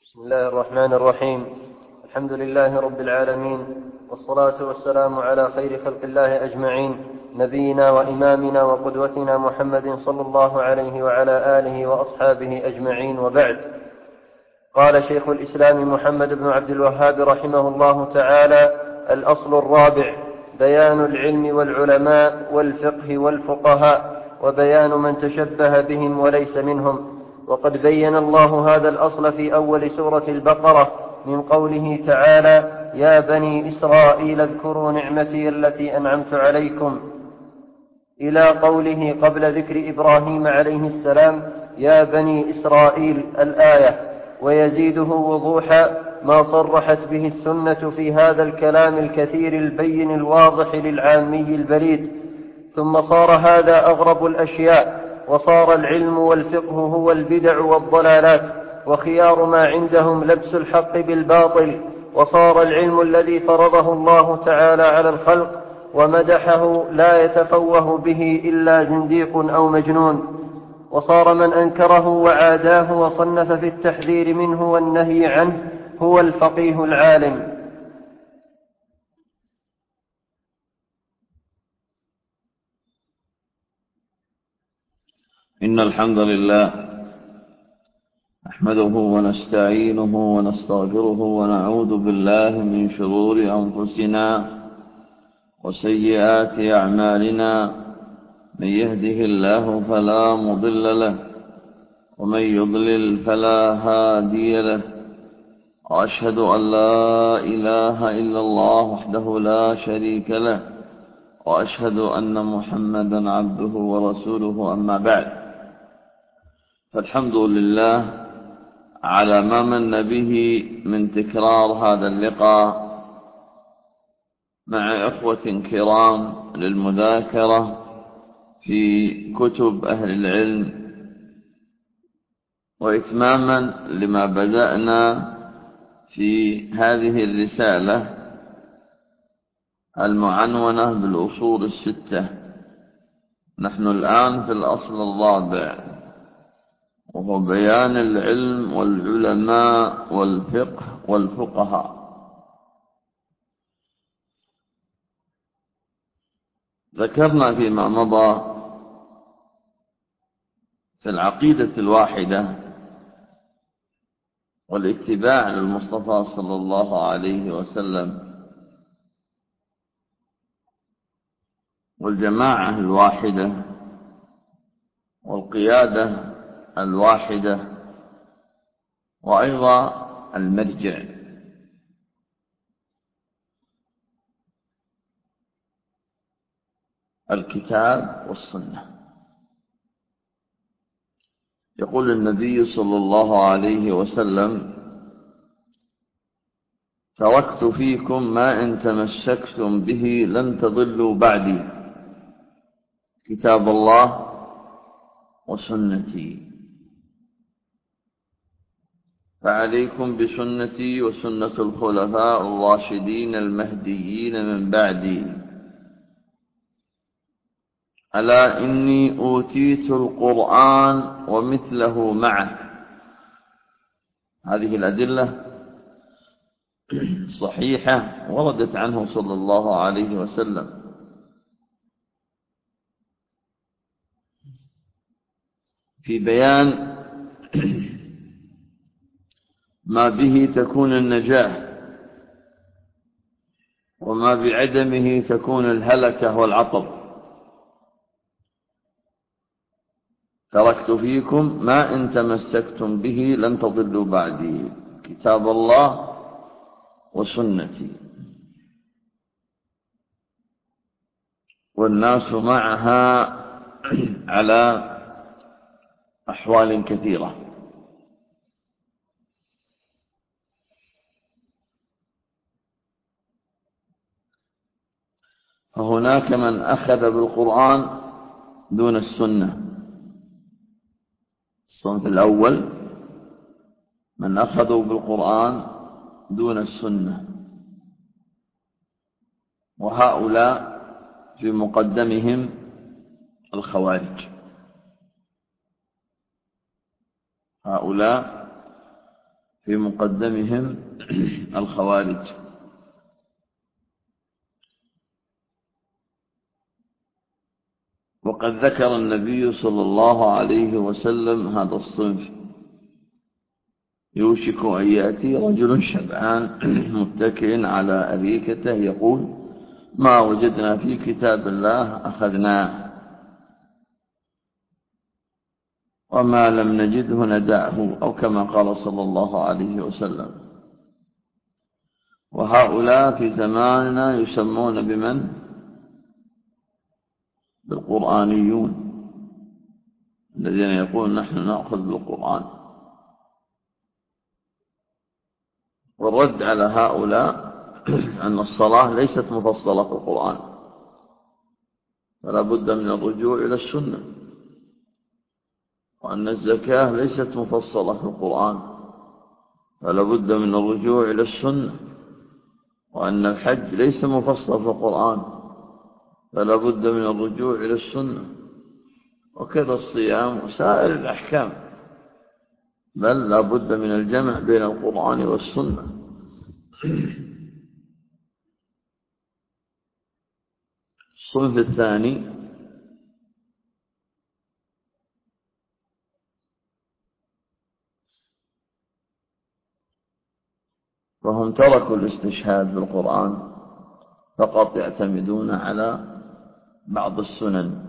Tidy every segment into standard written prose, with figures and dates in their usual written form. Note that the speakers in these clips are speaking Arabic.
بسم الله الرحمن الرحيم. الحمد لله رب العالمين، والصلاة والسلام على خير خلق الله أجمعين، نبينا وإمامنا وقدوتنا محمد صلى الله عليه وعلى آله وأصحابه أجمعين، وبعد. قال شيخ الإسلام محمد بن عبد الوهاب رحمه الله تعالى: الأصل الرابع: بيان العلم والعلماء والفقه والفقهاء، وبيان من تشبه بهم وليس منهم. وقد بين الله هذا الأصل في أول سورة البقرة من قوله تعالى: يا بني إسرائيل اذكروا نعمتي التي أنعمت عليكم، إلى قوله قبل ذكر إبراهيم عليه السلام: يا بني إسرائيل الآية. ويزيده وضوحا ما صرحت به السنة في هذا الكلام الكثير البين الواضح للعامي البليد. ثم صار هذا أغرب الأشياء، وصار العلم والفقه هو البدع والضلالات، وخيار ما عندهم لبس الحق بالباطل. وصار العلم الذي فرضه الله تعالى على الخلق ومدحه لا يتفوه به إلا زنديق أو مجنون. وصار من أنكره وعاداه وصنف في التحذير منه والنهي عنه هو الفقيه العالم. إن الحمد لله نحمده ونستعينه ونستغفره ونعوذ بالله من شرور أنفسنا وسيئات أعمالنا، من يهده الله فلا مضل له ومن يضلل فلا هادي له، وأشهد أن لا إله إلا الله وحده لا شريك له، وأشهد أن محمدا عبده ورسوله. أما بعد، فالحمد لله على ما من به من تكرار هذا اللقاء مع إخوة كرام للمذاكرة في كتب أهل العلم، وإتماما لما بدأنا في هذه الرسالة المعنونة بالأصول الستة. نحن الآن في الأصل الرابع، وهو بيان العلم والعلماء والفقه والفقهاء. ذكرنا فيما مضى في العقيدة الواحدة والاتباع للمصطفى صلى الله عليه وسلم والجماعة الواحدة والقيادة الواحدة، وأيضا المرجع. الكتاب والسنة. يقول النبي صلى الله عليه وسلم: تركت فيكم ما إن تمسكتم به لن تضلوا بعدي، كتاب الله وسنتي. فعليكم بسنتي وسنة الخلفاء الراشدين المهديين من بعدي، ألا إني أوتيت القرآن ومثله معه. هذه الأدلة صحيحة وردت عنه صلى الله عليه وسلم في بيان ما به تكون النجاة، وما بعدمه تكون الهلكة والعطب. تركت فيكم ما إن تمسكتم به لن تضلوا بعدي، كتاب الله وسنتي. والناس معها على أحوال كثيرة. فهناك من أخذ بالقرآن دون السنة. الصنف الأول من أخذوا بالقرآن دون السنة، وهؤلاء في مقدمهم الخوارج. في مقدمهم الخوارج. وقد ذكر النبي صلى الله عليه وسلم هذا الصنف: يوشك أن يأتي رجل شبعان متكئ على أريكته يقول: ما وجدنا في كتاب الله أخذناه، وما لم نجده ندعه، أو كما قال صلى الله عليه وسلم. وهؤلاء في زماننا يسمون بمن؟ بالقرآنيون، الذين يقولون نحن نأخذ بالقرآن. والرد على هؤلاء أن الصلاة ليست مفصلة في القرآن، فلا بد من الرجوع إلى السنة، وأن الزكاة ليست مفصلة في القرآن، فلا بد من الرجوع إلى السنة، وأن الحج ليس مفصل في القرآن، فلا بد من الرجوع إلى السنة، وكذا الصيام وسائر الأحكام، بل لا بد من الجمع بين القرآن والسنة. الصنف الثاني: وهم تركوا الاستشهاد بالقرآن، فقط يعتمدون على بعض السنن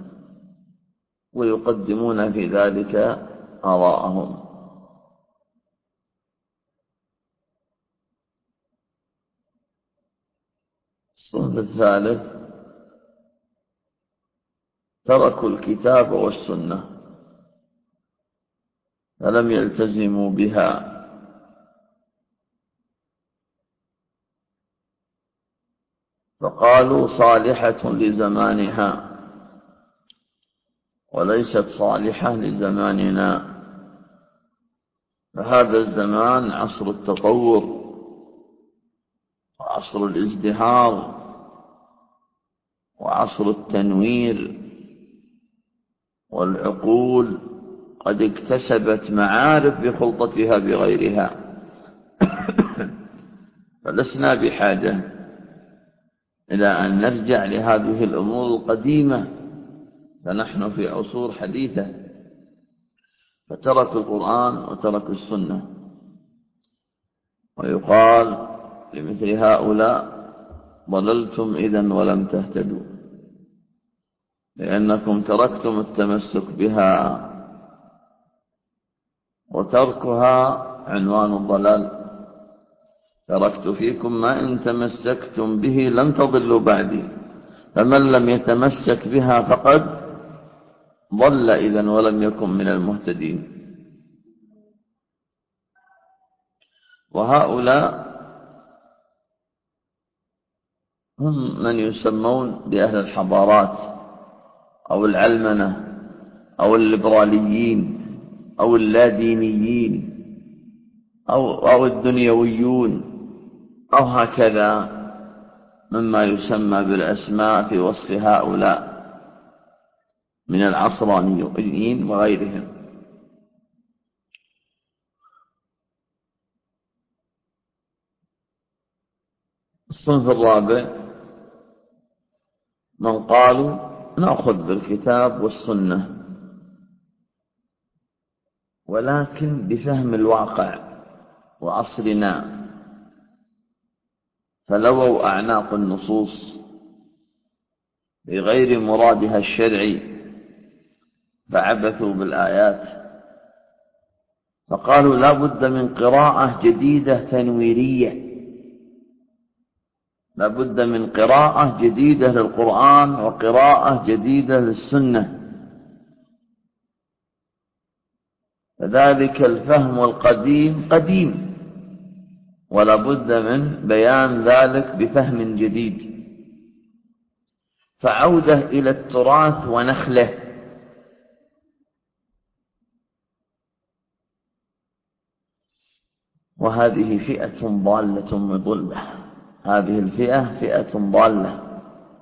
ويقدمون في ذلك آراءهم. الصنف الثالث: تركوا الكتاب والسنة فلم يلتزموا بها، فقالوا صالحة لزمانها وليست صالحة لزماننا. فهذا الزمان عصر التطور وعصر الازدهار وعصر التنوير، والعقول قد اكتسبت معارف بخلطتها بغيرها، فلسنا بحاجة إلى أن نرجع لهذه الأمور القديمة، فنحن في عصور حديثة. فتركوا القرآن وتركوا السنة. ويقال لمثل هؤلاء: ضللتم إذن ولم تهتدوا، لأنكم تركتم التمسك بها، وتركها عنوان الضلال. تركت فيكم ما إن تمسكتم به لم تضلوا بعدي، فمن لم يتمسك بها فقد ضل إذن ولم يكن من المهتدين. وهؤلاء هم من يسمون بأهل الحضارات أو العلمنة أو الليبراليين أو اللادينيين أو الدنيويون أو هكذا، مما يسمى بالأسماء في وصف هؤلاء من العصرانيين وغيرهم. الصنف الرابع: من قالوا نأخذ بالكتاب والسنة، ولكن بفهم الواقع وعصرنا، فلووا أعناق النصوص بغير مرادها الشرعي، فعبثوا بالآيات، فقالوا لا بد من قراءة جديدة تنويرية، لا بد من قراءة جديدة للقرآن وقراءة جديدة للسنة. فذلك الفهم القديم قديم، ولا بد من بيان ذلك بفهم جديد، فعودة إلى التراث ونخله. وهذه فئة ضالة مضلة، هذه الفئة فئة ضالة،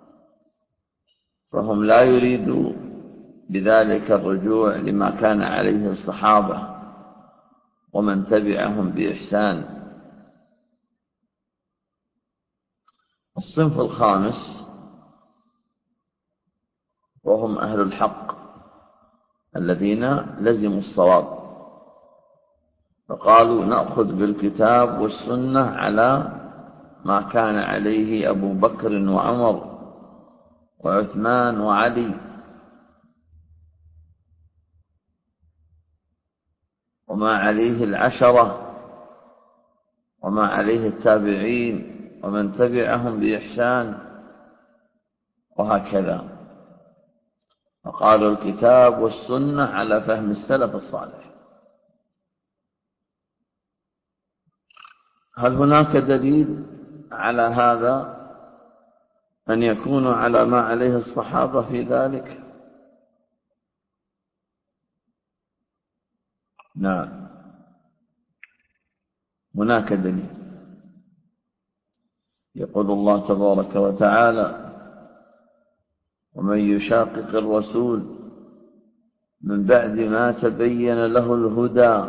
فهم لا يريدوا بذلك الرجوع لما كان عليه الصحابة، ومن تبعهم بإحسان. الصنف الخامس وهم أهل الحق الذين لزموا الصواب، فقالوا نأخذ بالكتاب والسنة على ما كان عليه أبو بكر وعمر وعثمان وعلي وما عليه العشرة وما عليه التابعين ومن تبعهم بإحسان وهكذا. فقالوا الكتاب والسنة على فهم السلف الصالح. هل هناك دليل على هذا أن يكونوا على ما عليه الصحابة في ذلك؟ نعم، هناك دليل. يقول الله تبارك وتعالى: ومن يشاقق الرسول من بعد ما تبين له الهدى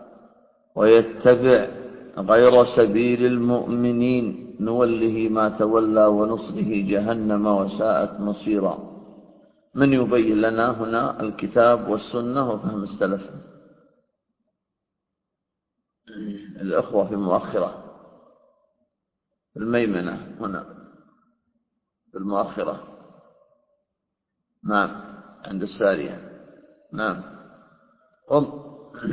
ويتبع غير سبيل المؤمنين نوله ما تولى ونصله جهنم وساءت مصيرا. من يبين لنا هنا الكتاب والسنة وفهم السلف؟ الأخوة في المؤخرة، في الميمنة هنا في المؤخرة. نعم، عند السارية. نعم، قم.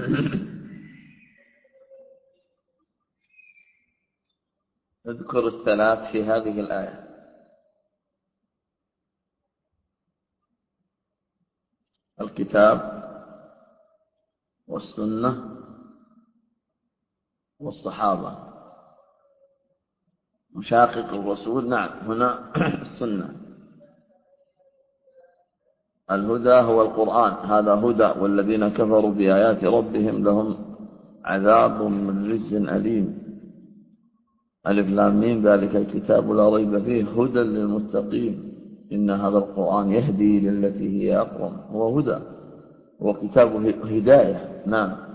اذكر الثلاث في هذه الآية. الكتاب والسنة والصحابة. مشاقق الرسول، نعم، هنا السنة. الهدى هو القرآن، هذا هدى، والذين كفروا بآيات ربهم لهم عذاب من رجز أليم. ألف لام ميم، ذلك الكتاب لا ريب فيه هدى للمتقين إن هذا القرآن يهدي للتي هي أقوم. هو هدى، هو كتاب هداية. نعم.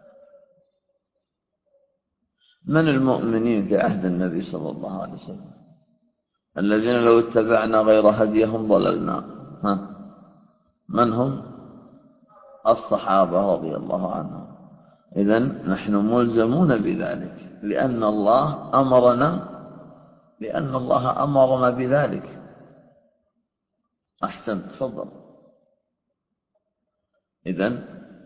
من المؤمنين في عهد النبي صلى الله عليه وسلم الذين لو اتبعنا غير هديهم ضللنا؟ من هم؟ الصحابة رضي الله عنهم. إذن نحن ملزمون بذلك لأن الله أمرنا بذلك. أحسنت، تفضل. إذن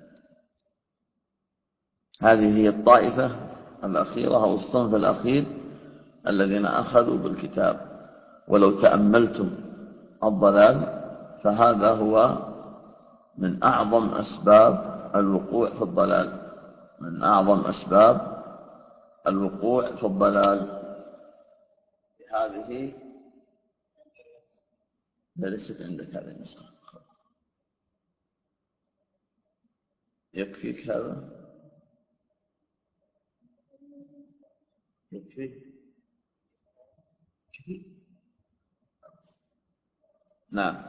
هذه هي الطائفة الأخيرة أو الصنف الأخير الذين أخذوا بالكتاب. ولو تأملتم الضلال فهذا هو من أعظم أسباب الوقوع في الضلال، من أعظم أسباب الوقوع في الضلال. هذه ليست عندك هذه النسخة، يكفيك هذا؟ يكفي؟ نعم.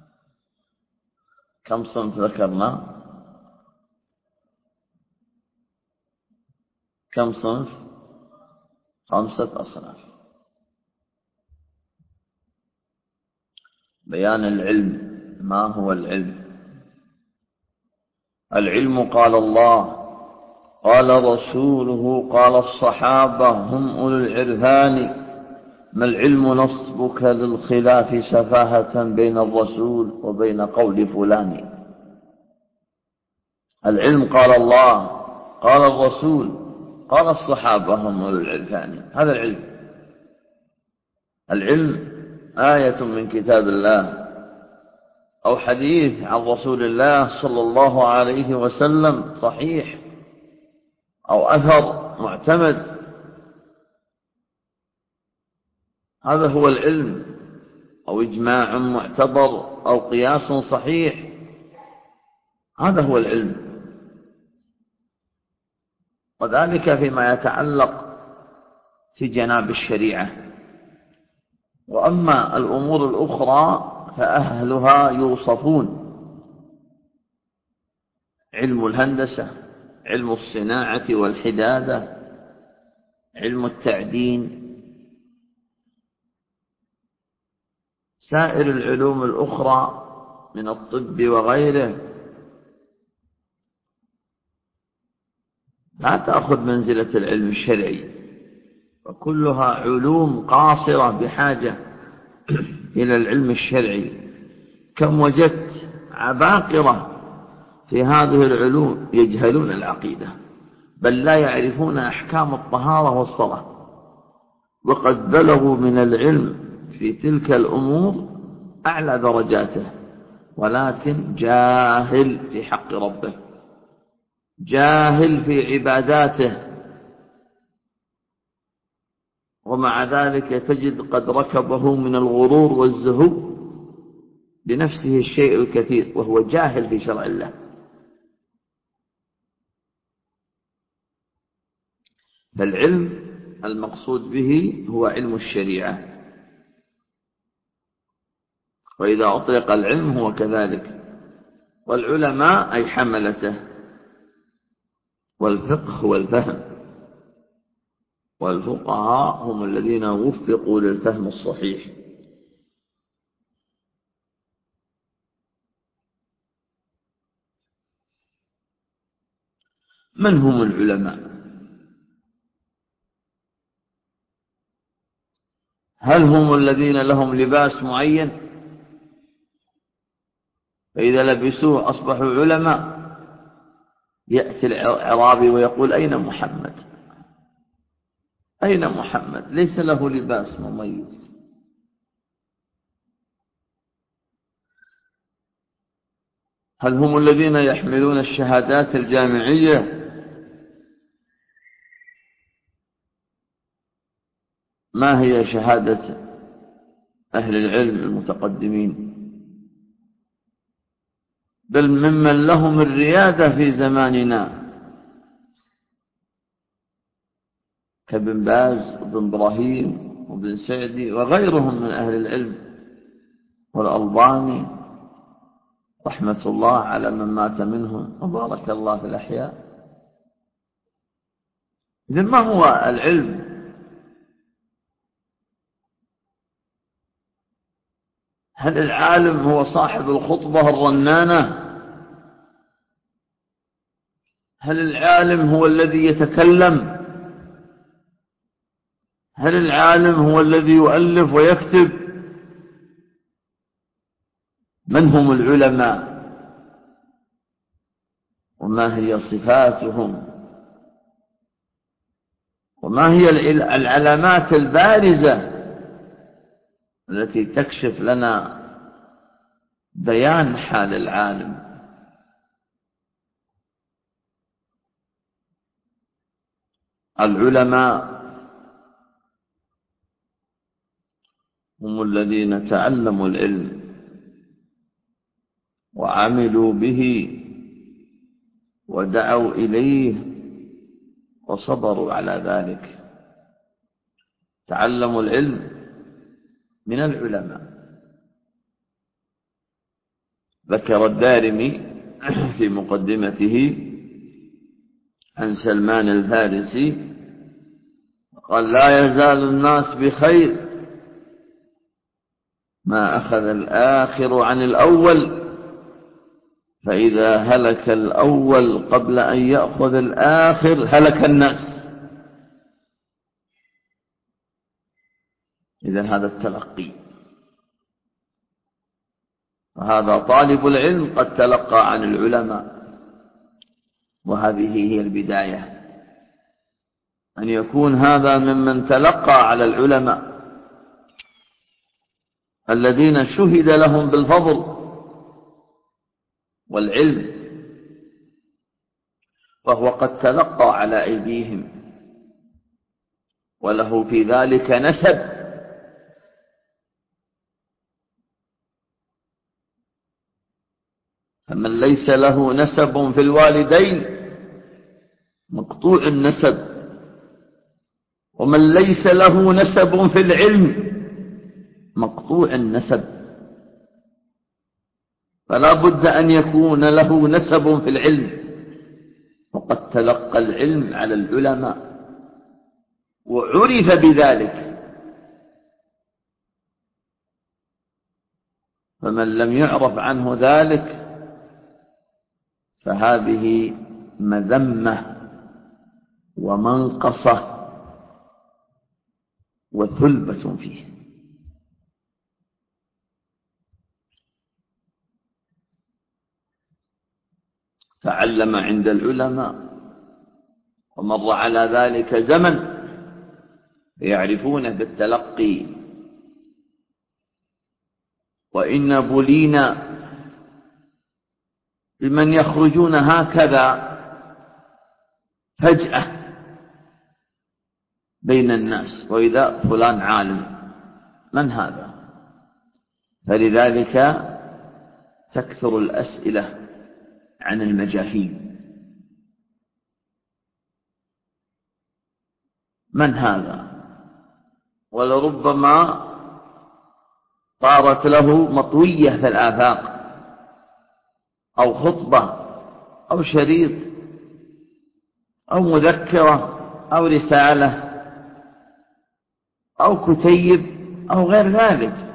كم صنف ذكرنا؟ كم صنف؟ 5 أصناف. بيان العلم. ما هو العلم؟ العلم قال الله، قال رسوله، قال الصحابة هم أولو العرفان. ما العلم نصبك للخلاف سفاهة بين الرسول وبين قول فلان. العلم قال الله، قال الرسول، قال الصحابة هم أولو العرفان. هذا العلم. العلم آية من كتاب الله أو حديث عن رسول الله صلى الله عليه وسلم صحيح، أو أثر معتمد. هذا هو العلم، أو إجماع معتبر أو قياس صحيح. هذا هو العلم. وذلك فيما يتعلق في جناب الشريعة. وأما الأمور الأخرى فأهلها يوصفون: علم الهندسة، علم الصناعة والحدادة، علم التعدين، سائر العلوم الأخرى من الطب وغيره لا تأخذ منزلة العلم الشرعي، وكلها علوم قاصرة بحاجة إلى العلم الشرعي. كم وجدت عباقرة في هذه العلوم يجهلون العقيدة، بل لا يعرفون أحكام الطهارة والصلاة، وقد بلغوا من العلم في تلك الأمور أعلى درجاته، ولكن جاهل في حق ربه، جاهل في عباداته، ومع ذلك تجد قد ركبه من الغرور والزهو بنفسه الشيء الكثير وهو جاهل في شرع الله. فالعلم المقصود به هو علم الشريعة، وإذا أطلق العلم هو كذلك، والعلماء أي حملته، والفقه والفهم، والفقهاء هم الذين وفقوا للفهم الصحيح. من هم العلماء؟ هل هم الذين لهم لباس معين فإذا لبسوه أصبحوا علماء؟ يأتي الأعرابي ويقول أين محمد؟ أين محمد؟ ليس له لباس مميز. هل هم الذين يحملون الشهادات الجامعية؟ ما هي شهادة أهل العلم المتقدمين؟ بل ممن لهم الريادة في زماننا كابن باز وابن إبراهيم وابن سعدي وغيرهم من أهل العلم، والألباني رحمة الله على من مات منهم، وبارك الله في الأحياء. إذن ما هو العلم؟ هل العالم هو صاحب الخطبة الرنانة؟ هل العالم هو الذي يتكلم؟ هل العالم هو الذي يؤلف ويكتب؟ من هم العلماء؟ وما هي صفاتهم؟ وما هي العلامات البارزة التي تكشف لنا بيان حال العالم؟ العلماء هم الذين تعلموا العلم وعملوا به ودعوا إليه وصبروا على ذلك. تعلموا العلم من العلماء. ذكر الدارمي في مقدمته عن سلمان الفارسي قال: لا يزال الناس بخير ما أخذ الآخر عن الأول، فإذا هلك الأول قبل أن يأخذ الآخر هلك الناس. إذن هذا التلقي، وهذا طالب العلم قد تلقى عن العلماء، وهذه هي البداية، أن يكون هذا ممن تلقى على العلماء الذين شهد لهم بالفضل والعلم، وهو قد تلقى على أيديهم وله في ذلك نسب. فمن ليس له نسب في الوالدين مقطوع النسب، ومن ليس له نسب في العلم مقطوع النسب. فلا بد أن يكون له نسب في العلم، وقد تلقى العلم على العلماء وعرف بذلك، فمن لم يعرف عنه ذلك فهذه مذمة ومنقصة وثلبة فيه. تعلم عند العلماء ومر على ذلك زمن يعرفونه بالتلقي، وإن بلينا بمن يخرجون هكذا فجأة بين الناس، وإذا فلان عالم من هذا؟ فلذلك تكثر الأسئلة عن المجاهيل، من هذا؟ ولربما صارت له مطوية في الآفاق أو خطبة أو شريط أو مذكرة أو رسالة أو كتيب أو غير ذلك،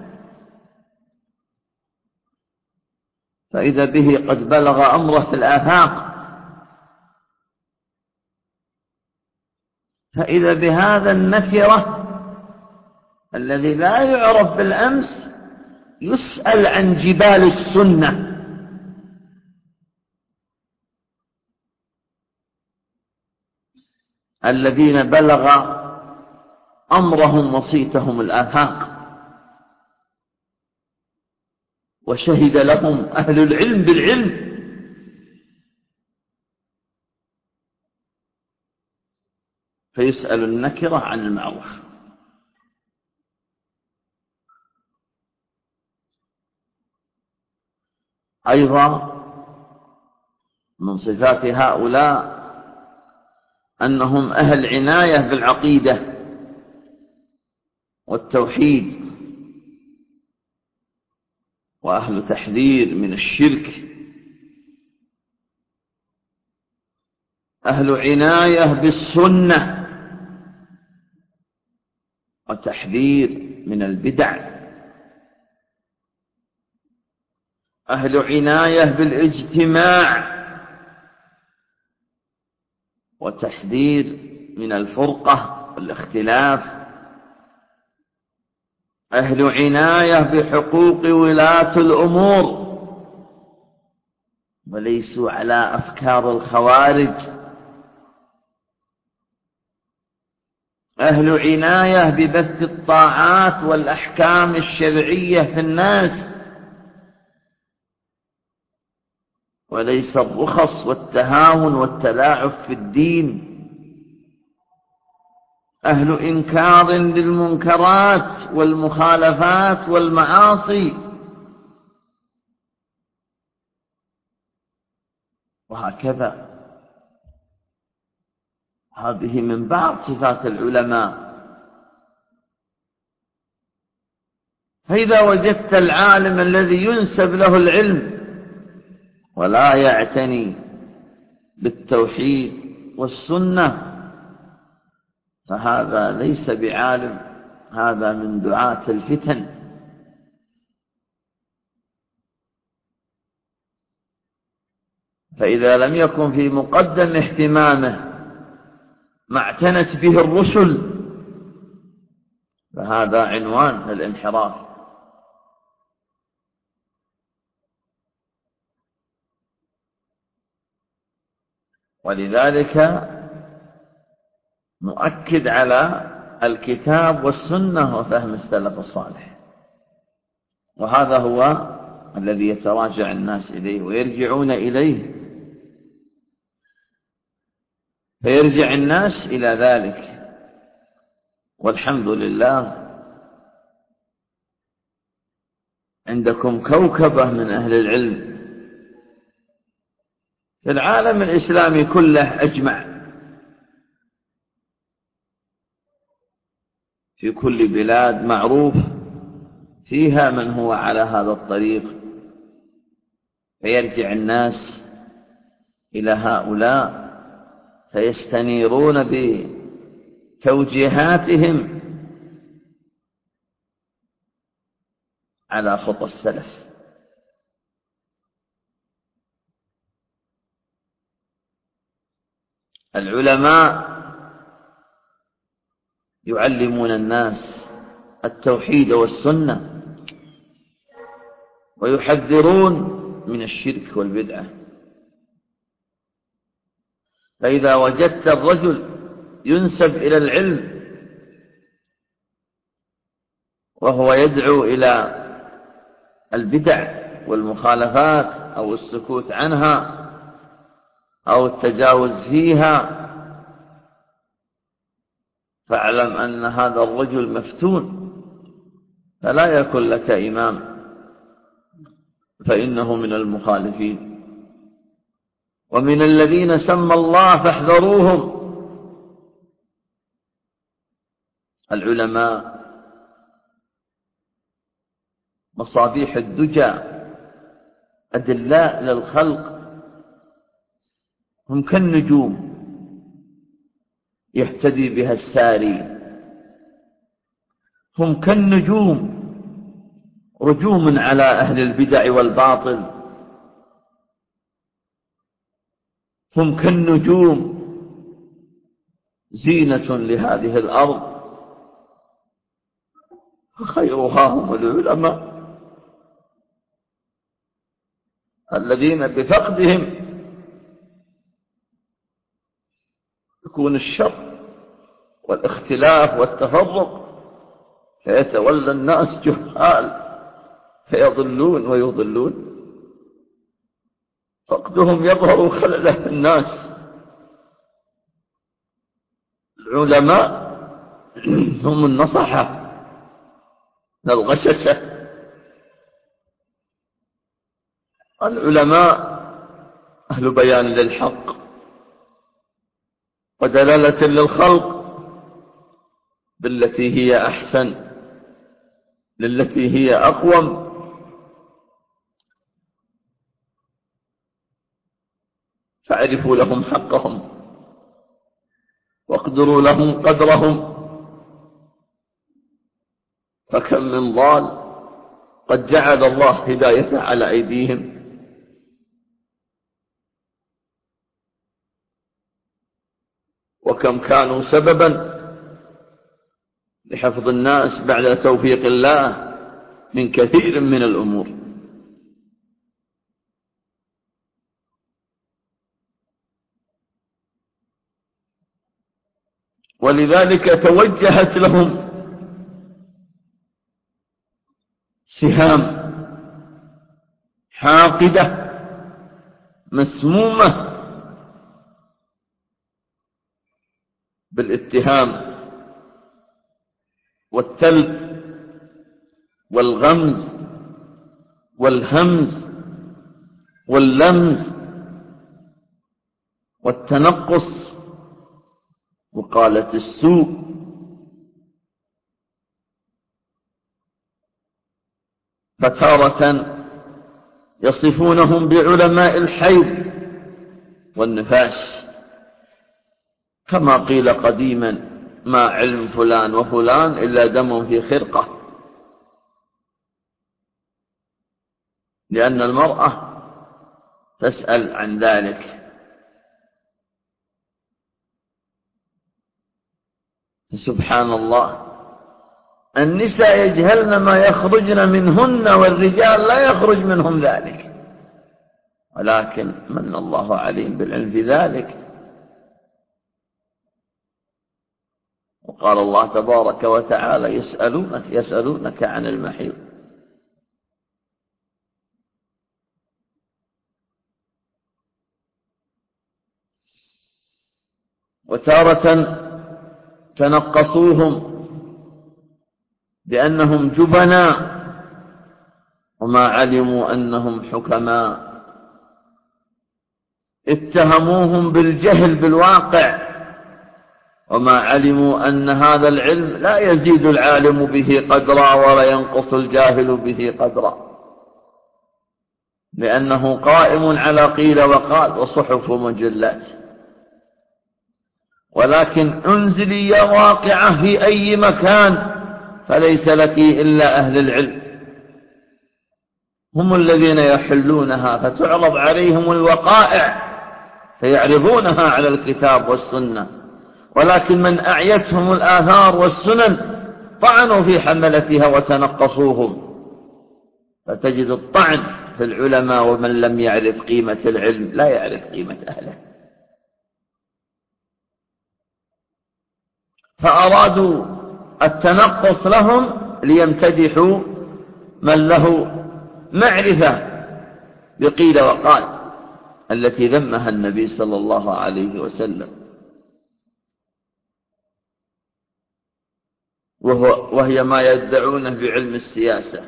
فإذا به قد بلغ أمره في الآفاق، فإذا بهذا النكرة الذي لا يعرف بالأمس يسأل عن جبال السنة، الذين بلغ أمرهم وصيتهم الآفاق، وشهد لهم أهل العلم بالعلم، فيسأل النكرة عن المعروف. أيضا من صفات هؤلاء أنهم أهل عناية بالعقيدة والتوحيد، وأهل تحذير من الشرك، أهل عناية بالسنة وتحذير من البدع، أهل عناية بالاجتماع وتحذير من الفرقة والاختلاف، أهل عناية بحقوق ولاة الأمور وليسوا على أفكار الخوارج، أهل عناية ببث الطاعات والأحكام الشرعية في الناس وليس الرخص والتهاون والتلاعب في الدين، أهل إنكار للمنكرات والمخالفات والمعاصي، وهكذا. هذه من بعض صفات العلماء. فإذا وجدت العالم الذي ينسب له العلم ولا يعتني بالتوحيد والسنة فهذا ليس بعالم، هذا من دعاة الفتن. فإذا لم يكن في مقدم اهتمامه ما اعتنت به الرسل فهذا عنوان الانحراف. ولذلك نؤكد على الكتاب والسنة وفهم السلف الصالح، وهذا هو الذي يتراجع الناس إليه ويرجعون إليه، فيرجع الناس إلى ذلك. والحمد لله عندكم كوكبة من أهل العلم في العالم الإسلامي كله أجمع، في كل بلاد معروف فيها من هو على هذا الطريق، فيرجع الناس إلى هؤلاء فيستنيرون بتوجيهاتهم على خطى السلف. العلماء يعلمون الناس التوحيد والسنة ويحذرون من الشرك والبدعة. فإذا وجدت الرجل ينسب إلى العلم وهو يدعو إلى البدع والمخالفات أو السكوت عنها أو التجاوز فيها، فاعلم أن هذا الرجل مفتون، فلا يكن لك إمام، فإنه من المخالفين ومن الذين سمى الله فاحذروهم. العلماء مصابيح الدجى، أدلاء للخلق، هم كالنجوم يهتدي بها الساري، هم كالنجوم رجوم على أهل البدع والباطل، هم كالنجوم زينة لهذه الأرض، فخيرها هم العلماء الذين بفقدهم يكون الشر والاختلاف والتفرق، فيتولى الناس جهال فيضلون ويضلون. فقدهم يظهر خلله الناس. العلماء هم النصحة الغششة. العلماء أهل بيان للحق ودلالة للخلق بالتي هي أحسن، للتي هي أقوم. فاعرفوا لهم حقهم واقدروا لهم قدرهم، فكم من ضال قد جعل الله هدايته على أيديهم. وكم كانوا سببا لحفظ الناس بعد توفيق الله من كثير من الأمور. ولذلك توجهت لهم سهام حاقدة مسمومة بالاتهام والتلب والغمز والهمز واللمز والتنقص وقالة السوء. فتارة يصفونهم بعلماء الحيض والنفاس، كما قيل قديما: ما علم فلان وفلان إلا دم في خرقة. لأن المرأة تسأل عن ذلك. سبحان الله، النساء يجهلن ما يخرجن منهن والرجال لا يخرج منهم ذلك، ولكن من الله عليهم بالعلم في ذلك. وقال الله تبارك وتعالى: يسألونك عن المحيض. وتارة تنقصوهم بأنهم جبناء وما علموا أنهم حكماء. اتهموهم بالجهل بالواقع وما علموا أن هذا العلم لا يزيد العالم به قدرا ولا ينقص الجاهل به قدرا، لأنه قائم على قيل وقال وصحف ومجلات. ولكن انزلي يا واقعة في أي مكان فليس لك إلا أهل العلم، هم الذين يحلونها، فتعرض عليهم الوقائع فيعرضونها على الكتاب والسنة. ولكن من أعيتهم الآثار والسنن طعنوا في حملتها وتنقصوهم، فتجد الطعن في العلماء، ومن لم يعرف قيمة العلم لا يعرف قيمة أهله. فأرادوا التنقص لهم ليمتدحوا من له معرفة بقيل وقال التي ذمها النبي صلى الله عليه وسلم، وهي ما يدعونه بعلم السياسة،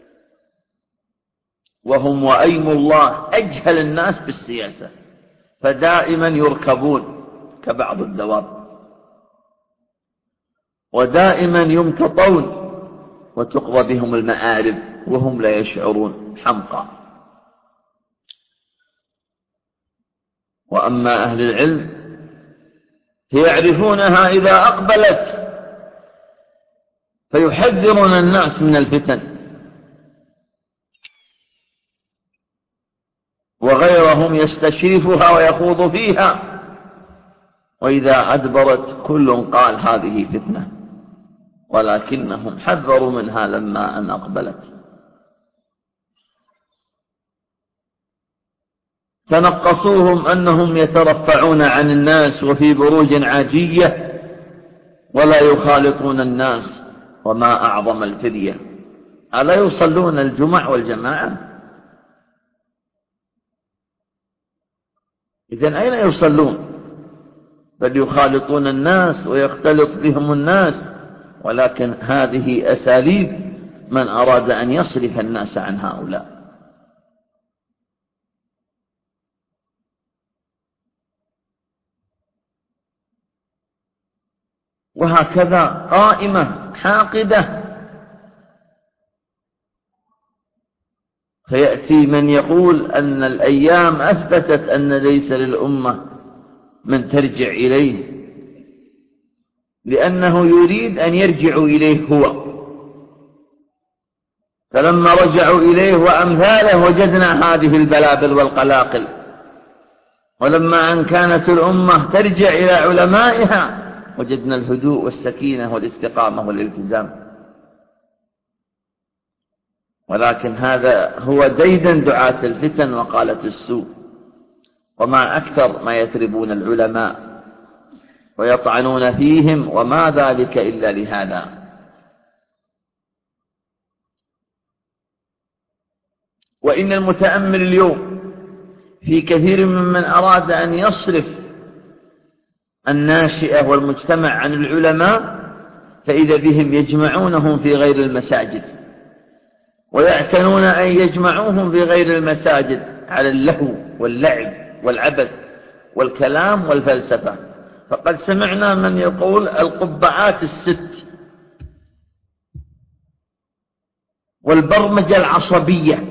وهم وأيم الله أجهل الناس بالسياسة، فدائما يركبون كبعض الدواب، ودائما يمتطون وتقضى بهم المآرب وهم لا يشعرون، حمقى. وأما أهل العلم فيعرفونها إذا أقبلت فيحذرون الناس من الفتن، وغيرهم يستشرفها ويخوض فيها، وإذا أدبرت كل قال هذه فتنة، ولكنهم حذروا منها لما أن أقبلت. تنقصوهم أنهم يترفعون عن الناس وفي بروج عاجية ولا يخالطون الناس، وما أعظم الفرية، ألا يصلون الجمع والجماعة؟ إذن أين يصلون؟ بل يخالطون الناس ويختلط بهم الناس، ولكن هذه أساليب من أراد أن يصرف الناس عن هؤلاء. وهكذا قائمة حاقدة، فيأتي من يقول أن الأيام أثبتت أن ليس للأمة من ترجع إليه، لأنه يريد أن يرجعوا إليه هو، فلما رجعوا إليه وأمثاله وجدنا هذه البلابل والقلاقل. ولما أن كانت الأمة ترجع إلى علمائها وجدنا الهدوء والسكينة والاستقامة والالتزام. ولكن هذا هو ديدن دعاة الفتن وقالة السوء، وما أكثر ما يتربون العلماء ويطعنون فيهم، وما ذلك إلا لهذا. وإن المتأمل اليوم في كثير ممن أراد أن يصرف الناشئة والمجتمع عن العلماء، فإذا بهم يجمعونهم في غير المساجد، ويعتنون أن يجمعوهم في غير المساجد على اللهو واللعب والعبث والكلام والفلسفة. فقد سمعنا من يقول القبعات الست والبرمجة العصبية،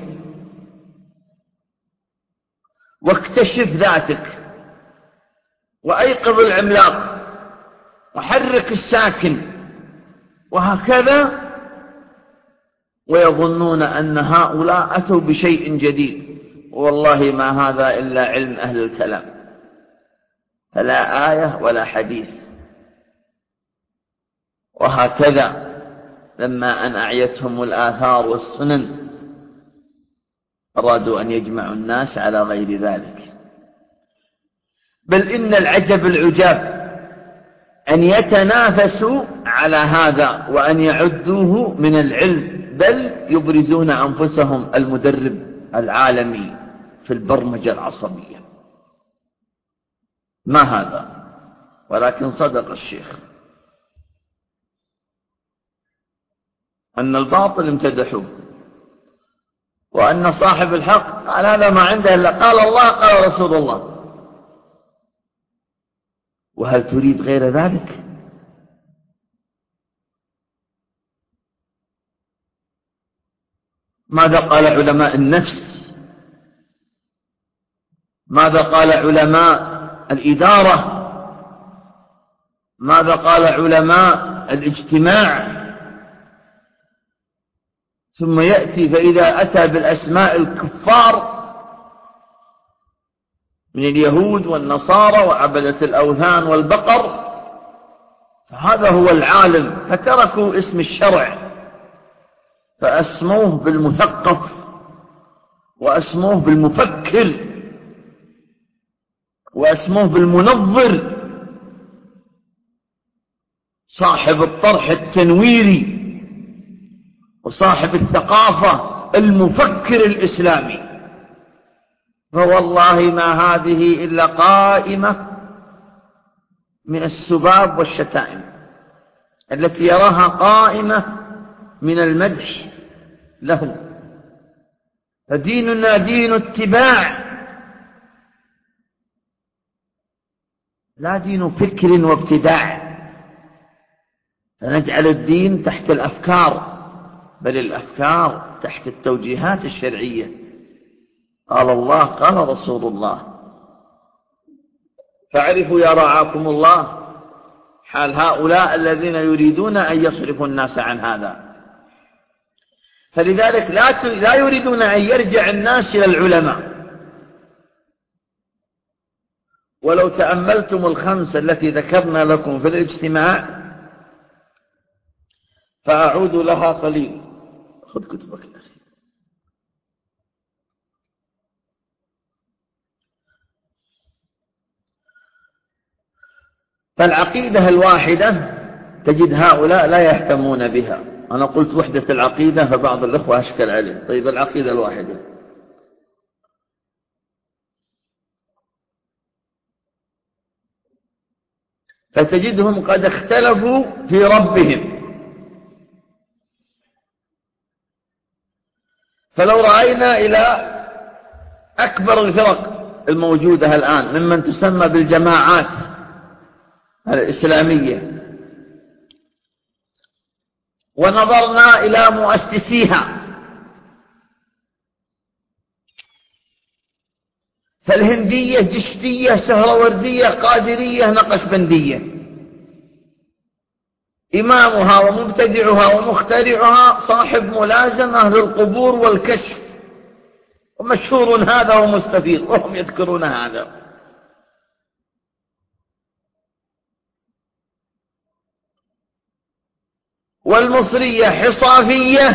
واكتشف ذاتك، وأيقظ العملاق، وحرك الساكن، وهكذا، ويظنون أن هؤلاء أتوا بشيء جديد، والله ما هذا إلا علم أهل الكلام، فلا آية ولا حديث. وهكذا لما أن أعيتهم الآثار والسنن أرادوا أن يجمعوا الناس على غير ذلك. بل إن العجب العجاب أن يتنافسوا على هذا وأن يعدوه من العلم، بل يبرزون أنفسهم المدرب العالمي في البرمجة العصبية. ما هذا؟ ولكن صدق الشيخ أن الباطل امتدحوه، وأن صاحب الحق قال هذا ما عنده إلا قال الله قال رسول الله. وهل تريد غير ذلك؟ ماذا قال علماء النفس؟ ماذا قال علماء الإدارة؟ ماذا قال علماء الاجتماع؟ ثم يأتي فإذا أتى بالأسماء الكفار من اليهود والنصارى وعبدة الأوثان والبقر، فهذا هو العالم، فتركوا اسم الشرع فأسموه بالمثقف وأسموه بالمفكر وأسموه بالمنظر، صاحب الطرح التنويري وصاحب الثقافة المفكر الإسلامي. فوالله ما هذه إلا قائمة من السباب والشتائم التي يراها قائمة من المدح له. فديننا دين اتباع لا دين فكر وابتداع، فنجعل الدين تحت الأفكار، بل الأفكار تحت التوجيهات الشرعية. قال الله قال رسول الله. فاعرفوا يا رعاكم الله حال هؤلاء الذين يريدون أن يصرفوا الناس عن هذا. فلذلك لا يريدون أن يرجع الناس إلى العلماء. ولو تأملتم الخمسة التي ذكرنا لكم في الاجتماع، فأعود لها قليل. خذ كتبك الأخي. فالعقيدة الواحدة تجد هؤلاء لا يهتمون بها. أنا قلت وحدة العقيدة فبعض الأخوة أشكل عليه. طيب العقيدة الواحدة، فتجدهم قد اختلفوا في ربهم. فلو رأينا إلى أكبر الفرق الموجودة الآن ممن تسمى بالجماعات الإسلامية ونظرنا إلى مؤسسيها، فالهندية جشتية سهروردية قادرية نقشبندية، إمامها ومبتدعها ومخترعها صاحب ملازمة للقبور والكشف، ومشهور هذا ومستفيض وهم يذكرون هذا. والمصرية حصافية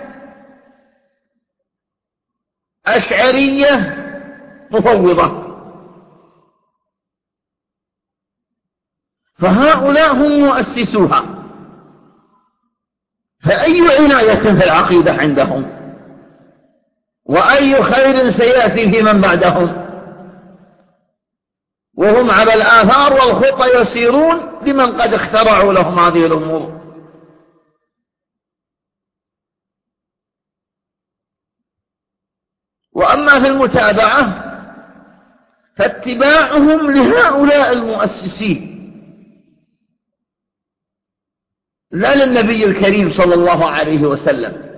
أشعرية مفوضة. فهؤلاء هم مؤسسوها، فأي عناية في العقيدة عندهم، وأي خير سيأتي في من بعدهم، وهم على الآثار والخطى يسيرون لمن قد اخترعوا لهم هذه الأمور. وأما في المتابعة فاتباعهم لهؤلاء المؤسسين لا للنبي الكريم صلى الله عليه وسلم.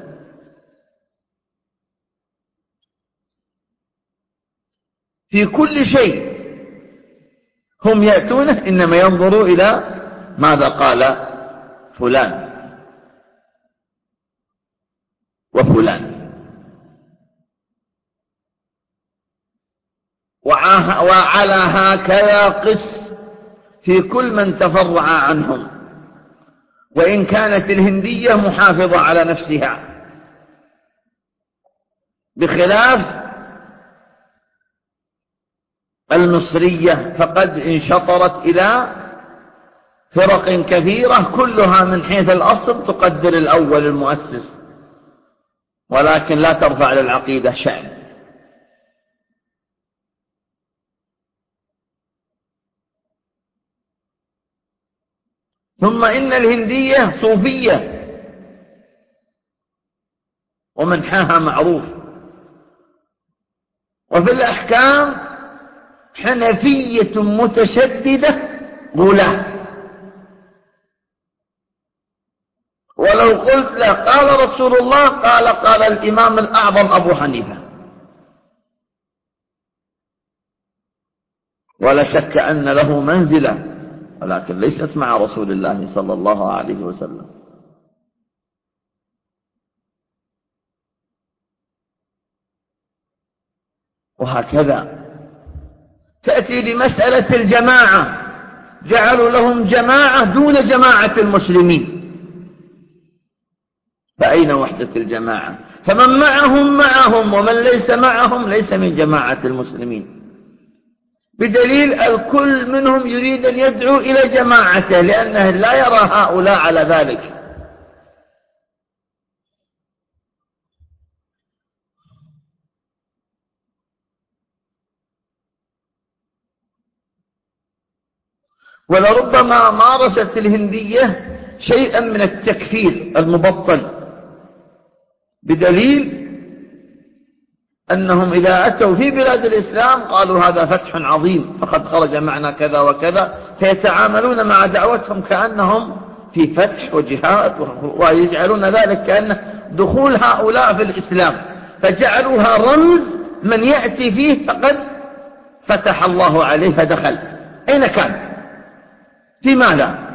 في كل شيء هم يأتونه إنما ينظروا إلى ماذا قال فلان وفلان. وعلى هكذا قس في كل من تفرع عنهم، وإن كانت الهندية محافظة على نفسها، بخلاف المصرية فقد انشطرت إلى فرق كثيرة كلها من حيث الأصل تقدر الأول المؤسس، ولكن لا ترفع للعقيدة شأن. ثم إن الهندية صوفية ومنحاها معروف، وفي الأحكام حنفية متشددة غلاة. ولو قلت له قال رسول الله قال الإمام الأعظم أبو حنيفة، ولا شك أن له منزلة ولكن ليست مع رسول الله صلى الله عليه وسلم. وهكذا تأتي لمسألة الجماعة، جعلوا لهم جماعة دون جماعة المسلمين، فأين وحدة الجماعة؟ فمن معهم معهم، ومن ليس معهم ليس من جماعة المسلمين، بدليل الكل منهم يريد أن يدعو إلى جماعته، لأنه لا يرى هؤلاء على ذلك. ولربما مارست الهندية شيئا من التكفير المبطل، بدليل أنهم إذا أتوا في بلاد الإسلام قالوا هذا فتح عظيم فقد خرج معنا كذا وكذا، فيتعاملون مع دعوتهم كأنهم في فتح وجهاد، ويجعلون ذلك كأن دخول هؤلاء في الإسلام، فجعلوها رمز من يأتي فيه فقد فتح الله عليه فدخل. أين كان؟ في ماذا؟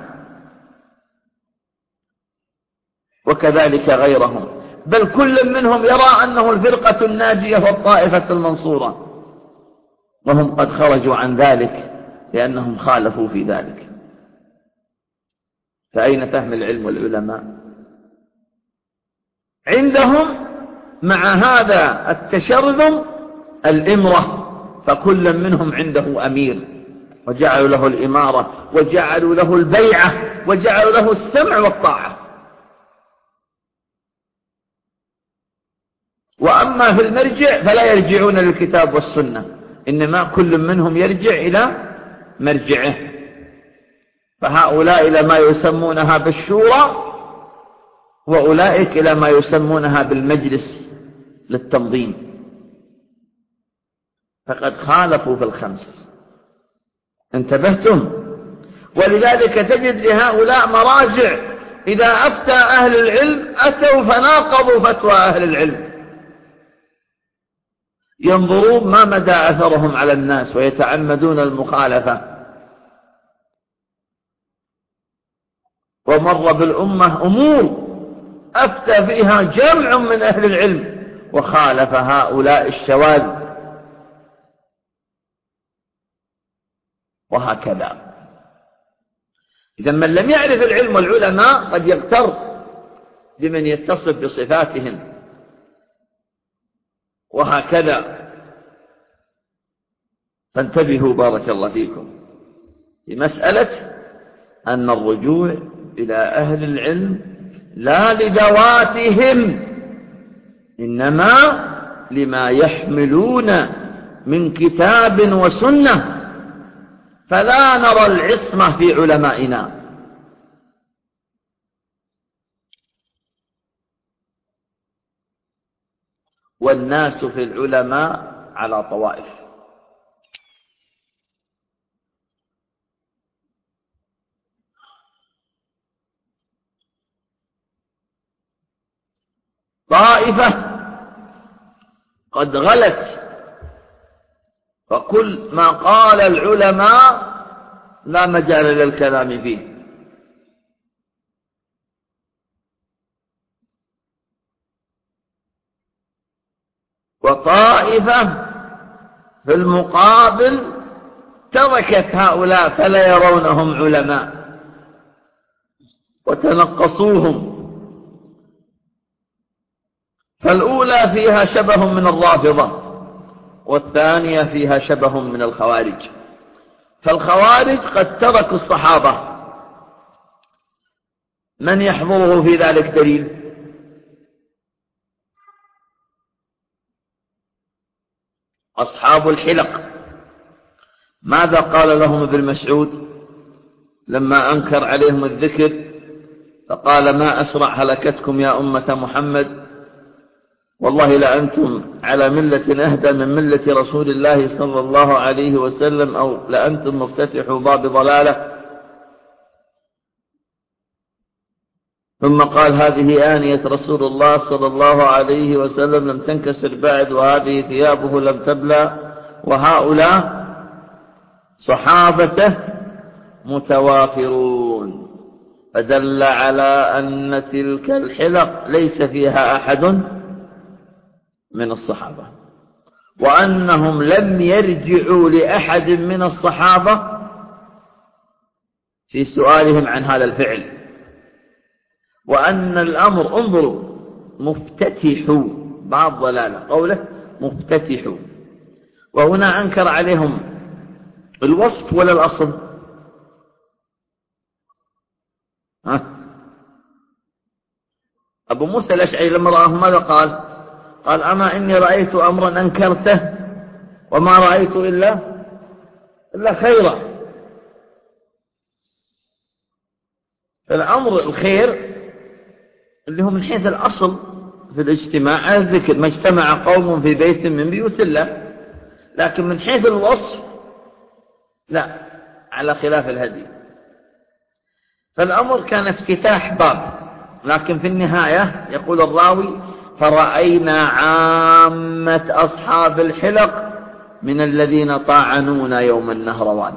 وكذلك غيرهم، بل كل منهم يرى أنه الفرقة الناجية والطائفة المنصورة، وهم قد خرجوا عن ذلك لأنهم خالفوا في ذلك. فأين فهم العلم والعلماء؟ عندهم مع هذا التشرذم الإمرة، فكل منهم عنده أمير، وجعلوا له الإمارة، وجعلوا له البيعة، وجعلوا له السمع والطاعة. وأما في المرجع فلا يرجعون للكتاب والسنة، إنما كل منهم يرجع إلى مرجعه، فهؤلاء إلى ما يسمونها بالشورى، وأولئك إلى ما يسمونها بالمجلس للتنظيم، فقد خالفوا في الخمس. انتبهتم؟ ولذلك تجد لهؤلاء مراجع، إذا أفتى أهل العلم أتوا فناقضوا فتوى أهل العلم، ينظرون ما مدى أثرهم على الناس ويتعمدون المخالفة. ومر بالأمة أمور أفتى فيها جمع من أهل العلم وخالف هؤلاء الشواذ، وهكذا. إذا من لم يعرف العلم والعلماء قد يغتر بمن يتصف بصفاتهم، وهكذا. فانتبهوا بارك الله فيكم لمسألة أن الرجوع إلى أهل العلم لا لذواتهم، إنما لما يحملون من كتاب وسنة، فلا نرى العصمة في علمائنا. والناس في العلماء على طوائف، طائفة قد غلت، فكل ما قال العلماء لا مجال للكلام فيه، وطائفة في المقابل تركت هؤلاء فلا يرونهم علماء وتنقصوهم. فالأولى فيها شبه من الرافضة، والثانية فيها شبه من الخوارج. فالخوارج قد تركوا الصحابة، من يحضره في ذلك دليل؟ أصحاب الحلق، ماذا قال لهم ابن مسعود لما أنكر عليهم الذكر فقال ما أسرع هلكتكم يا أمة محمد، والله لأنتم على ملة أهدى من ملة رسول الله صلى الله عليه وسلم، أو لأنتم مفتتحوا باب ضلالة. ثم قال هذه آنية رسول الله صلى الله عليه وسلم لم تنكسر بعد، وهذه ثيابه لم تبلى، وهؤلاء صحابته متوافرون، فدل على أن تلك الحلق ليس فيها أحد من الصحابة، وأنهم لم يرجعوا لأحد من الصحابة في سؤالهم عن هذا الفعل، وأن الأمر انظروا مفتتحوا بعض ضلالة قوله مفتتحوا، وهنا أنكر عليهم الوصف ولا الأصل؟ أبو موسى الأشعري لما رآه ماذا قال؟ قال أما إني رأيت أمرا أنكرته وما رأيت إلا خيرا. الأمر الخير اللي هو من حيث الأصل في الاجتماع الذكر، ما اجتمع قوم في بيت من بيوت الله، لكن من حيث الوصف لا، على خلاف الهدي. فالأمر كان افتتاح باب، لكن في النهاية يقول الراوي فرأينا عامة أصحاب الحلق من الذين طاعنونا يوم النهروان.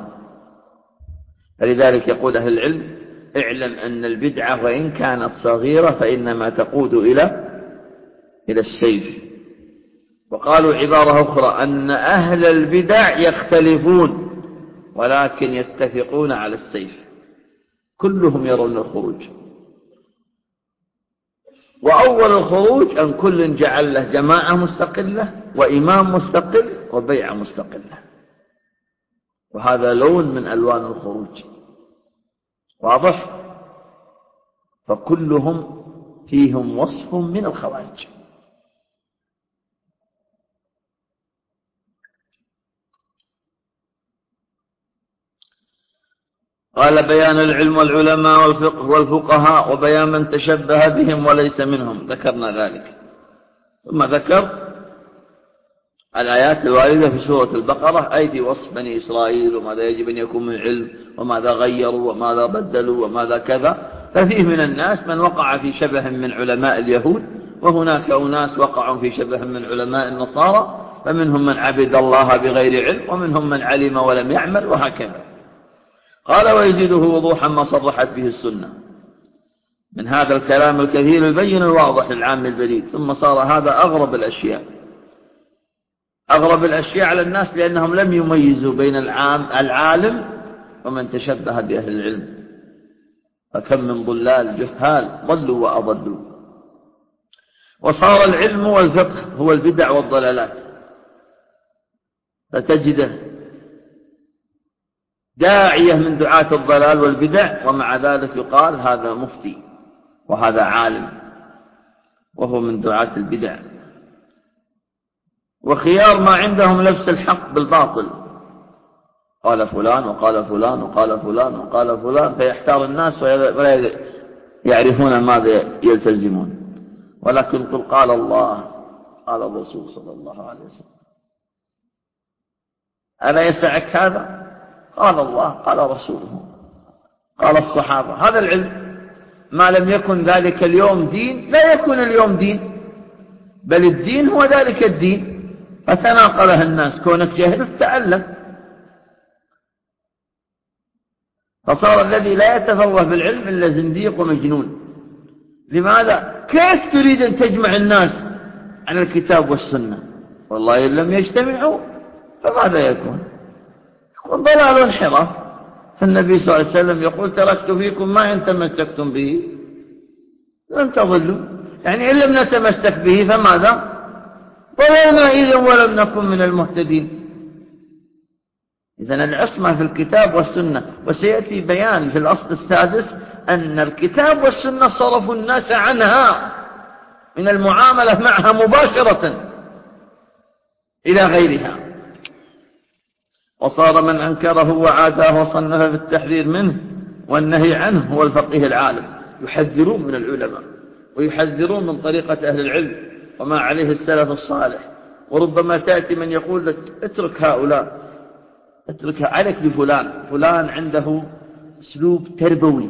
فلذلك يقول أهل العلم اعلم أن البدعة وإن كانت صغيرة فإنما تقود إلى السيف. وقالوا عبارة أخرى أن أهل البدع يختلفون ولكن يتفقون على السيف، كلهم يرون الخروج. وأول الخروج أن كل جعل له جماعة مستقلة وإمام مستقل وبيعة مستقلة، وهذا لون من ألوان الخروج واضح. فكلهم فيهم وصف من الخوارج. قال بيان العلم والعلماء والفقه والفقهاء وبيان من تشبه بهم وليس منهم، ذكرنا ذلك. ثم ذكر الآيات الواردة في سورة البقرة أي في وصف بني إسرائيل وماذا يجب أن يكون من علم وماذا غيروا وماذا بدلوا وماذا كذا. ففيه من الناس من وقع في شبه من علماء اليهود، وهناك أناس وقعوا في شبه من علماء النصارى، فمنهم من عبد الله بغير علم ومنهم من علم ولم يعمل وهكذا. قال ويزيده وضوحا ما صرحت به السنة من هذا الكلام الكثير البين الواضح للعام البليد. ثم صار هذا أغرب الأشياء على الناس، لأنهم لم يميزوا بين العالم ومن تشبه بأهل العلم، فكم من ضلال جهال ضلوا وأضلوا. وصار العلم والفقه هو البدع والضلالات، فتجده داعية من دعاة الضلال والبدع، ومع ذلك يقال هذا مفتي وهذا عالم وهو من دعاة البدع. وخيار ما عندهم لبس الحق بالباطل، قال فلان وقال فلان وقال فلان وقال فلان، فيحتار الناس ولا يعرفون ماذا يلتزمون. ولكن قل قال الله قال الرسول صلى الله عليه وسلم، ألا يسعك هذا؟ قال الله قال رسوله قال الصحابة. هذا العلم. ما لم يكن ذلك اليوم دين لا يكون اليوم دين، بل الدين هو ذلك الدين، فتناقلها الناس. كونك جاهل تعلم. فصار الذي لا يتفوه بالعلم إلا زنديق ومجنون. لماذا؟ كيف تريد أن تجمع الناس على الكتاب والسنة؟ والله إن لم يجتمعوا فماذا يكون ضلال وانحراف. فالنبي صلى الله عليه وسلم يقول تركت فيكم ما إن تمسكتم به لن تضلوا، يعني إن لم نتمسك به فماذا؟ ضللنا إذن ولم نكن من المهتدين. إذن العصمة في الكتاب والسنة. وسيأتي بيان في الأصل السادس أن الكتاب والسنة صرفوا الناس عنها من المعاملة معها مباشرة إلى غيرها. وصار من أنكره وعاداه وصنف في التحذير منه والنهي عنه هو الفقيه العالم. يحذرون من العلماء ويحذرون من طريقة أهل العلم وما عليه السلف الصالح. وربما تأتي من يقول لك اترك هؤلاء، اترك عليك بفلان، فلان عنده اسلوب تربوي.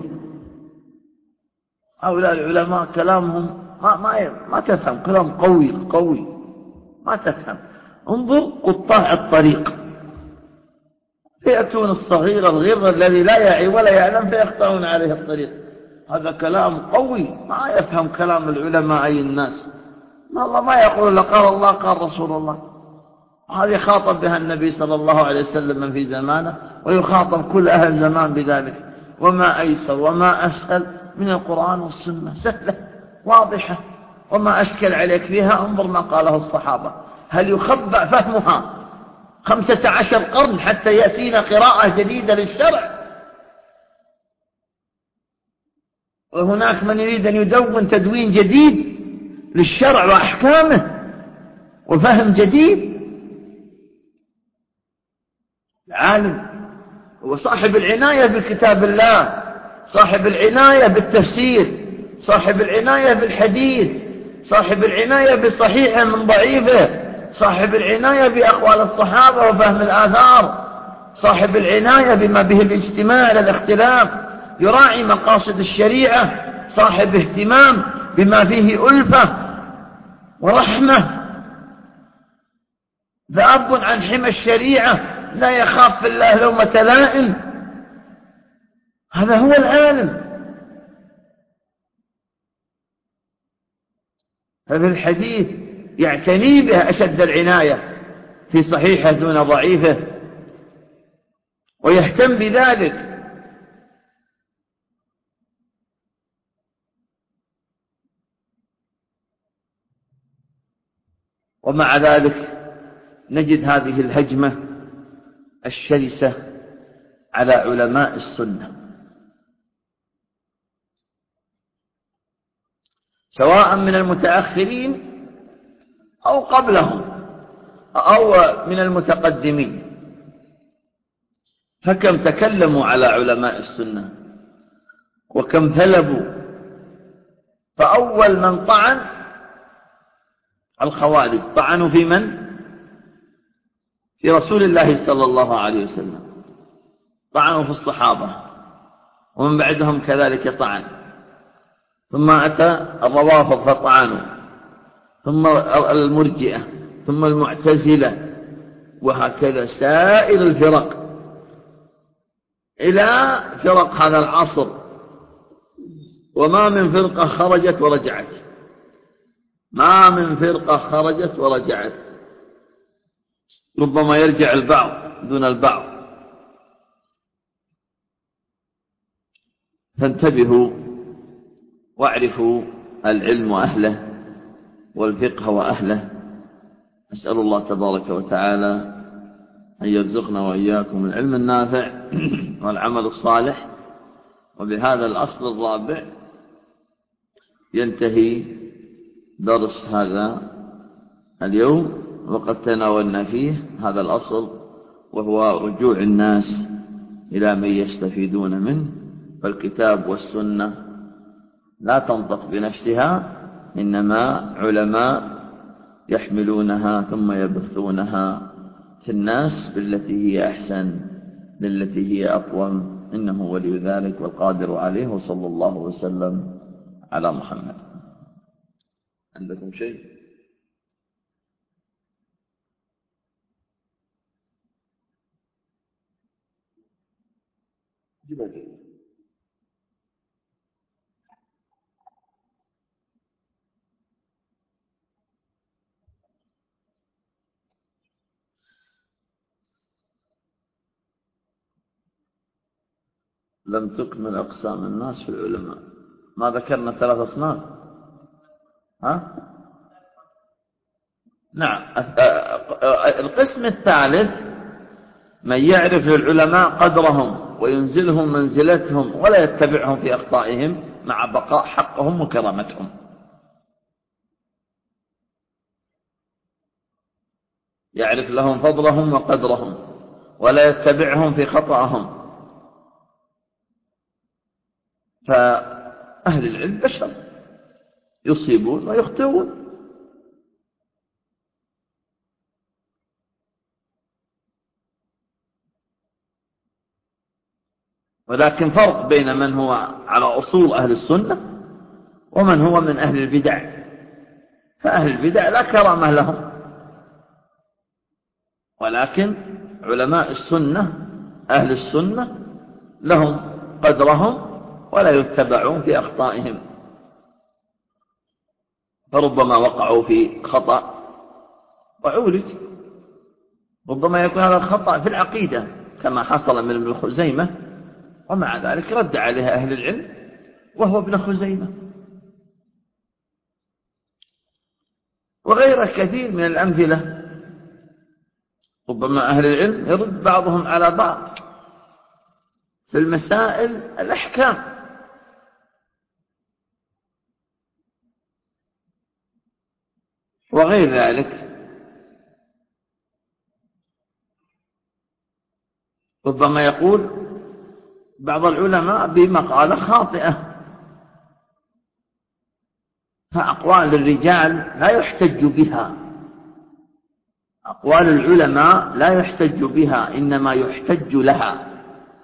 هؤلاء العلماء كلامهم ما تفهم، كلام قوي ما تفهم. انظر قطاع الطريق فيأتون الصغير الغر الذي لا يعي ولا يعلم فيقطعون عليه الطريق. هذا كلام قوي ما يفهم كلام العلماء أي الناس. الله ما يقول قال الله قال رسول الله. هذه خاطب بها النبي صلى الله عليه وسلم من في زمانه، ويخاطب كل أهل زمان بذلك. وما أيسر وما أسهل من القرآن والسنة، سهلة واضحة، وما أشكل عليك فيها انظر ما قاله الصحابة. هل يخبأ فهمها 15 قرن حتى يأتينا قراءة جديدة للشرع؟ وهناك من يريد أن يدون تدوين جديد للشرع وأحكامه وفهم جديد. العالم هو صاحب العناية بكتاب الله، صاحب العناية بالتفسير، صاحب العناية بالحديث، صاحب العناية بصحيحه من ضعيفه، صاحب العناية بأقوال الصحابة وفهم الآثار، صاحب العناية بما به الاجتماع على الاختلاف، يراعي مقاصد الشريعة، صاحب اهتمام بما فيه ألفة ورحمة، ذاب عن حمى الشريعة، لا يخاف في الله لومة لائم. هذا هو العالم. ففي الحديث يعتني به أشد العناية في صحيحه دون ضعيفه، ويهتم بذلك. ومع ذلك نجد هذه الهجمة الشرسة على علماء السنة، سواء من المتأخرين أو قبلهم أو من المتقدمين. فكم تكلموا على علماء السنة وكم ثلبوا. فأول من طعن الخوارج، طعنوا في من؟ في رسول الله صلى الله عليه وسلم، طعنوا في الصحابة، ومن بعدهم كذلك طعن. ثم أتى الروافض فطعنوا، ثم المرجئة، ثم المعتزلة، وهكذا سائر الفرق إلى فرق هذا العصر. وما من فرقة خرجت ورجعت، ما من فرقة خرجت ورجعت، ربما يرجع البعض دون البعض. فانتبهوا واعرفوا العلم وأهله والفقه وأهله. أسأل الله تبارك وتعالى أن يرزقنا وإياكم العلم النافع والعمل الصالح. وبهذا الأصل الرابع ينتهي درس هذا اليوم، وقد تناولنا فيه هذا الأصل، وهو رجوع الناس إلى من يستفيدون منه. فالكتاب والسنة لا تنطق بنفسها، إنما علماء يحملونها ثم يبثونها في الناس بالتي هي أحسن، بالتي هي أقوم. إنه ولي ذلك والقادر عليه. وصلى الله وسلم على محمد. عندكم شيء؟ لم تكمل أقسام الناس في العلماء. ما ذكرنا 3 أصناف؟ ها؟ نعم. القسم الثالث من يعرف للعلماء قدرهم وينزلهم منزلتهم ولا يتبعهم في أخطائهم مع بقاء حقهم وكرامتهم. يعرف لهم فضلهم وقدرهم ولا يتبعهم في خطأهم. فأهل العلم بشر يصيبون ويخطئون، ولكن فرق بين من هو على أصول أهل السنة ومن هو من أهل البدع. فأهل البدع لا كرامة لهم، ولكن علماء السنة أهل السنة لهم قدرهم ولا يتبعون في أخطائهم، فربما وقعوا في خطأ وعولج، ربما يكون هذا الخطأ في العقيدة كما حصل من ابن خزيمة، ومع ذلك رد عليها أهل العلم وهو ابن خزيمة. وغيره كثير من الأمثلة، ربما أهل العلم يرد بعضهم على بعض في المسائل الأحكام. وغير ذلك ربما يقول بعض العلماء بمقالة خاطئة، فأقوال الرجال لا يحتج بها، أقوال العلماء لا يحتج بها، إنما يحتج لها.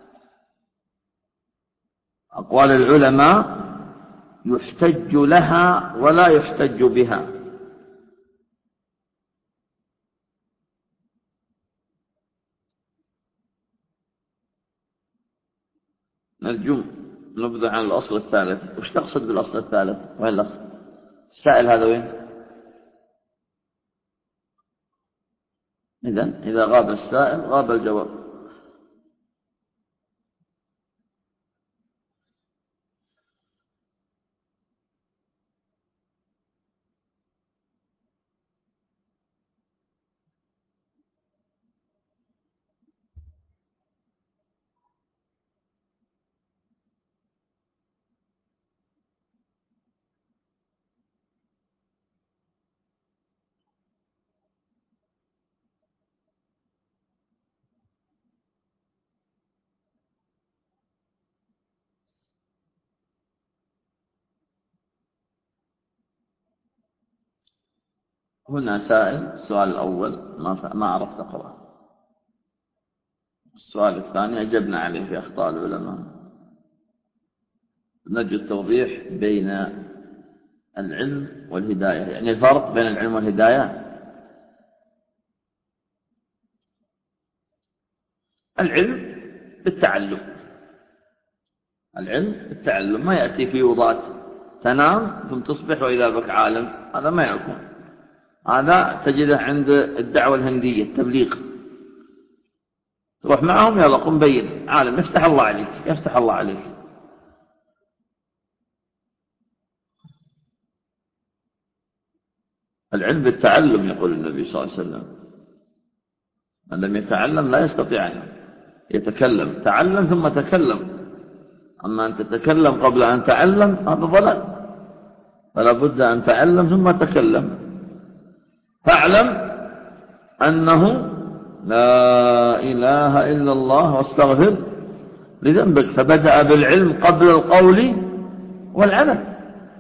أقوال العلماء يحتج لها ولا يحتج بها. نرجو نبذة عن الأصل الثالث. وش تقصد بالأصل الثالث؟ وين الأصل؟ السائل هذا وين؟ إذا غاب السائل غاب الجواب. هنا سائل، السؤال الأول ما عرفت أقرأ، السؤال الثاني أجبنا عليه في أخطاء العلماء. نرجو التوضيح بين العلم والهداية، يعني الفرق بين العلم والهداية. العلم بالتعلم، العلم بالتعلم، ما يأتي في وضات تنام ثم تصبح وإذا بك عالم، هذا ما يكون. هذا تجده عند الدعوة الهندية التبليغ، تروح معهم يلا قم بين عالم، يفتح الله عليك يفتح الله عليك. العلم بالتعلم يقول النبي صلى الله عليه وسلم، من لم يتعلم لا يستطيع أن يتكلم، تعلم ثم تكلم. أما أن تتكلم قبل أن تعلم هذا ضلال، فلا بد أن تعلم ثم تكلم. فاعلم أنه لا إله إلا الله واستغفر لذنبك، فبدأ بالعلم قبل القول والعمل.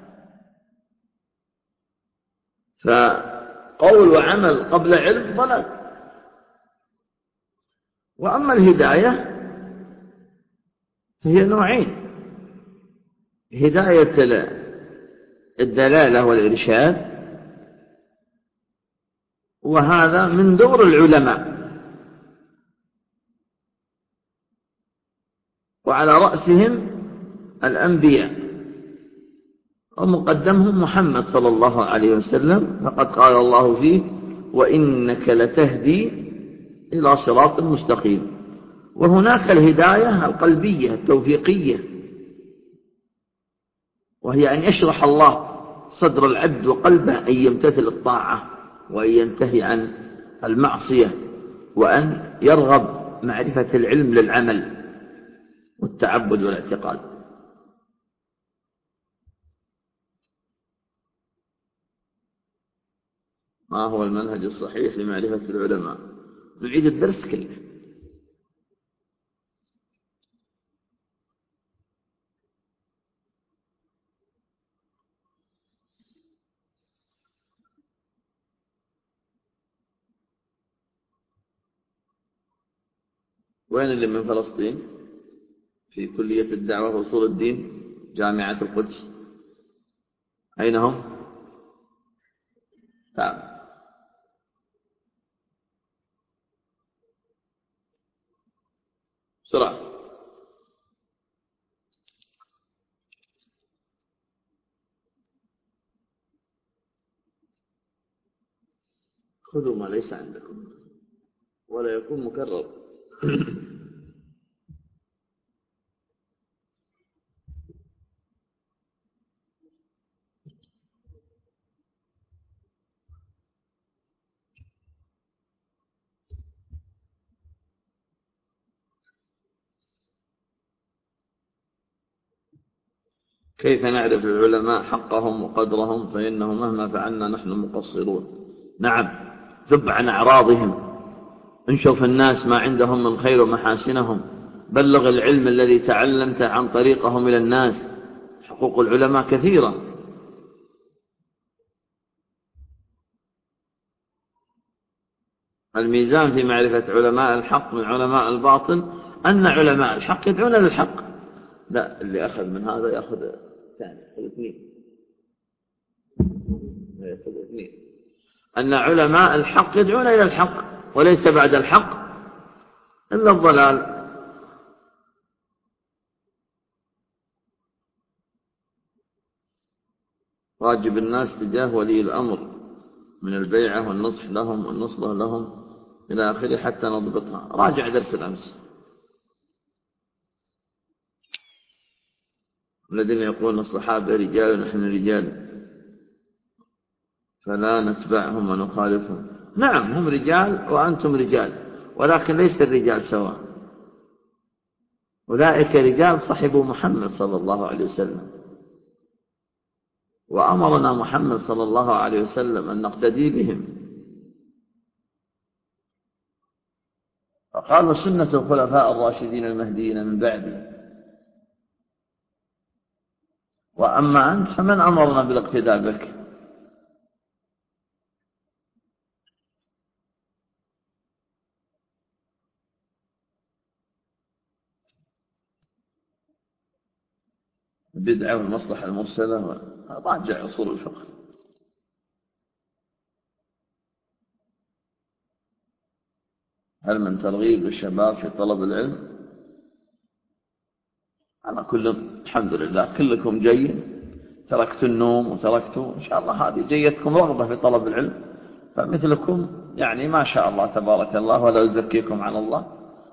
فقول وعمل قبل علم ضلال. وأما الهداية فهي نوعين: هداية الدلالة والإرشاد، وهذا من دور العلماء، وعلى رأسهم الأنبياء، ومقدمهم محمد صلى الله عليه وسلم، فقد قال الله فيه: وإنك لتهدي إلى صراط مستقيم. وهناك الهداية القلبية التوفيقية، وهي أن يشرح الله صدر العبد وقلبه أن يمتثل الطاعة وأن ينتهي عن المعصية، وأن يرغب معرفة العلم للعمل والتعبد والاعتقاد. ما هو المنهج الصحيح لمعرفة العلماء؟ نعيد الدرس كله. وين اللي من فلسطين؟ في كلية الدعوة وأصول الدين جامعة القدس. أين هم؟ تعال. خذوا ما ليس عندكم ولا يكون مكرر. كيف نعرف العلماء حقهم وقدرهم فإنه مهما فعلنا نحن مقصرون؟ نعم، ذب عن أعراضهم، انشر في الناس ما عندهم من خير ومحاسنهم، بلغ العلم الذي تعلمت عن طريقهم إلى الناس. حقوق العلماء كثيرة. الميزان في معرفة علماء الحق من علماء الباطل أن علماء الحق يدعون للحق. لا، اللي أخذ من هذا يأخذ ثاني، يأخذ اثنين. أن علماء الحق يدعون إلى الحق وليس بعد الحق إلا الضلال. واجب الناس تجاه ولي الأمر من البيعة والنصح لهم والنصرة لهم إلى آخره حتى نضبطها. راجع درس الأمس. الذين يقولون الصحابة رجال ونحن رجال فلا نتبعهم ونخالفهم. نعم، هم رجال وأنتم رجال، ولكن ليس الرجال سواء. أولئك رجال صحبوا محمد صلى الله عليه وسلم، وأمرنا محمد صلى الله عليه وسلم أن نقتدي بهم. فقال سنة الخلفاء الراشدين المهديين من بعدي. وأما أنت فمن أمرنا بالاقتداء بك؟ البدعة والمصلحة المرسلة. راجع أصول الفقه. هل من ترغيب الشباب في طلب العلم؟ أنا الحمد لله كلكم جيد، تركتوا النوم وتركتوا إن شاء الله هذه جيتكم رغبة في طلب العلم، فمثلكم يعني ما شاء الله تبارك الله ولا يزكيكم على الله.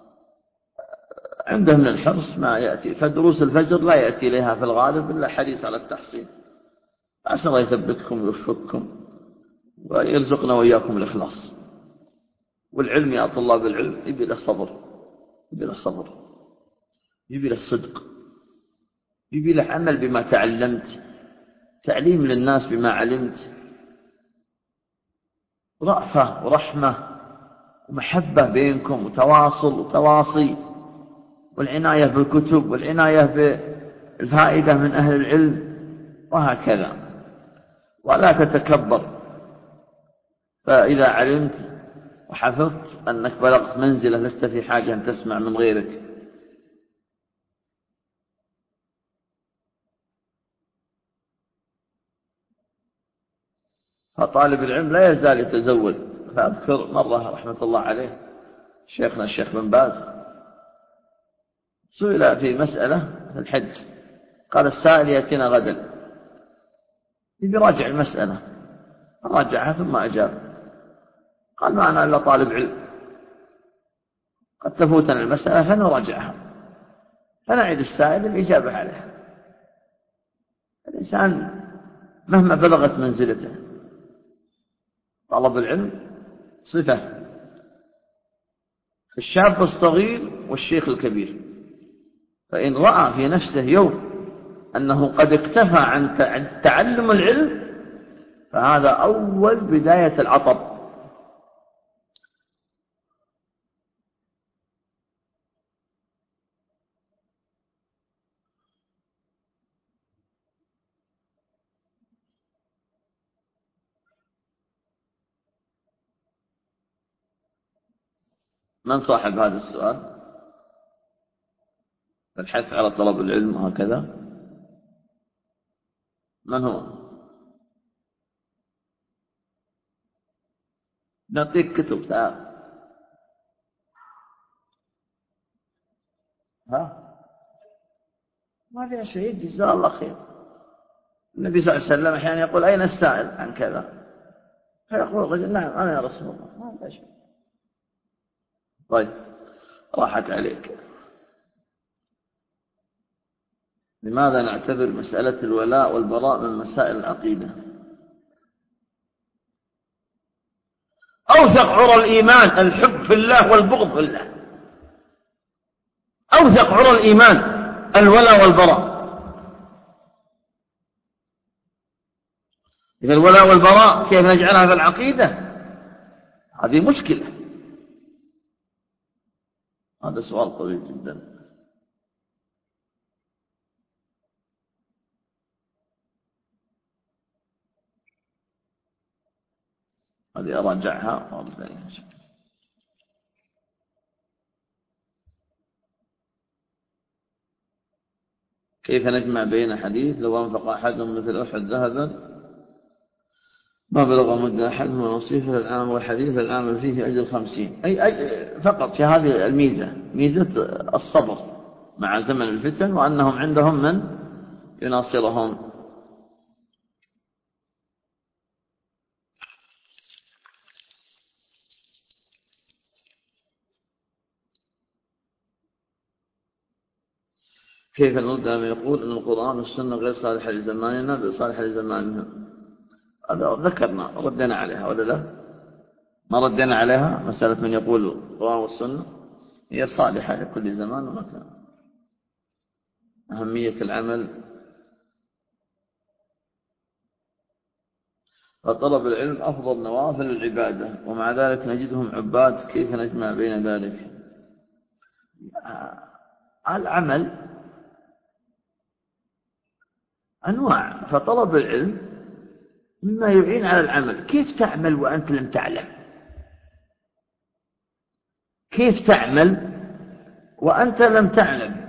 عنده من الحرص ما يأتي، فدروس الفجر لا يأتي إليها في الغالب إلا حريص على التحصيل. أسأل الله يثبتكم ويوفقكم ويرزقنا وإياكم الإخلاص. والعلم يا طلاب العلم يبي له صبر، يبي له صبر، يبي له صدق، يبي له عمل بما تعلمت، تعليم للناس بما علمت، رأفة ورحمة ومحبة بينكم وتواصل وتواصي، والعناية بالكتب والعناية بالفائدة من أهل العلم وهكذا. ولا تتكبر، فإذا علمت وحفظت أنك بلغت منزلة لست في حاجة أن تسمع من غيرك. فطالب العلم لا يزال يتزود. فأذكر مرة رحمة الله عليه شيخنا الشيخ بن باز سئل في مسألة في الحج، قال السائل يأتينا غدا، يراجع المسألة، راجعها ثم أجاب. قال ما أنا إلا طالب علم، قد تفوتنا المسألة فنراجعها، فنعيد السائل الإجابة عليها. الإنسان مهما بلغت منزلته، طلب العلم صفة الشاب الصغير والشيخ الكبير. فإن رأى في نفسه يوم أنه قد اكتفى عن تعلم العلم فهذا أول بداية العطب. من صاحب هذا السؤال؟ الحث على طلب العلم وهكذا. من هو؟ نعطيك كتب، تعال. ما فيها شيء، جزاه الله خير. النبي صلى الله عليه وسلم أحيانا يقول أين السائل عن كذا؟ فيقول الرجل نعم أنا يا رسول الله، ما لا شيء. طيب راحت عليك. لماذا نعتبر مسألة الولاء والبراء من مسائل العقيدة؟ أوثق عرى الإيمان الحب في الله والبغض في الله، أوثق عرى الإيمان الولاء والبراء. إذا الولاء والبراء كيف نجعلها في العقيدة؟ هذه مشكلة. هذا سؤال طويل جدا. هذه أراجعها. كيف نجمع بين حديث لو أنفق أحد مثل أحد ذهبا ما بلغ مد أحدهم ونصيفه العام، والحديث العام فيه أجر 50. أي فقط في هذه الميزة، ميزة الصبر مع زمن الفتن، وأنهم عندهم من يناصرهم. كيف نرد لما يقول أن القرآن والسنة غير صالحة لزماننا بل صالحة لزمانهم؟ هذا ذكرنا ردنا عليها ولا لا؟ ما ردنا عليها. مسألة من يقول القرآن والسنة هي صالحة لكل زمان ومكان. أهمية العمل فطلب العلم أفضل نوافل العبادة، ومع ذلك نجدهم عباد. كيف نجمع بين ذلك؟ العمل أنواع، فطلب العلم مما يعين على العمل. كيف تعمل وأنت لم تعلم؟ كيف تعمل وأنت لم تعلم؟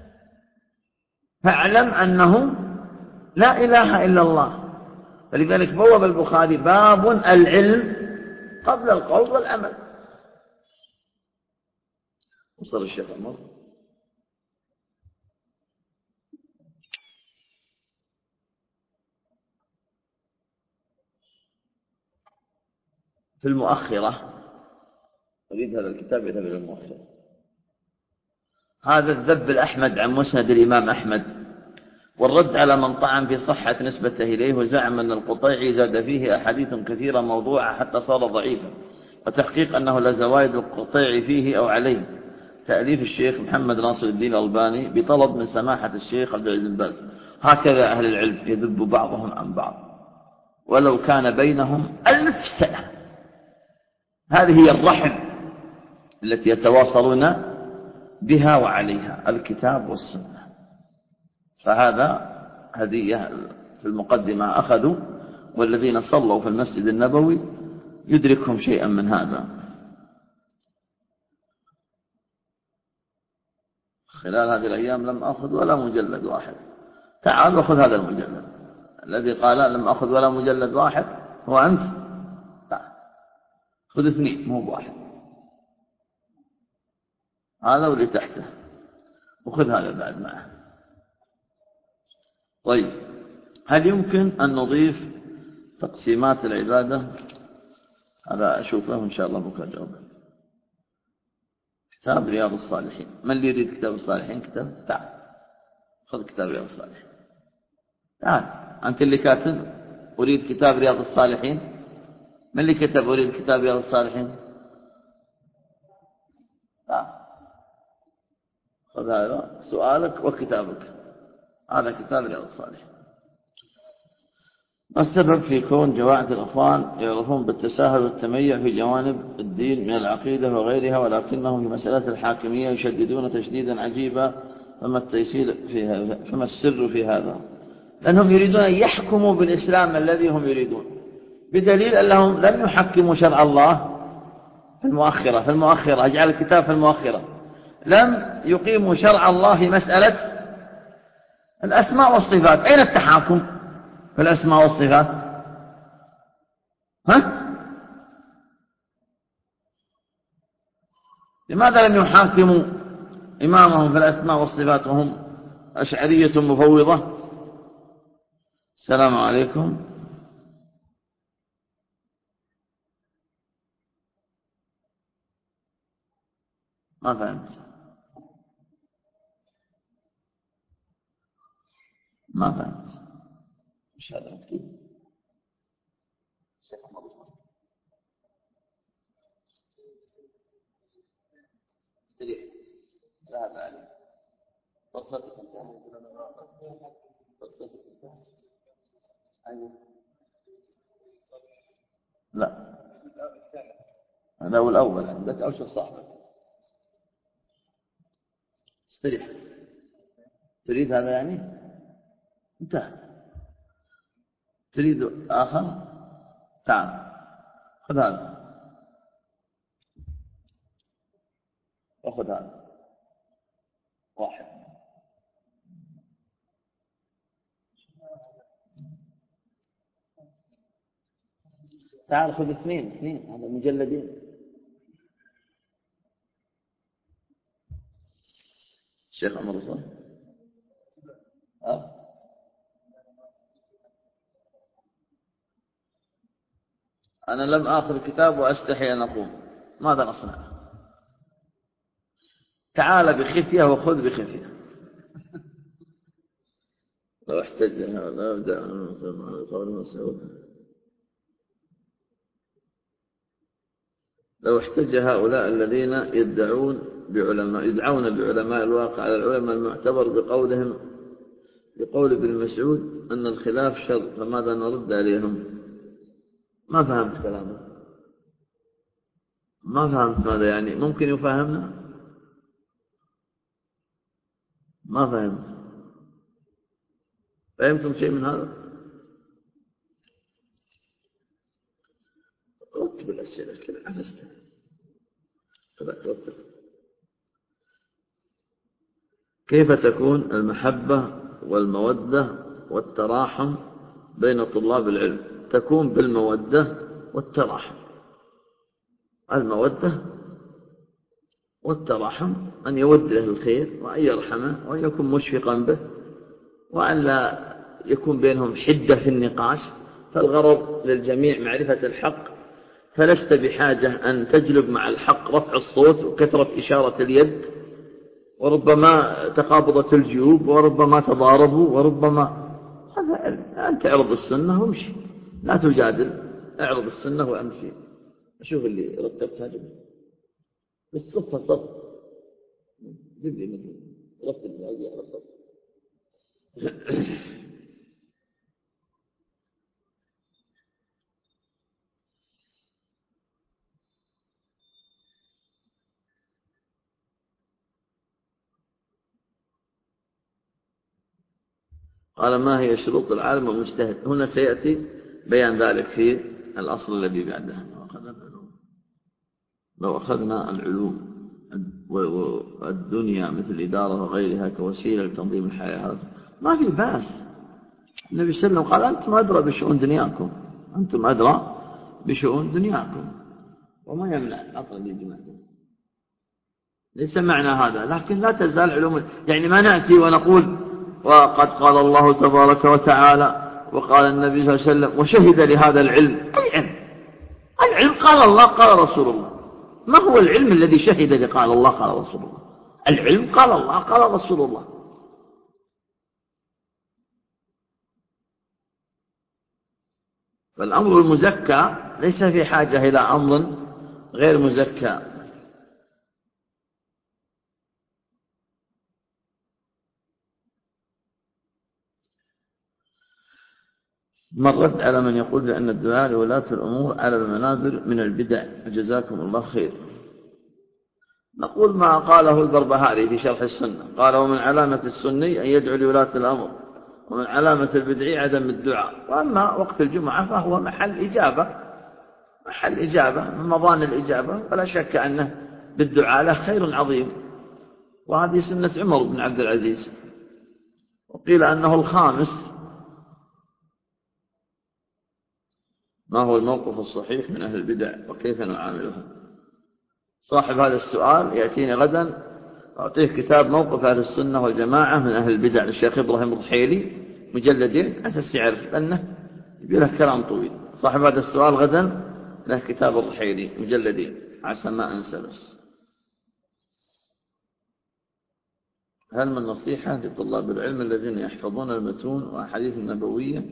فاعلم أنه لا إله إلا الله. فلذلك بوب البخاري باب العلم قبل القول والعمل. وصل الشيخ عمر. في المؤخرة، أريد هذا الكتاب يذهب إلى المؤخرة. هذا الذب الأحمد عن مسند الإمام أحمد، والرد على من طعن في صحة نسبته إليه، وزعم أن القطيعي زاد فيه أحاديث كثيرة موضوعة حتى صار ضعيفا، وتحقيق أنه لا زوائد القطيعي فيه أو عليه. تأليف الشيخ محمد ناصر الدين الألباني بطلب من سماحة الشيخ عبد العزيز بن باز. هكذا أهل العلم يذب بعضهم عن بعض ولو كان بينهم 1000 سنة. هذه هي الرحم التي يتواصلون بها وعليها، الكتاب والسنة. فهذا هدية في المقدمة أخذوا، والذين صلوا في المسجد النبوي يدركهم شيئا من هذا. خلال هذه الأيام لم أخذ ولا مجلد واحد. تعال وخذ هذا المجلد. الذي قال لم أخذ ولا مجلد واحد هو أنت. تعال خذ 2 مو بواحد. هذا واللي تحته، وخذ هذا بعد معه. طيب، هل يمكن أن نضيف تقسيمات العبادة؟ هذا أشوفه إن شاء الله بكرة جوابه. كتاب رياض الصالحين. من اللي يريد كتاب الصالحين؟ كتاب، تعال خذ كتاب رياض الصالحين. تعال أنت اللي كاتب أريد كتاب رياض الصالحين. من اللي كتب أريد كتاب رياض الصالحين؟ تعال خذ هذا سؤالك وكتابك. هذا كتاب رياض الصالحين. ما السبب في كون جماعة الأخوان يعرفون بالتساهل والتميع في جوانب الدين من العقيدة وغيرها، ولكنهم في مسألة الحاكمية يشددون تشديدا عجيبا؟ فما السر في هذا؟ لأنهم يريدون أن يحكموا بالإسلام الذي هم يريدون، بدليل أنهم لم يحكموا شرع الله في المؤخرة أجعل الكتاب في المؤخرة، لم يقيموا شرع الله في مسألة الأسماء والصفات. أين التحاكم في الأسماء والصفات؟ لماذا لم يحاكموا إمامهم في الأسماء والصفات وهم أشعرية مفوضة؟ السلام عليكم. ما فهمت. ما فهمت. مش هذا مكتوب؟ استريح. ذهب عليه. فرصتك انتهت. فرصتك انتهت. أيوه. لا. هذا هو الأول عندك أو شو صاحبك؟ استريح. تريد هذا يعني؟ انتهى. تريد آخر؟ تعال خذ هذا وخذ هذا واحد. تعال خذ اثنين هذا مجلدين. الشيخ عمر صح؟ أنا لم آخذ الكتاب وأستحي أن أقوم. ماذا نصنع؟ تعال بخفية وخذ بخفية. لو احتج هؤلاء لو احتج هؤلاء الذين يدعون بعلماء الواقع على العلماء المعتبر بقول ابن مسعود أن الخلاف شر، فماذا نرد عليهم؟ ما فهمت كلامه. ما فهمت ماذا يعني. ممكن يفهمنا؟ ما فهمت. فهمتم شيء من هذا؟ رتب الأسئلة كذا عفستها. كيف تكون المحبة والمودة والتراحم بين طلاب العلم؟ تكون بالمودة والتراحم. المودة والتراحم أن يود له الخير وأن يرحمه وأن يكون مشفقا به وأن لا يكون بينهم حدة في النقاش، فالغرض للجميع معرفة الحق، فلست بحاجة أن تجلب مع الحق رفع الصوت وكثرة إشارة اليد، وربما تقابضت الجيوب وربما تضاربوا وربما هذا. أنت اعرض السنة وامشي، لا تجادل، اعرض السنة وامشي. أشوف اللي رتبتها بالصف صف. جيب لي مثل رتب هذه على صف. قال ما هي شروط العالم والمجتهد؟ هنا سيأتي بيان ذلك في الأصل الذي بعده. لو أخذنا العلوم والدنيا مثل الإدارة وغيرها كوسيلة لتنظيم الحياة ما في بأس. النبي صلى الله عليه وسلم قال أنتم أدرى بشؤون دنياكم، أنتم أدرى بشؤون دنياكم، وما يمنع أطلب دماءكم. ليس معنى هذا، لكن لا تزال علوم، يعني ما نأتي ونقول وقد قال الله تبارك وتعالى وقال النبي صلى الله عليه وسلم وشهد لهذا العلم. أي علم؟ العلم قال الله قال رسول الله. ما هو العلم الذي شهد لقال الله قال رسول الله؟ العلم قال الله قال رسول الله. فالأمر المزكى ليس في حاجة إلى أمر غير مزكى. ما الرد على من يقول بأن الدعاء لولاة الأمور على المنابر من البدع؟ جزاكم الله خير. نقول ما قاله البربهاري في شرح السنة، قال ومن علامة السني أن يدعو لولاة الأمر، ومن علامة البدعي عدم الدعاء. وأما وقت الجمعة فهو محل إجابة من مضان الإجابة، ولا شك أنه بالدعاء له خير عظيم، وهذه سنة عمر بن عبد العزيز. وقيل أنه الخامس. ما هو الموقف الصحيح من أهل البدع وكيف نعاملهم؟ صاحب هذا السؤال يأتيني غدا أعطيه كتاب موقف أهل السنة والجماعة من أهل البدع للشيخ إبراهيم الرحيلي، مجلدين، أساس يعرف لأنه يبي له كلام طويل. صاحب هذا السؤال غدا له كتاب الرحيلي مجلدين، عسى ما أنسى بس. هل من نصيحة لطلاب العلم الذين يحفظون المتون وأحاديث النبوية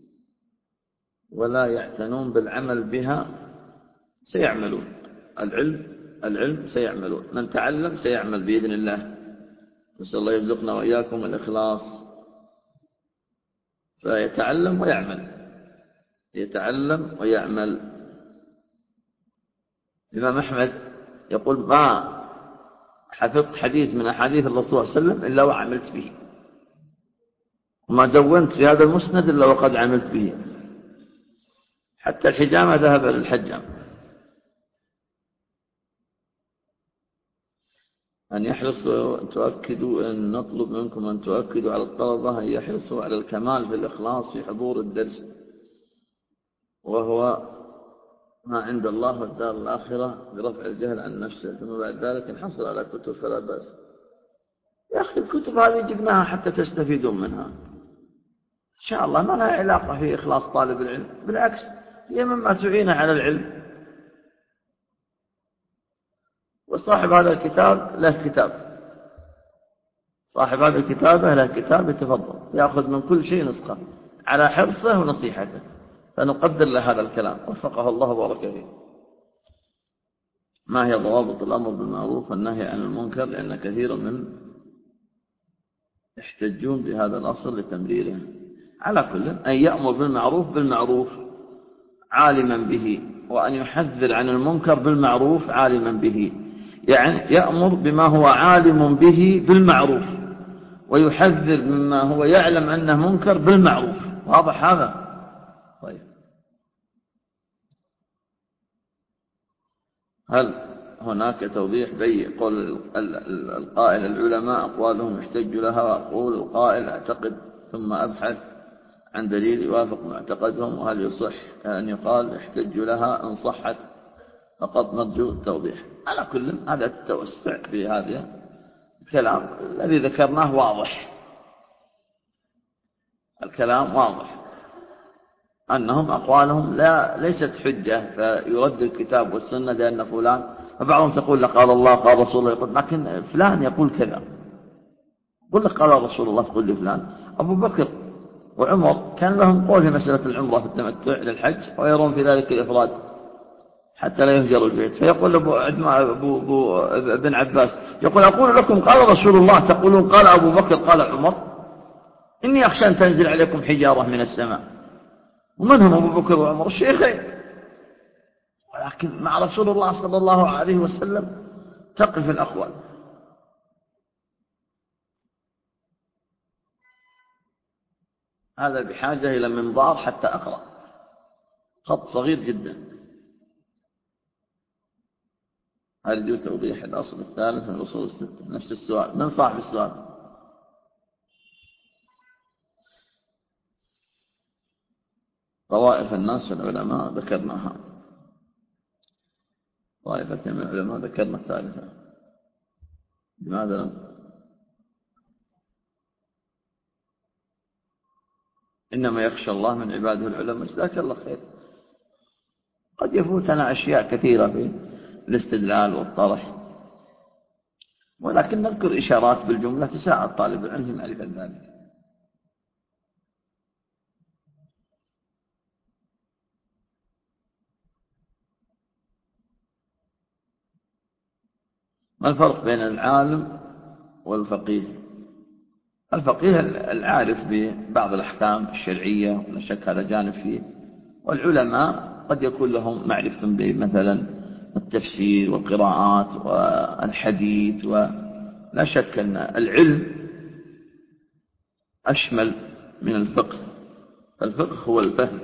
ولا يعتنون بالعمل بها؟ سيعملون. العلم سيعملون. من تعلم سيعمل بإذن الله. نسأل الله يرزقنا وإياكم الإخلاص. فيتعلم ويعمل، يتعلم ويعمل. الإمام أحمد يقول: ما حفظت حديث من أحاديث الرسول صلى الله عليه وسلم إلا وعملت به، وما دونت في هذا المسند إلا وقد عملت به. حتى الحجامة ذهب للحجام. أن يحرصوا تؤكدوا أن نطلب منكم أن تؤكدوا على الطلبة أن يحرصوا على الكمال في الإخلاص في حضور الدرس، وهو ما عند الله والدار الآخرة برفع الجهل عن نفسه، ثم بعد ذلك انحصر على كتب فلا بأس. يا أخي الكتب هذه جبناها حتى تستفيدون منها إن شاء الله، ما لها علاقة في إخلاص طالب العلم، بالعكس هي مما تعين على العلم. وصاحب هذا الكتاب له كتاب، صاحب هذا الكتاب له كتاب، يتفضل يأخذ من كل شيء نسخة على حرصه ونصيحته، فنقدر له هذا الكلام وفقه الله وبارك فيه. ما هي ضوابط الأمر بالمعروف والنهي عن المنكر؟ لأن كثيرا من يحتجون بهذا الأصل لتمريره. على كل أن يأمر بالمعروف عالما به، وأن يحذر عن المنكر بالمعروف عالما به. يعني يأمر بما هو عالم به بالمعروف، ويحذر مما هو يعلم أنه منكر بالمعروف. واضح هذا؟ طيب، هل هناك توضيح بين قول القائل العلماء أقوالهم يحتج لها، وأقول القائل أعتقد ثم أبحث عن دليل يوافق معتقدهم؟ وهل يصح أن يقال يحتج لها إن صحت؟ فقط نرجو التوضيح. على كل هذا التوسع في هذا الكلام الذي ذكرناه واضح، الكلام واضح أنهم أقوالهم ليست حجة فيرد الكتاب والسنة لأن فلان، فبعضهم تقول لك قال الله قال رسول الله، يقول لكن فلان يقول كذا، قل لك قال رسول الله تقول لي فلان. أبو بكر وعمر كان لهم قول في مسألة العمرة في التمتع للحج، ويرون في ذلك الإفراد حتى لا يهجر البيت. فيقول أبو ابن عباس يقول: أقول لكم قال رسول الله تقولون قال أبو بكر قال عمر، إني أخشى أن تنزل عليكم حجارة من السماء. ومن هم أبو بكر وعمر؟ الشيخين. ولكن مع رسول الله صلى الله عليه وسلم تقف الأقوال. هذا بحاجة إلى منظار حتى أقرأ، خط صغير جدا. أرجو توضيح الأصل الثالث من الأصول الستة. نفس السؤال. من صاحب السؤال؟ طوائف الناس والعلماء ذكرناها، طائفة من العلماء ذكرنا الثالثة. لماذا لم؟ إنما يخشى الله من عباده العلماء. جزاك الله خير. قد يفوتنا أشياء كثيرة في الاستدلال والطرح، ولكن نذكر إشارات بالجملة تساعد طالب العلم في معرفة ذلك. ما الفرق بين العالم والفقيه؟ الفقيه العارف ببعض الأحكام الشرعية ولا شك هذا جانب فيه، والعلماء قد يكون لهم معرفة بمثلا التفسير والقراءات والحديث، ولا شك أن العلم أشمل من الفقه. الفقه هو الفهم.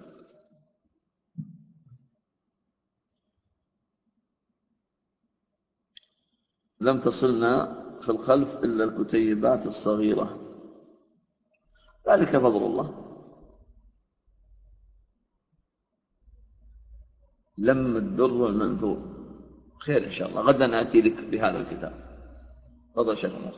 لم تصلنا في الخلف إلا الكتيبات الصغيرة، ذلك فضل الله. لم الدر المنثور. خير إن شاء الله، غدا نأتي لك بهذا الكتاب. تفضل شيخ عمر.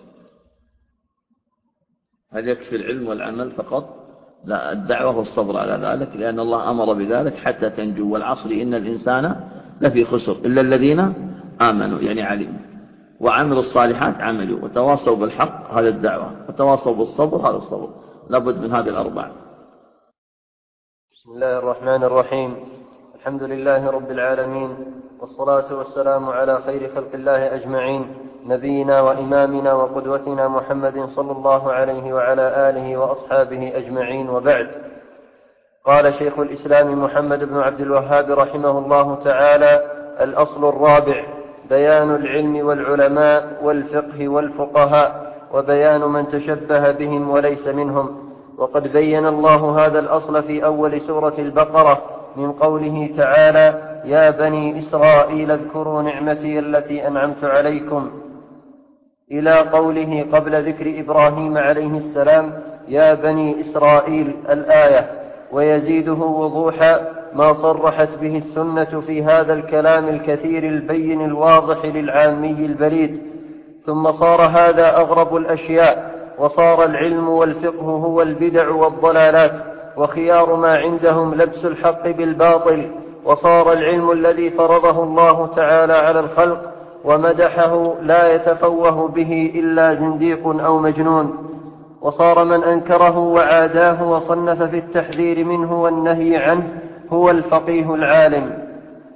هل يكفي العلم والعمل فقط؟ لا، الدعوة والصبر على ذلك، لأن الله أمر بذلك حتى تنجو. والعصر إن الإنسان لفي خسر إلا الذين آمنوا، يعني علموا. وعملوا الصالحات عملوا، وتواصوا بالحق هذا الدعوة، وتواصوا بالصبر هذا الصبر. لابد من هذه الأربعة. بسم الله الرحمن الرحيم. الحمد لله رب العالمين، والصلاة والسلام على خير خلق الله أجمعين، نبينا وإمامنا وقدوتنا محمد صلى الله عليه وعلى آله وأصحابه أجمعين، وبعد. قال شيخ الإسلام محمد بن عبد الوهاب رحمه الله تعالى: الأصل الرابع: بيان العلم والعلماء والفقه والفقهاء، وبيان من تشبه بهم وليس منهم. وقد بين الله هذا الأصل في أول سورة البقرة من قوله تعالى: يا بني إسرائيل اذكروا نعمتي التي أنعمت عليكم، إلى قوله قبل ذكر إبراهيم عليه السلام: يا بني إسرائيل الآية. ويزيده وضوحا ما صرحت به السنة في هذا الكلام الكثير البين الواضح للعامي البليد. ثم صار هذا أغرب الأشياء، وصار العلم والفقه هو البدع والضلالات، وخيار ما عندهم لبس الحق بالباطل. وصار العلم الذي فرضه الله تعالى على الخلق ومدحه لا يتفوه به إلا زنديق أو مجنون. وصار من أنكره وعاداه وصنف في التحذير منه والنهي عنه هو الفقيه العالم.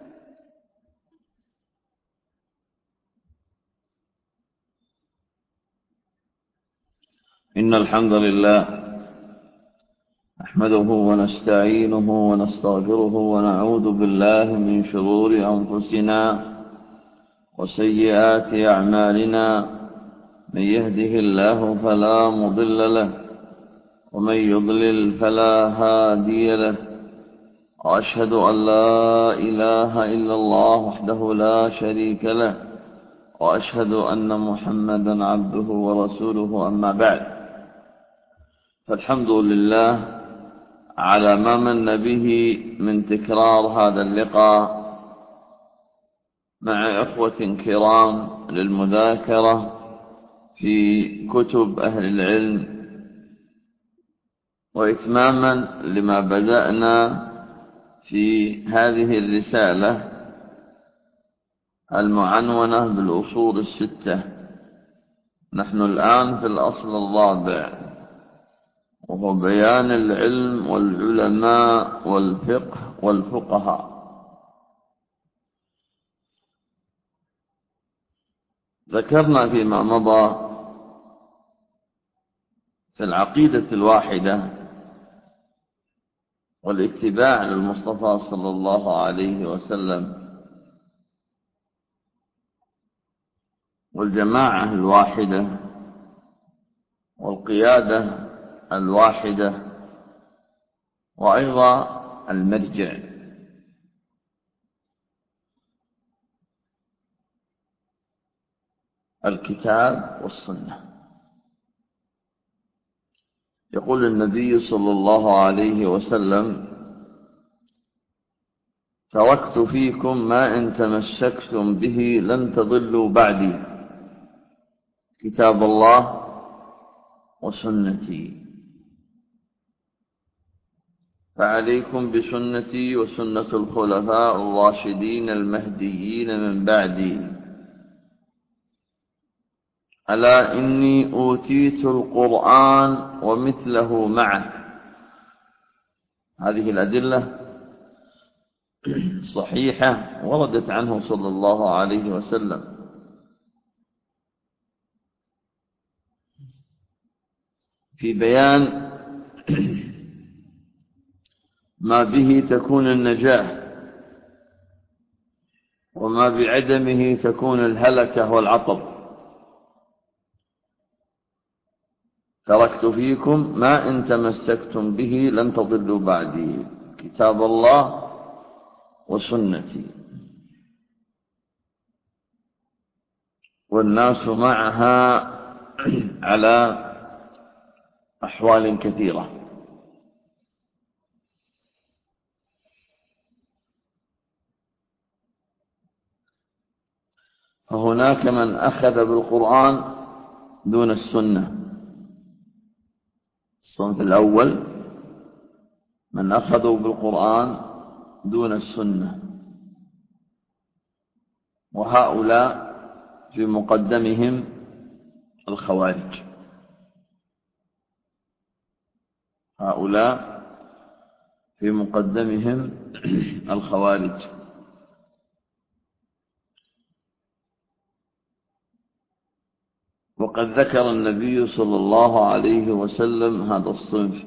إن الحمد لله نحمده ونستعينه ونستغفره ونعوذ بالله من شرور أنفسنا وسيئات أعمالنا. من يهده الله فلا مضل له، ومن يضلل فلا هادي له. وأشهد أن لا إله إلا الله وحده لا شريك له، وأشهد أن محمدا عبده ورسوله. أما بعد، فالحمد لله على ما من به من تكرار هذا اللقاء مع إخوة كرام للمذاكرة في كتب أهل العلم، وإتماما لما بدأنا في هذه الرسالة المعنونة بالأصول الستة. نحن الآن في الأصل الرابع، وهو بيان العلم والعلماء والفقه والفقهاء. ذكرنا فيما مضى في العقيدة الواحدة والاتباع للمصطفى صلى الله عليه وسلم والجماعة الواحدة والقيادة الواحدة، وأيضا المرجع. الكتاب والسنة. يقول النبي صلى الله عليه وسلم: تركت فيكم ما إن تمسكتم به لن تضلوا بعدي، كتاب الله وسنتي. فعليكم بسنتي وسنة الخلفاء الراشدين المهديين من بعدي. ألا إني أوتيت القرآن ومثله معه. هذه الأدلة صحيحة وردت عنه صلى الله عليه وسلم في بيان ما به تكون النجاة، وما بعدمه تكون الهلكة والعطب. تركت فيكم ما إن تمسكتم به لن تضلوا بعدي، كتاب الله وسنتي. والناس معها على أحوال كثيرة. فهناك من أخذ بالقرآن دون السنة. الصنف الأول من أخذوا بالقرآن دون السنة، وهؤلاء في مقدمهم الخوارج. هؤلاء في مقدمهم الخوارج. وقد ذكر النبي صلى الله عليه وسلم هذا الصنف: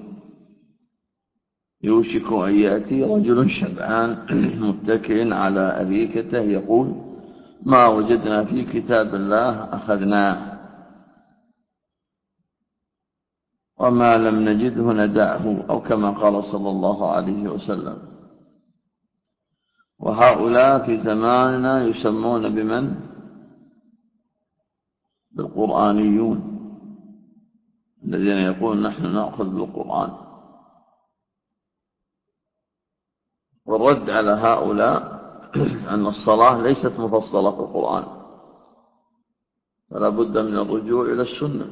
يوشك أن يأتي رجل شبعان متكئ على أريكته يقول: ما وجدنا في كتاب الله أخذناه، وما لم نجده ندعه، أو كما قال صلى الله عليه وسلم. وهؤلاء في زماننا يسمون بمن؟ بالقرآنيون، الذين يقولون نحن نأخذ بالقرآن. والرد على هؤلاء أن الصلاة ليست مفصلة في القرآن، فلا بد من الرجوع إلى السنة،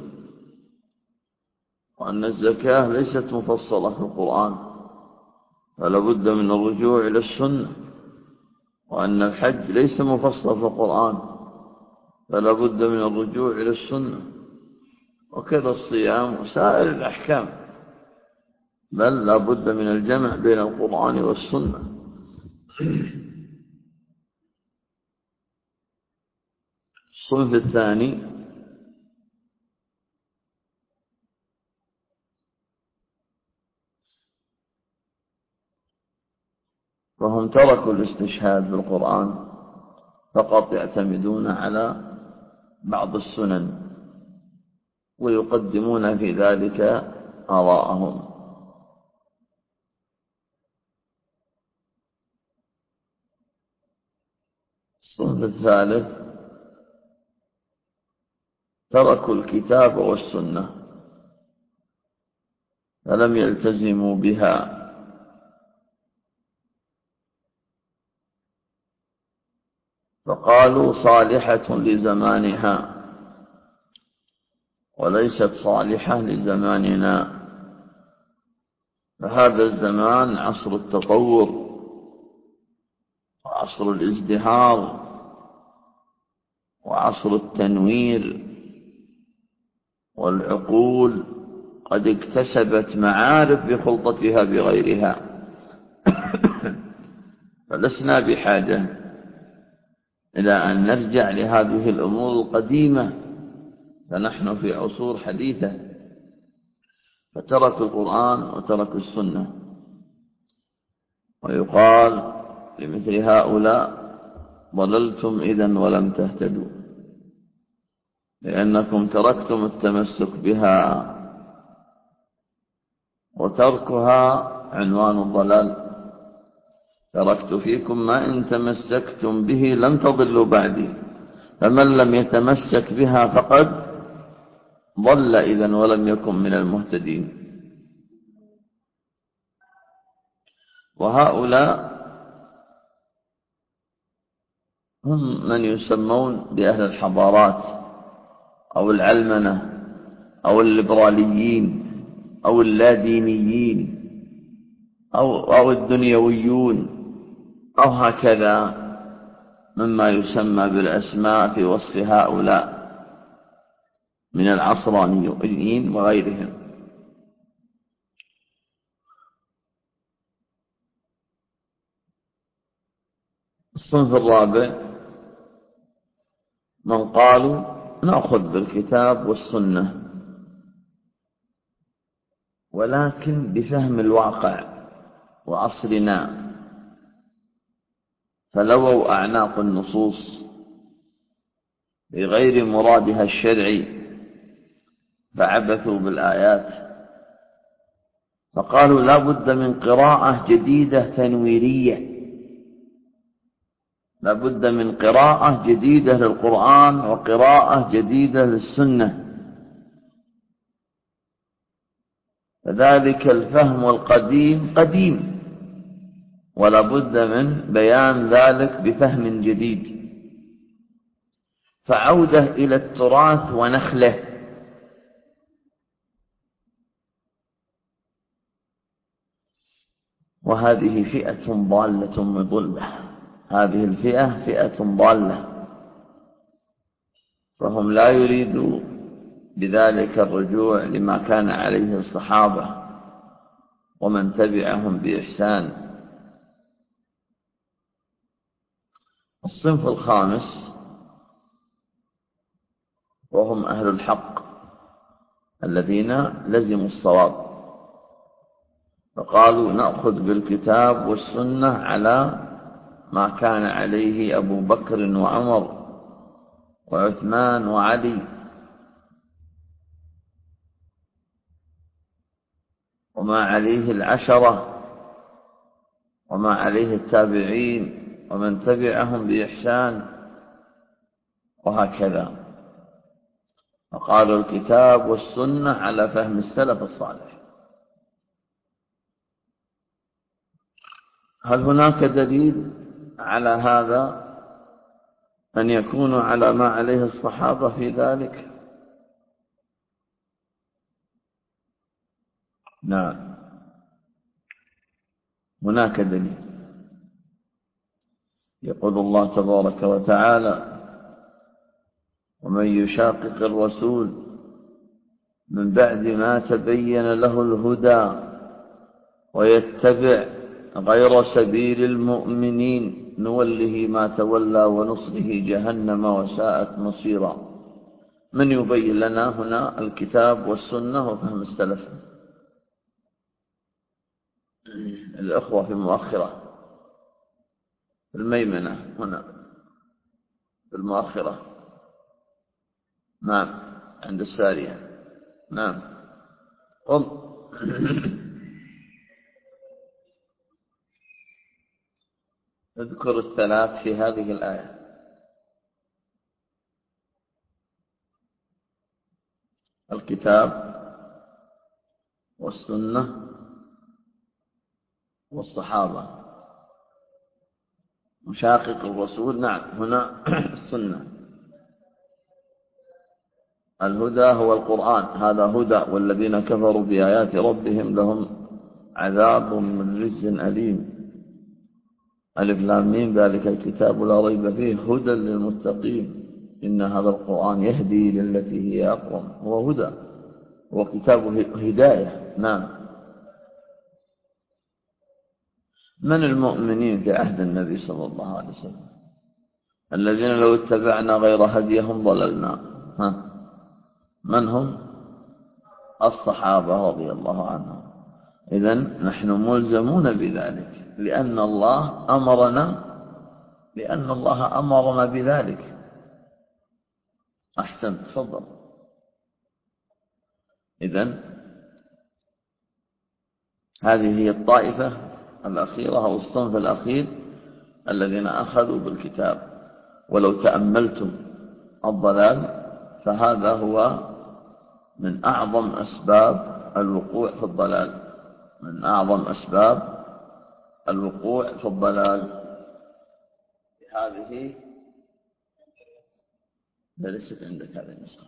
وأن الزكاة ليست مفصلة في القرآن، فلا بد من الرجوع إلى السنة، وأن الحج ليس مفصل في القرآن، فلا بد من الرجوع إلى السنة، وكذا الصيام وسائر الأحكام، بل لا بد من الجمع بين القرآن والسنة. الصنف الثاني: وهم تركوا الاستشهاد بالقرآن، فقط يعتمدون على بعض السنن ويقدمون في ذلك آراءهم. الصنف الثالث: تركوا الكتاب والسنة فلم يلتزموا بها، فقالوا صالحة لزمانها وليست صالحة لزماننا، فهذا الزمان عصر التطور وعصر الازدهار وعصر التنوير، والعقول قد اكتسبت معارف بخلطتها بغيرها، فلسنا بحاجة إلى أن نرجع لهذه الأمور القديمة، فنحن في عصور حديثة. فتركوا القرآن وتركوا السنة. ويقال لمثل هؤلاء: ضللتم إذن ولم تهتدوا، لأنكم تركتم التمسك بها، وتركها عنوان الضلال. تركت فيكم ما إن تمسكتم به لن تضلوا بعدي، فمن لم يتمسك بها فقد ضل إذن ولم يكن من المهتدين. وهؤلاء هم من يسمون بأهل الحضارات أو العلمنة أو الليبراليين أو اللادينيين أو الدنيويون أو هكذا مما يسمى بالأسماء في وصف هؤلاء من العصرانيين وغيرهم. الصنف الرابع: من قالوا نأخذ بالكتاب والسنة ولكن بفهم الواقع وعصرنا، فلووا أعناق النصوص بغير مرادها الشرعي، فعبثوا بالآيات، فقالوا لا بد من قراءة جديدة تنويرية، لا بد من قراءة جديدة للقرآن وقراءة جديدة للسنة، فذلك الفهم القديم قديم، ولا بد من بيان ذلك بفهم جديد، فعودة إلى التراث ونخله. وهذه فئة ضالة مضلة، هذه الفئة فئة ضالة، فهم لا يريدوا بذلك الرجوع لما كان عليه الصحابة ومن تبعهم بإحسان. الصنف الخامس وهم أهل الحق الذين لزموا الصواب، فقالوا نأخذ بالكتاب والسنة على ما كان عليه أبو بكر وعمر وعثمان وعلي وما عليه العشرة وما عليه التابعين ومن تبعهم بإحسان وهكذا. فقالوا الكتاب والسنة على فهم السلف الصالح. هل هناك دليل على هذا أن يكونوا على ما عليه الصحابة في ذلك؟ نعم، هناك دليل. يقول الله تبارك وتعالى: ومن يشاقق الرسول من بعد ما تبين له الهدى ويتبع غير سبيل المؤمنين نوله ما تولى ونصله جهنم وساءت مصيرا. من يبين لنا هنا الكتاب والسنة وفهم السلف؟ الأخوة في المؤخرة، في الميمنة هنا في المؤخرة. نعم، عند السارية. نعم، قم. اذكر الثلاث في هذه الآية. الكتاب والسنة والصحابة. مشاقق الرسول، نعم، هنا السنة. الهدى هو القرآن، هذا هدى، والذين كفروا بآيات ربهم لهم عذاب من رجز أليم. ألف لام ميم ذلك الكتاب لا ريب فيه هدى للمتقين إن هذا القرآن يهدي للتي هي أقوم. هو هدى، هو كتاب هداية. نعم. من المؤمنين في عهد النبي صلى الله عليه وسلم الذين لو اتبعنا غير هديهم ضللنا؟ من هم؟ الصحابة رضي الله عنهم. إذن نحن ملزمون بذلك لأن الله أمرنا بذلك. أحسن، تفضل. إذن هذه هي الطائفة الأخيرة أو الصنف الأخير الذين أخذوا بالكتاب. ولو تأملتم الضلال فهذا هو من أعظم أسباب الوقوع في الضلال، من أعظم أسباب الوقوع في الضلال. هذه ليست عندك هذه النسخة،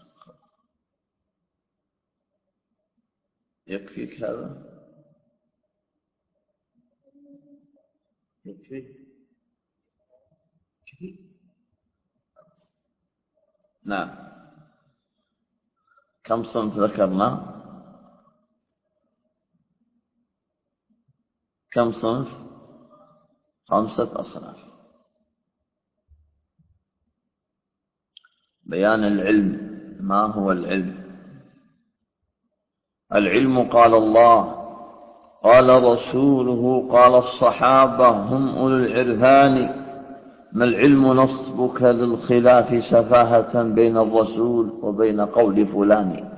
يكفيك هذا؟ يكفيك؟ نعم. كم صنف ذكرنا؟ كم صنف؟ 5 أصناف. بيان العلم. ما هو العلم؟ العلم قال الله، قال رسوله، قال الصحابة هم أولو العرفان. ما العلم نصبك للخلاف سفاهة بين الرسول وبين قول فلان.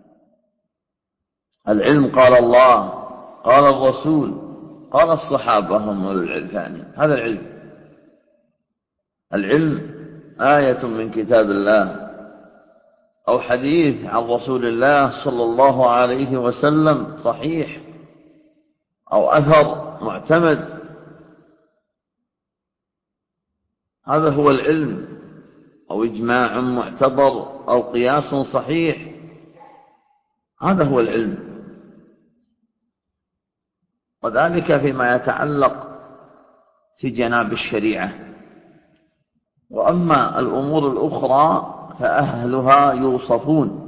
العلم قال الله، قال الرسول، قال الصحابة هم أولو العرفان. هذا العلم. العلم آية من كتاب الله أو حديث عن رسول الله صلى الله عليه وسلم صحيح، أو أثر معتمد. هذا هو العلم، أو إجماع معتبر أو قياس صحيح. هذا هو العلم. وذلك فيما يتعلق في جناب الشريعة. وأما الأمور الأخرى فأهلها يوصفون: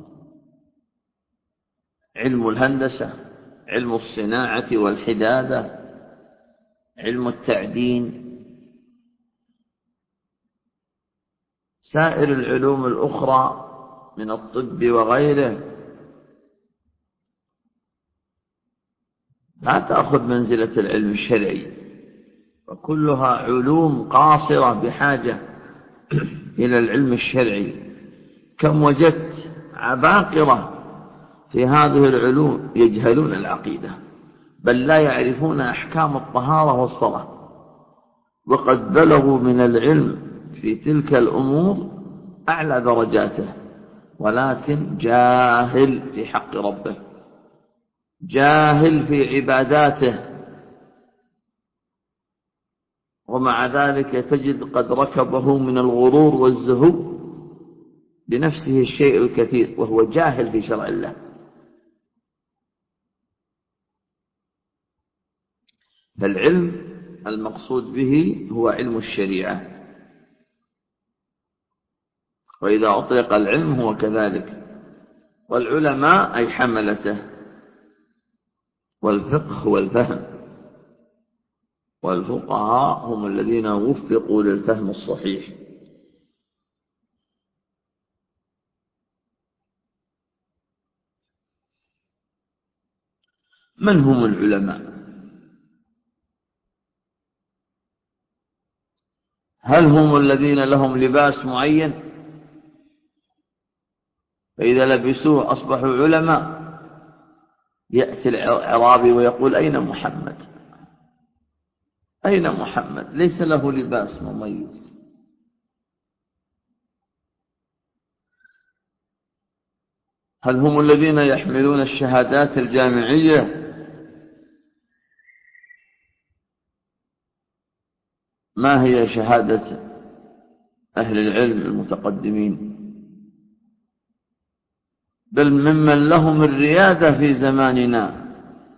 علم الهندسة، علم الصناعة والحدادة، علم التعدين، سائر العلوم الأخرى من الطب وغيره لا تأخذ منزلة العلم الشرعي، وكلها علوم قاصرة بحاجة إلى العلم الشرعي. كم وجدت عباقرة في هذه العلوم يجهلون العقيدة، بل لا يعرفون أحكام الطهارة والصلاة، وقد بلغوا من العلم في تلك الأمور أعلى درجاته، ولكن جاهل في حق ربه، جاهل في عباداته، ومع ذلك تجد قد ركبه من الغرور والزهو بنفسه الشيء الكثير وهو جاهل في شرع الله. فالعلم المقصود به هو علم الشريعة، وإذا أطلق العلم هو كذلك. والعلماء أي حملته، والفقه هو الفهم، والفقهاء هم الذين وفقوا للفهم الصحيح. من هم العلماء؟ هل هم الذين لهم لباس معين فإذا لبسوه أصبحوا علماء؟ يأتي الأعرابي ويقول: أين محمد؟ أين محمد؟ ليس له لباس مميز. هل هم الذين يحملون الشهادات الجامعية؟ ما هي شهادة أهل العلم المتقدمين؟ بل ممن لهم الريادة في زماننا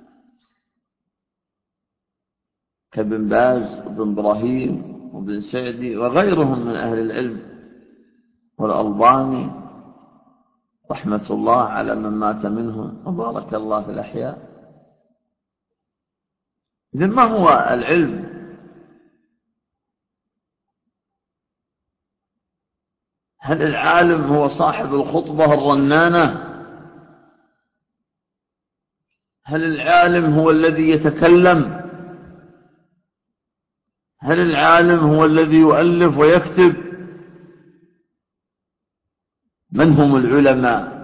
كابن باز وابن إبراهيم وابن سعدي وغيرهم من أهل العلم، والألباني رحمة الله على من مات منهم، وبارك الله في الأحياء. إذن ما هو العلم؟ هل العالم هو صاحب الخطبة الرنانة؟ هل العالم هو الذي يتكلم؟ هل العالم هو الذي يؤلف ويكتب؟ من هم العلماء؟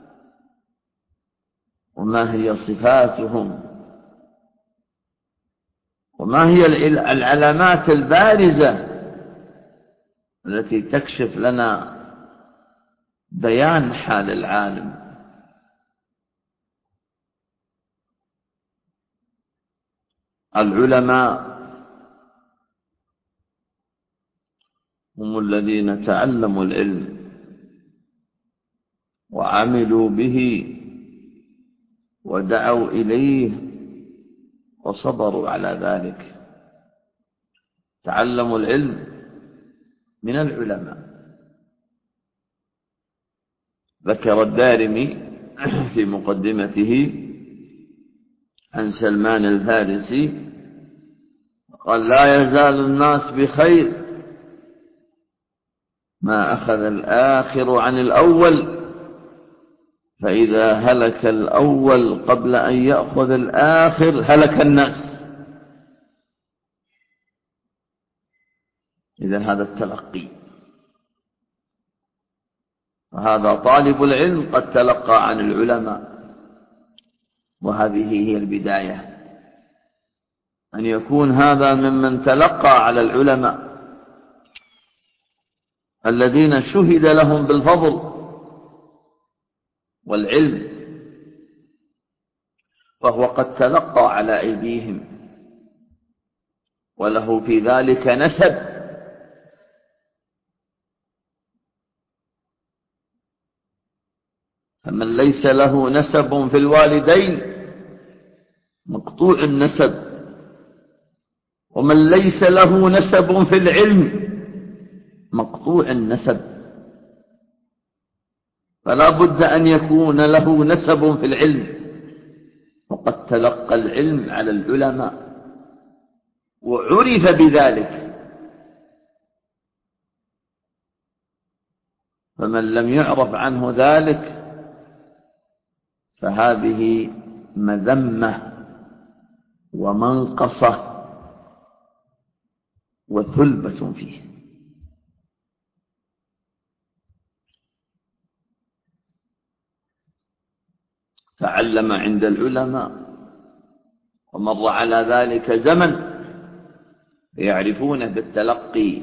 وما هي صفاتهم؟ وما هي العلامات البارزة التي تكشف لنا بيان حال العالم؟ العلماء هم الذين تعلموا العلم وعملوا به ودعوا إليه وصبروا على ذلك. تعلموا العلم من العلماء. ذكر الدارمي في مقدمته عن سلمان الفارسي قال: لا يزال الناس بخير ما أخذ الآخر عن الأول، فإذا هلك الأول قبل أن يأخذ الآخر هلك الناس. إذن هذا التلقي، وهذا طالب العلم قد تلقى عن العلماء، وهذه هي البداية، أن يكون هذا ممن تلقى على العلماء الذين شهد لهم بالفضل والعلم، فهو قد تلقى على أيديهم وله في ذلك نسب. فمن ليس له نسب في الوالدين مقطوع النسب، ومن ليس له نسب في العلم مقطوع النسب، فلا بد أن يكون له نسب في العلم، وقد تلقى العلم على العلماء وعرف بذلك. فمن لم يعرف عنه ذلك فهذه مذمة ومنقصة وثلبة فيه. تعلم عند العلماء ومر على ذلك زمن يعرفونه بالتلقي،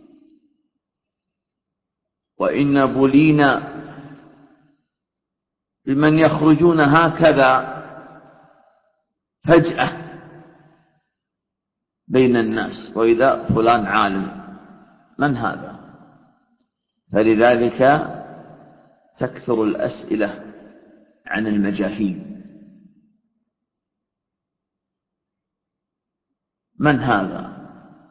وإن بلينا بمن يخرجون هكذا فجأة بين الناس، وإذا فلان عالم، من هذا؟ فلذلك تكثر الأسئلة عن المجاهيل، من هذا؟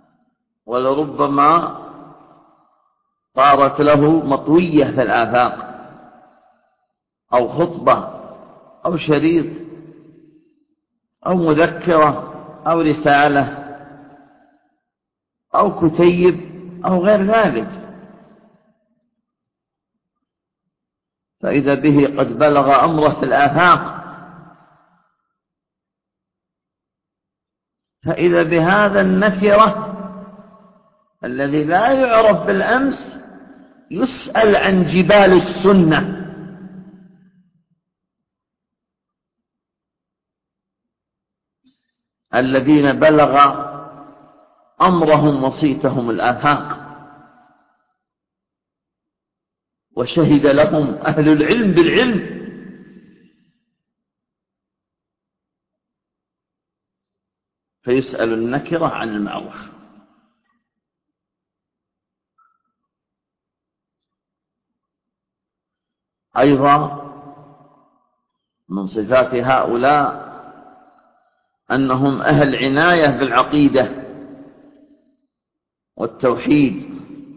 ولربما صارت له مطوية في الآفاق، أو خطبة، أو شريط، أو مذكرة، أو رسالة، أو كتيب، أو غير ذلك، فإذا به قد بلغ أمره في الآفاق، فإذا بهذا النكرة الذي لا يعرف بالأمس يسأل عن جبال السنة، الذين بلغ أمرهم وصيتهم الآفاق، وشهد لهم أهل العلم بالعلم، فيسأل النكرة عن المعروف. أيضا من صفات هؤلاء أنهم أهل عناية بالعقيدة والتوحيد،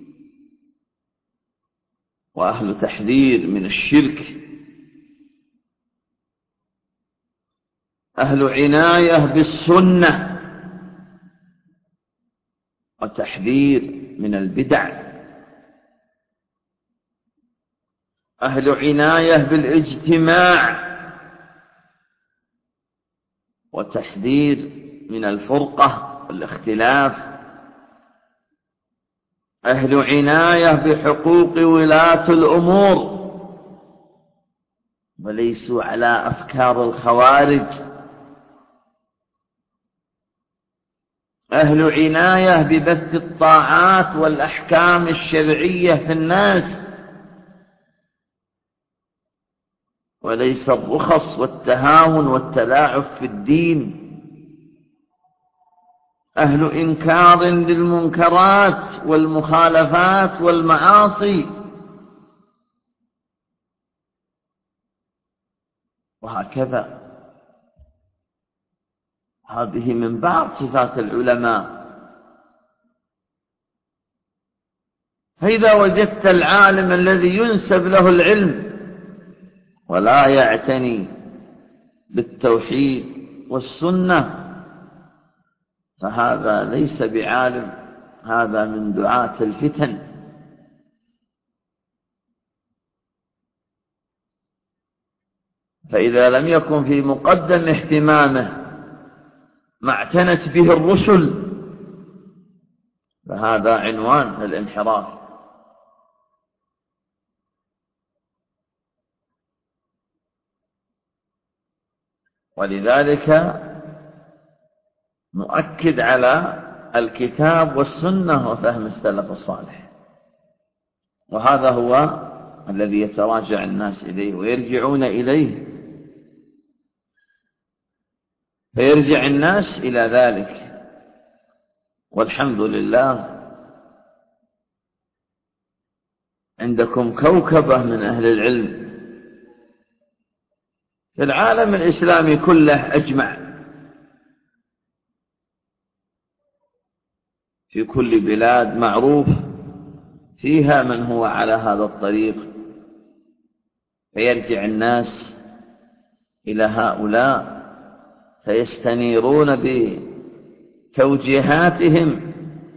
وأهل تحذير من الشرك، أهل عناية بالسنة وتحذير من البدع، أهل عناية بالاجتماع وتحذير من الفرقة والاختلاف، أهل عناية بحقوق ولاة الأمور وليسوا على أفكار الخوارج، أهل عناية ببث الطاعات والأحكام الشرعية في الناس وليس الرخص والتهاون والتلاعب في الدين، أهل إنكار للمنكرات والمخالفات والمعاصي، وهكذا. هذه من بعض صفات العلماء. فإذا وجدت العالم الذي ينسب له العلم ولا يعتني بالتوحيد والسنة فهذا ليس بعالم، هذا من دعاة الفتن. فإذا لم يكن في مقدم اهتمامه ما اعتنت به الرسل فهذا عنوان للانحراف. ولذلك مؤكد على الكتاب والسنة وفهم السلف الصالح، وهذا هو الذي يتراجع الناس إليه ويرجعون إليه، فيرجع الناس إلى ذلك. والحمد لله عندكم كوكبة من أهل العلم في العالم الإسلامي كله أجمع، في كل بلاد معروف فيها من هو على هذا الطريق، فيرجع الناس إلى هؤلاء فيستنيرون بتوجيهاتهم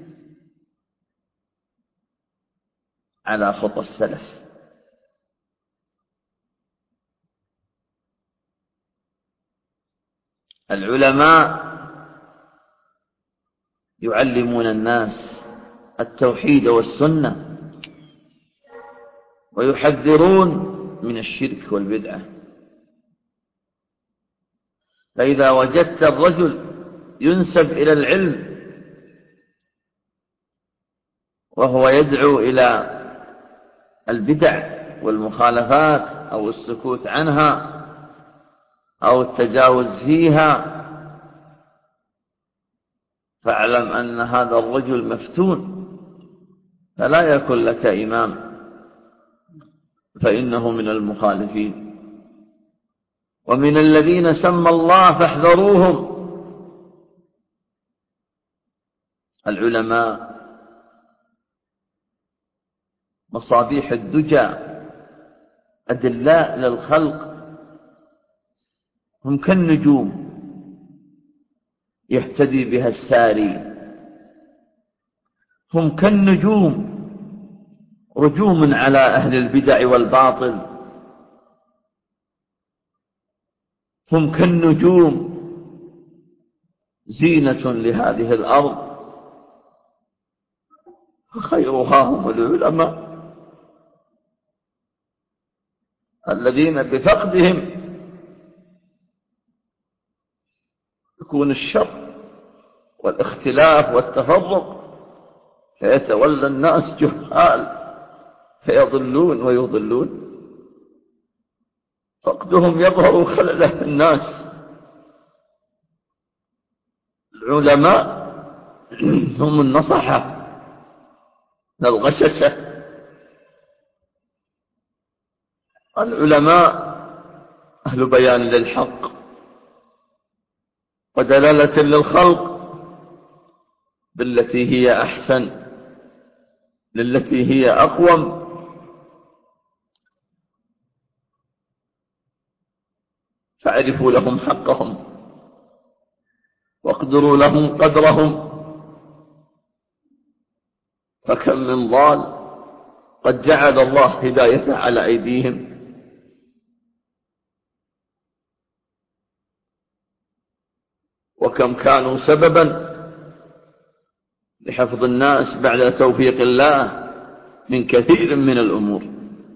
على خطى السلف. العلماء يعلمون الناس التوحيد والسنة ويحذرون من الشرك والبدعة. فإذا وجدت الرجل ينسب إلى العلم وهو يدعو إلى البدع والمخالفات أو السكوت عنها أو التجاوز فيها، فاعلم أن هذا الرجل مفتون، فلا يكن لك إمام، فإنه من المخالفين ومن الذين سمى الله فاحذروهم. العلماء مصابيح الدجى، أدلاء للخلق، هم كالنجوم يهتدي بها الساري، هم كالنجوم رجوم على أهل البدع والباطل، هم كالنجوم زينة لهذه الأرض، خيرها هم العلماء الذين بفقدهم يكون الشر والاختلاف والتفرق، فيتولى الناس جهال فيضلون ويضلون. فقدهم يظهر خلله في الناس. العلماء هم النصحة الغششة، العلماء أهل بيان للحق ودلالة للخلق بالتي هي أحسن، للتي هي أقوم. فاعرفوا لهم حقهم واقدروا لهم قدرهم، فكم من ضال قد جعل الله هدايته على أيديهم. وكم كانوا سببا لحفظ الناس بعد توفيق الله من كثير من الأمور.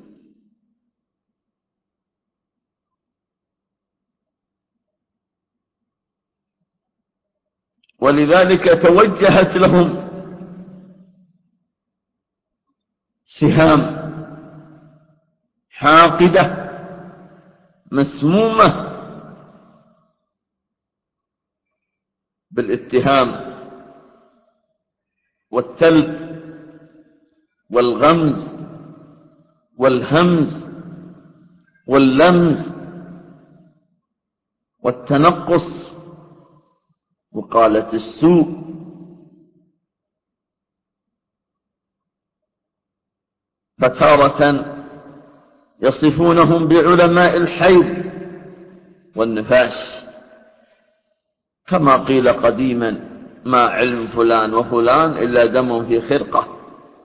ولذلك توجهت لهم سهام حاقدة مسمومة بالاتهام والتلب والغمز والهمز واللمز والتنقص وقالة السوء. فتارة يصفونهم بعلماء الحيض والنفاس، كما قيل قديما: ما علم فلان وفلان إلا دم في خرقة.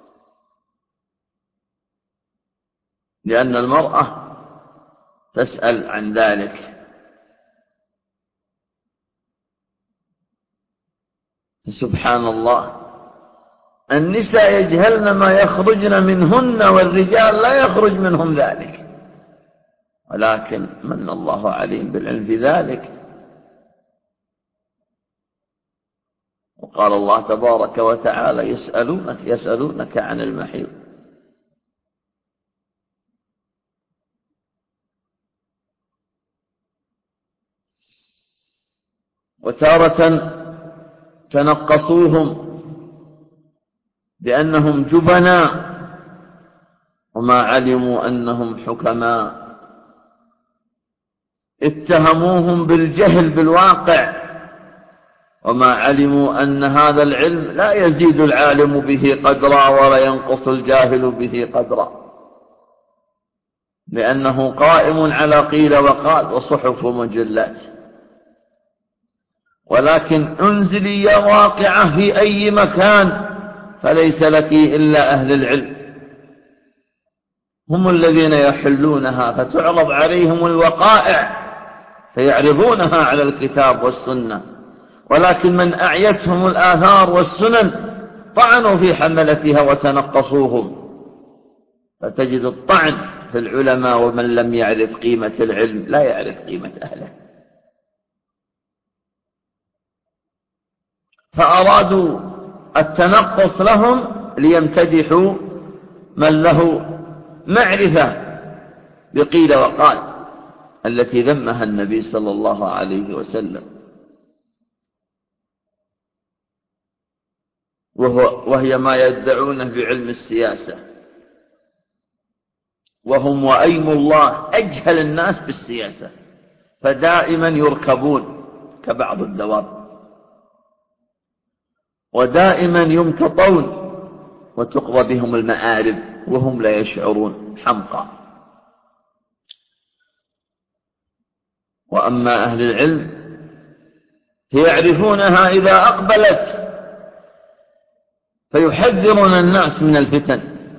لأن المرأة تسأل عن ذلك. سبحان الله، النساء يجهلن ما يخرجن منهن والرجال لا يخرج منهم ذلك، ولكن من الله عليهم بالعلم في ذلك. وقال الله تبارك وتعالى: يسألونك عن المحيض. وتارة تنقصوهم بأنهم جبناء وما علموا أنهم حكماء، اتهموهم بالجهل بالواقع وما علموا أن هذا العلم لا يزيد العالم به قدرا ولا ينقص الجاهل به قدرا، لأنه قائم على قيل وقال وصحف ومجلات. ولكن انزلي يا واقعة في أي مكان فليس لك إلا أهل العلم، هم الذين يحلونها، فتعرض عليهم الوقائع فيعرضونها على الكتاب والسنة. ولكن من أعيتهم الآثار والسنن طعنوا في حملتها وتنقصوهم، فتجد الطعن في العلماء، ومن لم يعرف قيمة العلم لا يعرف قيمة أهله. فأرادوا التنقص لهم ليمتدحوا من له معرفة بقيل وقال التي ذمها النبي صلى الله عليه وسلم، وهي ما يدعونه بعلم السياسة، وهم وأيم الله أجهل الناس بالسياسة، فدائما يركبون كبعض الدواب، ودائما يمتطون وتقضى بهم المآرب وهم لا يشعرون، حمقى. وأما أهل العلم يعرفونها إذا أقبلت فيحذرون الناس من الفتن،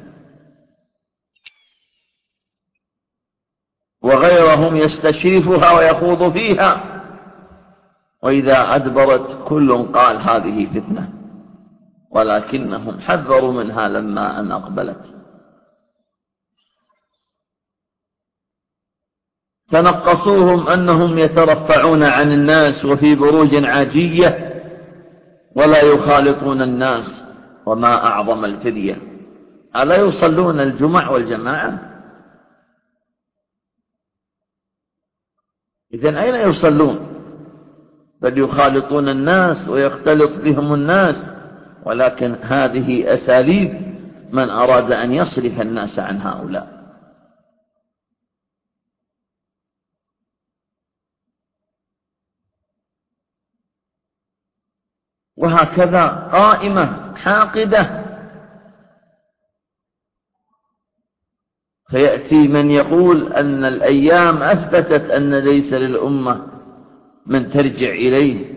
وغيرهم يستشرفها ويخوض فيها، وإذا أدبرت كل قال هذه فتنة، ولكنهم حذروا منها لما أن أقبلت. تنقصوهم أنهم يترفعون عن الناس وفي بروج عاجية ولا يخالطون الناس، وما أعظم الفرية، ألا يصلون الجمع والجماعة؟ إذن أين يصلون؟ بل يخالطون الناس ويختلط بهم الناس، ولكن هذه أساليب من أراد أن يصرف الناس عن هؤلاء. وهكذا قائمة حاقدة، فيأتي من يقول أن الأيام أثبتت أن ليس للأمة من ترجع إليه،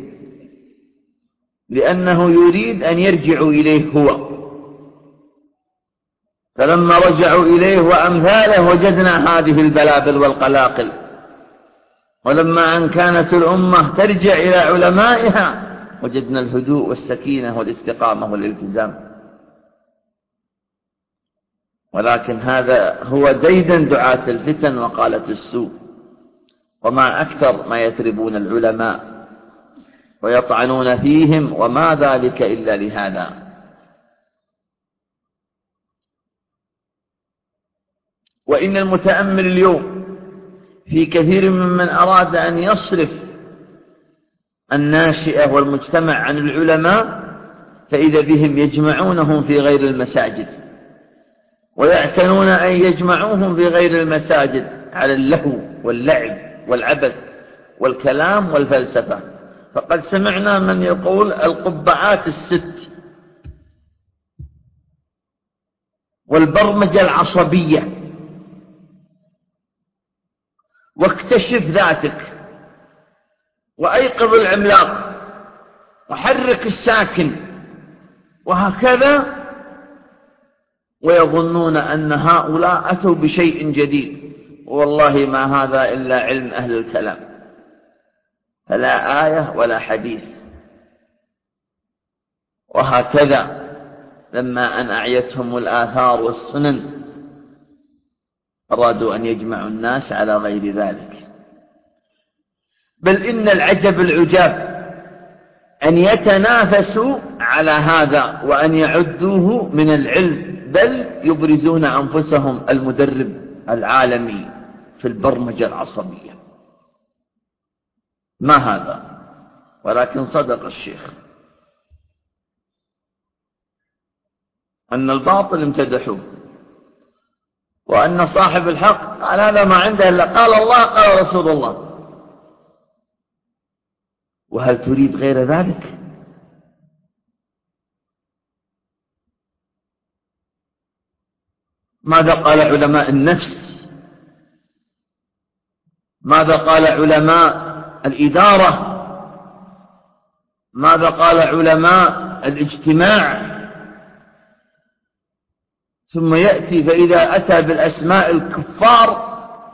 لأنه يريد أن يرجعوا إليه هو، فلما رجعوا إليه وأمثاله وجدنا هذه البلابل والقلاقل. ولما أن كانت الأمة ترجع إلى علمائها وجدنا الهدوء والسكينة والاستقامة والالتزام. ولكن هذا هو ديدن دعاة الفتن وقالة السوء، وما أكثر ما يتربون العلماء ويطعنون فيهم، وما ذلك إلا لهذا. وإن المتأمل اليوم في كثير ممن أراد أن يصرف الناشئة والمجتمع عن العلماء، فإذا بهم يجمعونهم في غير المساجد، ويعتنون أن يجمعوهم في غير المساجد على اللهو واللعب والعبث والكلام والفلسفة. فقد سمعنا من يقول القبعات الست والبرمجة العصبية، واكتشف ذاتك، وأيقظ العملاق، وحرك الساكن، وهكذا، ويظنون أن هؤلاء أتوا بشيء جديد، والله ما هذا إلا علم أهل الكلام، فلا آية ولا حديث. وهكذا لما أن أعيتهم الآثار والسنن أرادوا أن يجمعوا الناس على غير ذلك. بل إن العجب العجاب أن يتنافسوا على هذا وأن يعدوه من العلم، بل يبرزون أنفسهم المدرب العالمي في البرمجة العصبية. ما هذا؟ ولكن صدق الشيخ أن الباطل امتدحوه، وأن صاحب الحق قال هذا ما عنده إلا قال الله قال رسول الله. وهل تريد غير ذلك؟ ماذا قال علماء النفس؟ ماذا قال علماء الإدارة؟ ماذا قال علماء الاجتماع؟ ثم يأتي فإذا أتى بالأسماء الكفار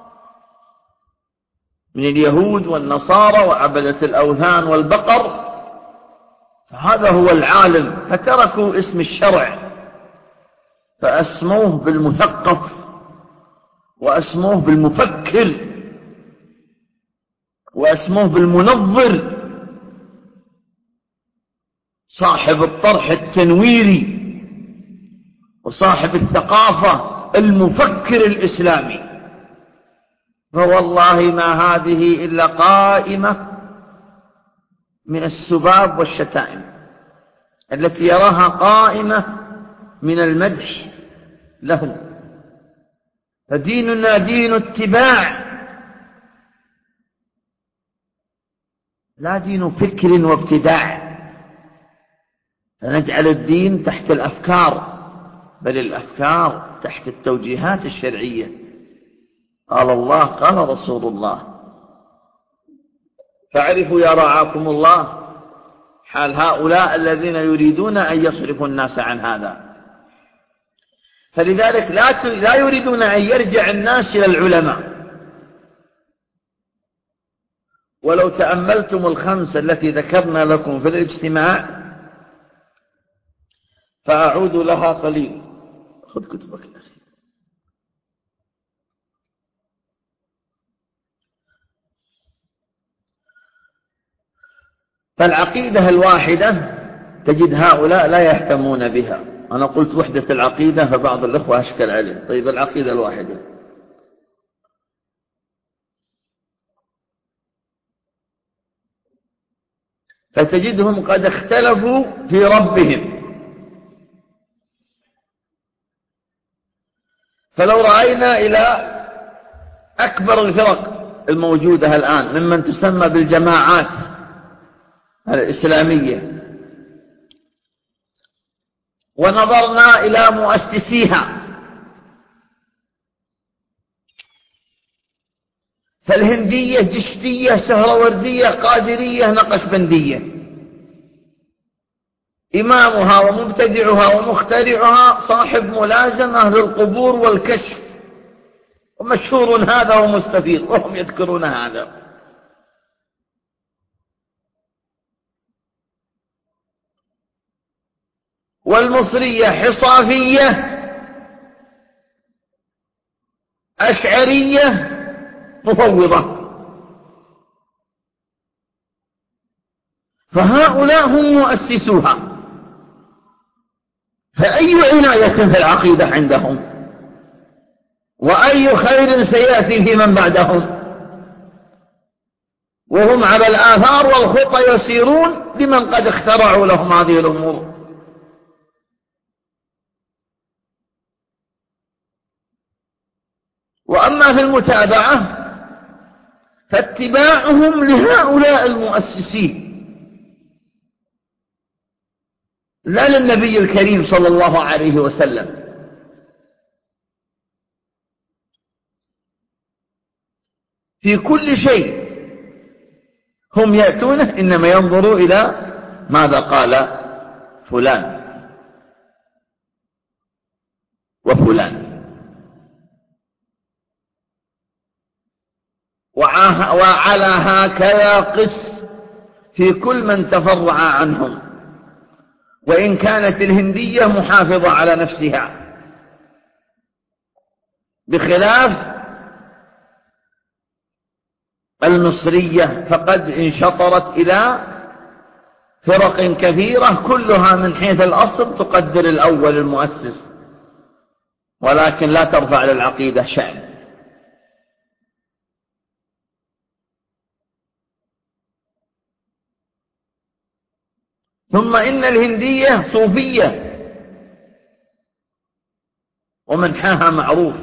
من اليهود والنصارى وعبدة الأوثان والبقر، فهذا هو العالم، فتركوا اسم الشرع فأسموه بالمثقف وأسموه بالمفكر وأسموه بالمنظر، صاحب الطرح التنويري وصاحب الثقافة المفكر الإسلامي. فوالله ما هذه إلا قائمة من السباب والشتائم التي يراها قائمة من المدح لهم. فديننا دين اتباع لا دين فكر وابتداع، فنجعل الدين تحت الأفكار، بل الأفكار تحت التوجيهات الشرعية. قال الله قال رسول الله. فاعرفوا يا رعاكم الله حال هؤلاء الذين يريدون أن يصرفوا الناس عن هذا. فلذلك لا يريدون أن يرجع الناس إلى العلماء. ولو تأملتم الخمسة التي ذكرنا لكم في الاجتماع، فأعود لها قليل. خذ كتبك يا أخي. فالعقيدة الواحدة تجد هؤلاء لا يهتمون بها. أنا قلت وحدة العقيدة فبعض الأخوة أشكل عليه. طيب العقيدة الواحدة، فتجدهم قد اختلفوا في ربهم. فلو رأينا إلى أكبر الفرق الموجودة الآن ممن تسمى بالجماعات الإسلامية ونظرنا إلى مؤسسيها، فالهندية جشتية سهروردية قادرية نقشبندية، إمامها ومبتدعها ومخترعها صاحب ملازمة للقبور والكشف، ومشهور هذا ومستفيض، وهم يذكرون هذا. والمصرية حصافية أشعرية مفوضة. فهؤلاء هم مؤسسوها، فأي عناية في العقيدة عندهم، وأي خير سيأتي في من بعدهم، وهم على الآثار والخطى يسيرون لمن قد اخترعوا لهم هذه الأمور. وأما في المتابعة فاتباعهم لهؤلاء المؤسسين لا للنبي الكريم صلى الله عليه وسلم. في كل شيء هم يأتونه إنما ينظروا إلى ماذا قال فلان وفلان. وعلى هكذا قس في كل من تفرع عنهم، وإن كانت الهندية محافظة على نفسها، بخلاف المصرية فقد انشطرت إلى فرق كثيرة كلها من حيث الأصل تقدر الأول المؤسس، ولكن لا ترفع للعقيدة شأن. ثم إن الهندية صوفية ومنحاها معروف،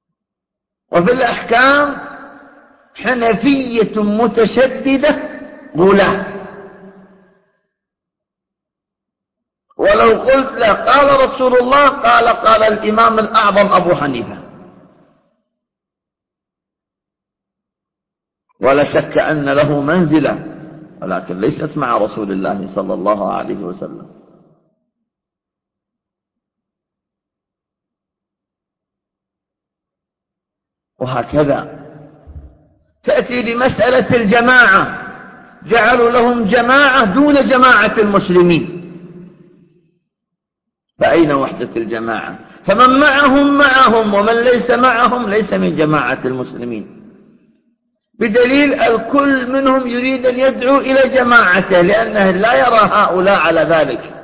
وفي الأحكام حنفية متشددة قوله. ولو قلت له قال رسول الله، قال الإمام الأعظم أبو حنيفة. ولا شك أن له منزلة، ولكن ليست مع رسول الله صلى الله عليه وسلم. وهكذا تأتي لمسألة الجماعة، جعلوا لهم جماعة دون جماعة المسلمين، فأين وحدة الجماعة؟ فمن معهم ومن ليس معهم ليس من جماعة المسلمين، بدليل الكل منهم يريد أن يدعو إلى جماعته، لأنه لا يرى هؤلاء على ذلك.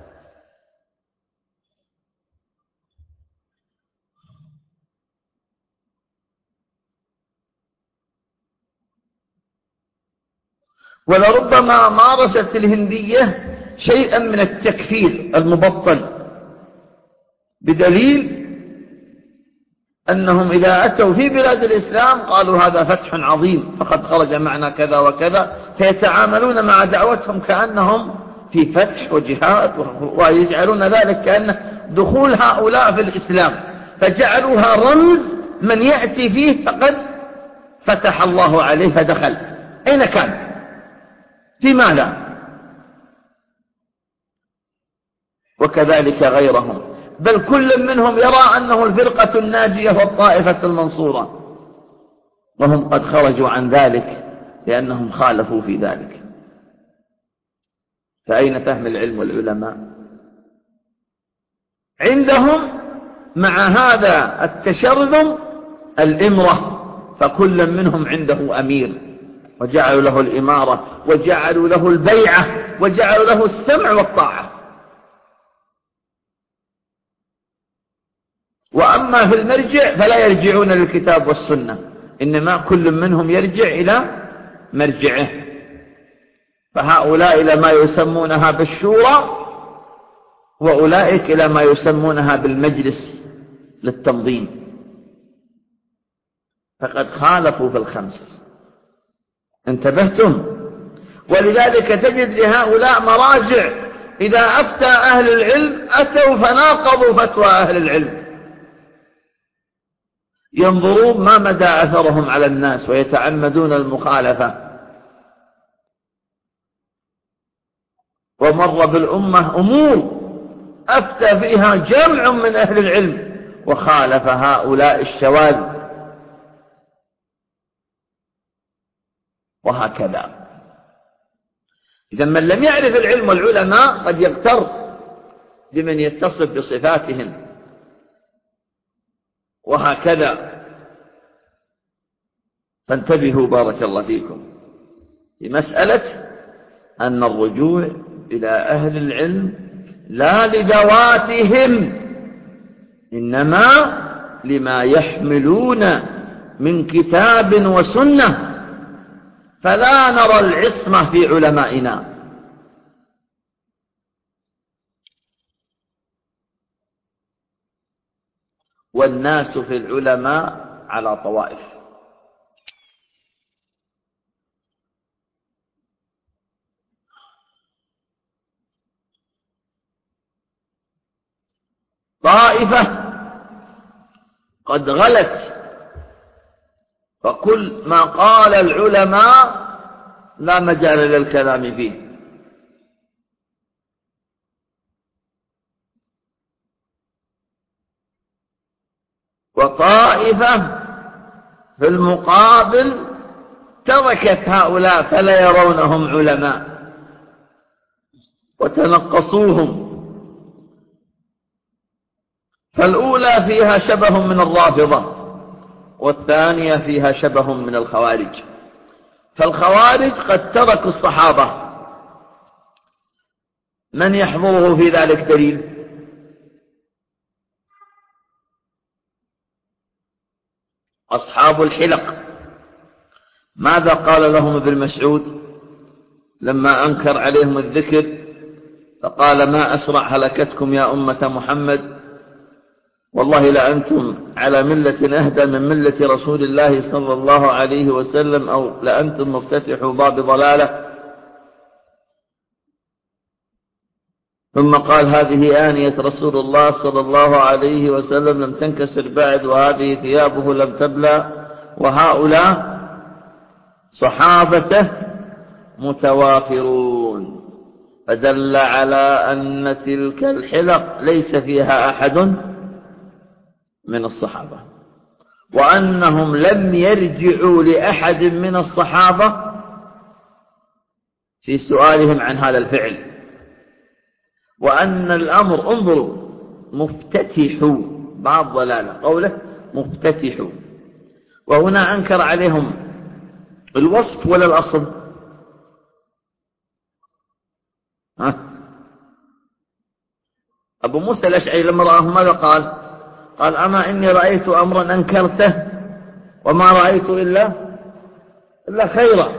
ولربما مارست الهندية شيئا من التكفير المبطل، بدليل أنهم إذا أتوا في بلاد الإسلام قالوا هذا فتح عظيم فقد خرج معنا كذا وكذا، فيتعاملون مع دعوتهم كأنهم في فتح وجهاد، ويجعلون ذلك كأن دخول هؤلاء في الإسلام، فجعلوها رمز من يأتي فيه فقد فتح الله عليه فدخل. أين كان؟ في ماذا؟ وكذلك غيرهم، بل كل منهم يرى أنه الفرقة الناجية والطائفة المنصورة، وهم قد خرجوا عن ذلك لأنهم خالفوا في ذلك. فأين فهم العلم والعلماء؟ عندهم مع هذا التشرذم الإمرة، فكل منهم عنده أمير، وجعلوا له الإمارة، وجعلوا له البيعة، وجعلوا له السمع والطاعة. وأما في المرجع فلا يرجعون للكتاب والسنة، إنما كل منهم يرجع إلى مرجعه. فهؤلاء إلى ما يسمونها بالشورى، وأولئك إلى ما يسمونها بالمجلس للتنظيم، فقد خالفوا في الخمس. انتبهتم؟ ولذلك تجد لهؤلاء مراجع، إذا أفتى أهل العلم أتوا فناقضوا فتوى أهل العلم، ينظرون ما مدى أثرهم على الناس ويتعمدون المخالفة. ومر بالأمة أمور أفتى فيها جمع من أهل العلم وخالف هؤلاء الشواذ، وهكذا. إذا من لم يعرف العلم والعلماء قد يغتر بمن يتصف بصفاتهم، وهكذا. فانتبهوا بارك الله فيكم في مسألة أن الرجوع إلى أهل العلم لا لذواتهم، إنما لما يحملون من كتاب وسنة. فلا نرى العصمة في علمائنا، والناس في العلماء على طوائف. طائفة قد غلت، فكل ما قال العلماء لا مجال للكلام فيه. وطائفة في المقابل تركت هؤلاء فلا يرونهم علماء وتنقصوهم. فالأولى فيها شبه من الرافضة، والثانية فيها شبه من الخوارج. فالخوارج قد تركوا الصحابة. من يحضره في ذلك دليل؟ أصحاب الحلق. ماذا قال لهم ابن مسعود لما أنكر عليهم الذكر فقال: ما أسرع هلكتكم يا أمة محمد، والله لأنتم على ملة أهدى من ملة رسول الله صلى الله عليه وسلم، أو لأنتم مفتتحوا باب ضلالة. ثم قال هذه آنية رسول الله صلى الله عليه وسلم لم تنكسر بعد، وهذه ثيابه لم تبلى، وهؤلاء صحابته متوافرون. فدل على أن تلك الحلق ليس فيها أحد من الصحابة، وأنهم لم يرجعوا لأحد من الصحابة في سؤالهم عن هذا الفعل، وأن الأمر انظروا مفتتحوا بعض ضلالة قوله مفتتحوا، وهنا أنكر عليهم الوصف ولا الأصل؟ أبو موسى الأشعري لما رآه ماذا قال؟ قال أما إني رأيت أمرا أنكرته وما رأيت إلا خيرا.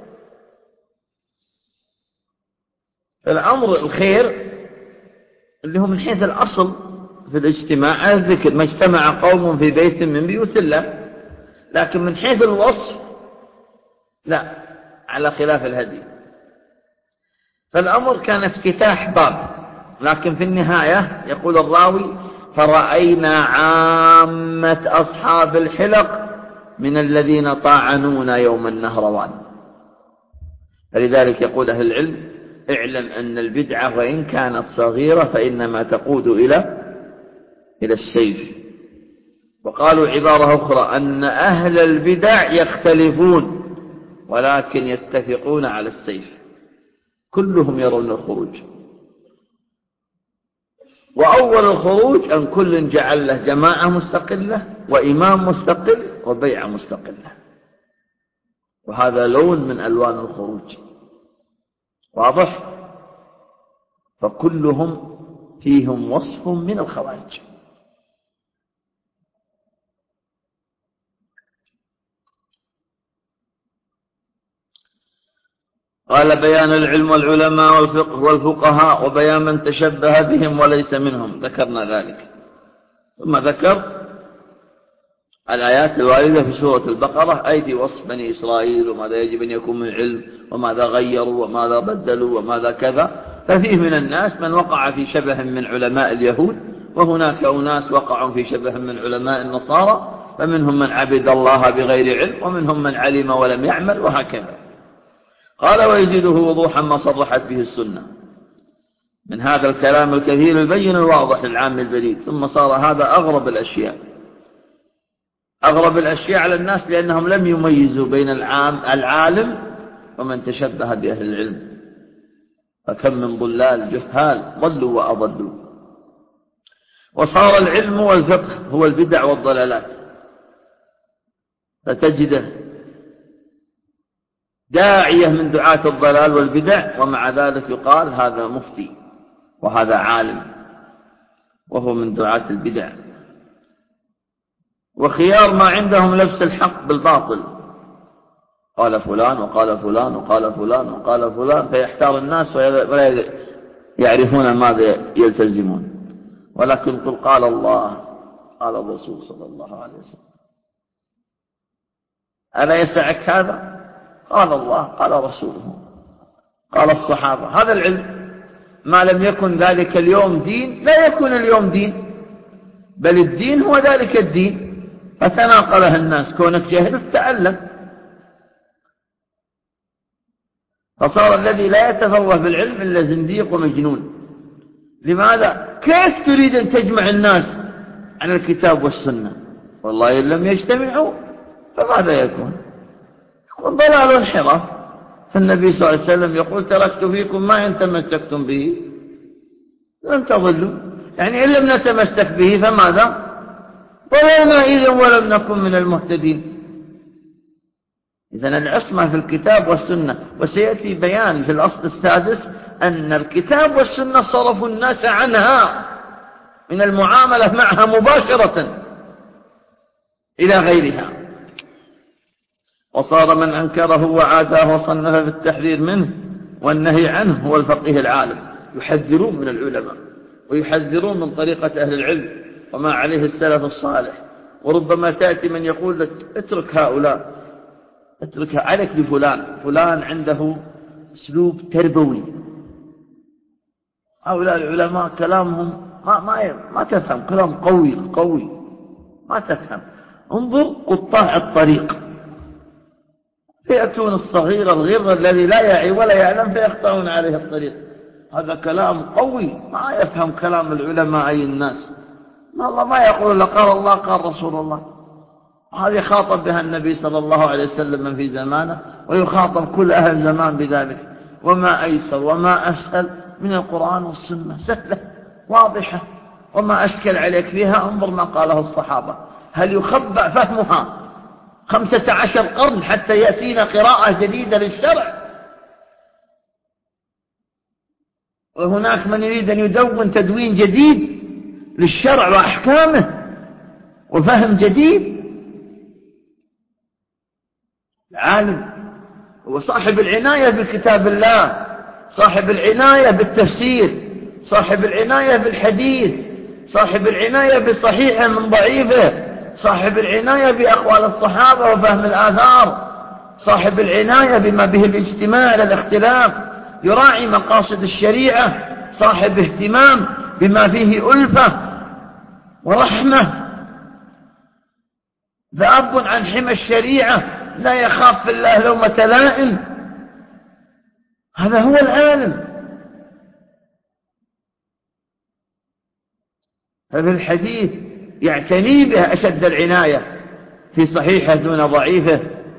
الأمر الخير اللي هو من حيث الأصل في الاجتماع الذكر، ما اجتمع قوم في بيت من بيوت الله، لكن من حيث الوصف لا، على خلاف الهدي. فالأمر كان افتتاح باب، لكن في النهاية يقول الراوي فرأينا عامة أصحاب الحلق من الذين طاعنونا يوم النهروان. فلذلك يقول أهل العلم اعلم أن البدعة وإن كانت صغيرة فإنما تقود إلى السيف. وقالوا عبارة أخرى أن أهل البدع يختلفون ولكن يتفقون على السيف، كلهم يرون الخروج. وأول الخروج أن كل جعل له جماعة مستقلة وإمام مستقل وبيعة مستقلة، وهذا لون من ألوان الخروج واضح. فكلهم فيهم وصف من الخوارج. قال بيان العلم والعلماء والفقه والفقهاء وبيان من تشبه بهم وليس منهم، ذكرنا ذلك. ثم ذكر الآيات الواردة في سورة البقرة أي في وصف بني إسرائيل وماذا يجب أن يكون من علم وماذا غيروا وماذا بدلوا وماذا كذا. ففيه من الناس من وقع في شبه من علماء اليهود، وهناك أناس وقعوا في شبه من علماء النصارى، فمنهم من عبد الله بغير علم ومنهم من علم ولم يعمل وهكذا. قال ويزيده وضوحا ما صرحت به السنة من هذا الكلام الكثير البين الواضح للعام البليد. ثم صار هذا أغرب الأشياء على الناس، لأنهم لم يميزوا بين العالم ومن تشبه بأهل العلم، فكم من ضلال جهال ضلوا وأضلوا. وصار العلم والفقه هو البدع والضلالات، فتجده داعية من دعاة الضلال والبدع، ومع ذلك يقال هذا مفتي وهذا عالم وهو من دعاة البدع. وخيار ما عندهم لبس الحق بالباطل، قال فلان وقال فلان وقال فلان وقال فلان، فيحتار الناس ولا يعرفون ماذا يلتزمون. ولكن قل قال الله قال الرسول صلى الله عليه وسلم، ألا يسعك هذا؟ قال الله قال رسوله قال الصحابة. هذا العلم. ما لم يكن ذلك اليوم دين لا يكون اليوم دين، بل الدين هو ذلك الدين، فتناقله الناس. كونك جاهل تعلم. فصار الذي لا يتفوه بالعلم إلا زنديق ومجنون. لماذا؟ كيف تريد أن تجمع الناس عن الكتاب والسنة؟ والله إن لم يجتمعوا فماذا يكون ضلال وانحراف. فالنبي صلى الله عليه وسلم يقول تركت فيكم ما إن تمسكتم به لن تضلوا، يعني إن لم نتمسك به فماذا؟ ضللنا إذن ولم نكن من المهتدين. إذن العصمة في الكتاب والسنة. وسيأتي بيان في الأصل السادس أن الكتاب والسنة صرفوا الناس عنها من المعاملة معها مباشرة إلى غيرها. وصار من أنكره وعاداه وصنف في التحذير منه والنهي عنه هو الفقيه العالم. يحذرون من العلماء ويحذرون من طريقة أهل العلم وما عليه السلف الصالح. وربما تأتي من يقول لك اترك هؤلاء، اترك عليك بفلان، فلان عنده اسلوب تربوي، هؤلاء العلماء كلامهم ما تفهم، كلام قوي ما تفهم. انظر قطاع الطريق، فيأتون الصغير الغر الذي لا يعي ولا يعلم فيقطعون عليه الطريق. هذا كلام قوي ما يفهم كلام العلماء أي الناس. الله ما يقول لا قال الله قال رسول الله. هذه خاطب بها النبي صلى الله عليه وسلم من في زمانه، ويخاطب كل أهل زمان بذلك. وما أيسر وما أسهل من القرآن والسنة، سهلة واضحة، وما أشكل عليك فيها. انظر ما قاله الصحابة، هل يخبأ فهمها 15 قرن حتى يأتينا قراءة جديدة للشرع؟ وهناك من يريد أن يدون تدوين جديد للشرع وأحكامه وفهم جديد. العالم هو صاحب العناية بكتاب الله، صاحب العناية بالتفسير، صاحب العناية بالحديث، صاحب العناية بصحيحه من ضعيفه، صاحب العناية بأقوال الصحابة وفهم الآثار، صاحب العناية بما به الاجتماع على الاختلاف، يراعي مقاصد الشريعة، صاحب اهتمام بما فيه ألفة ورحمة، ذاب عن حمى الشريعة، لا يخاف في الله لومة لائم. هذا هو العالم. هذا الحديث يعتني به أشد العناية في صحيحه دون ضعيفه،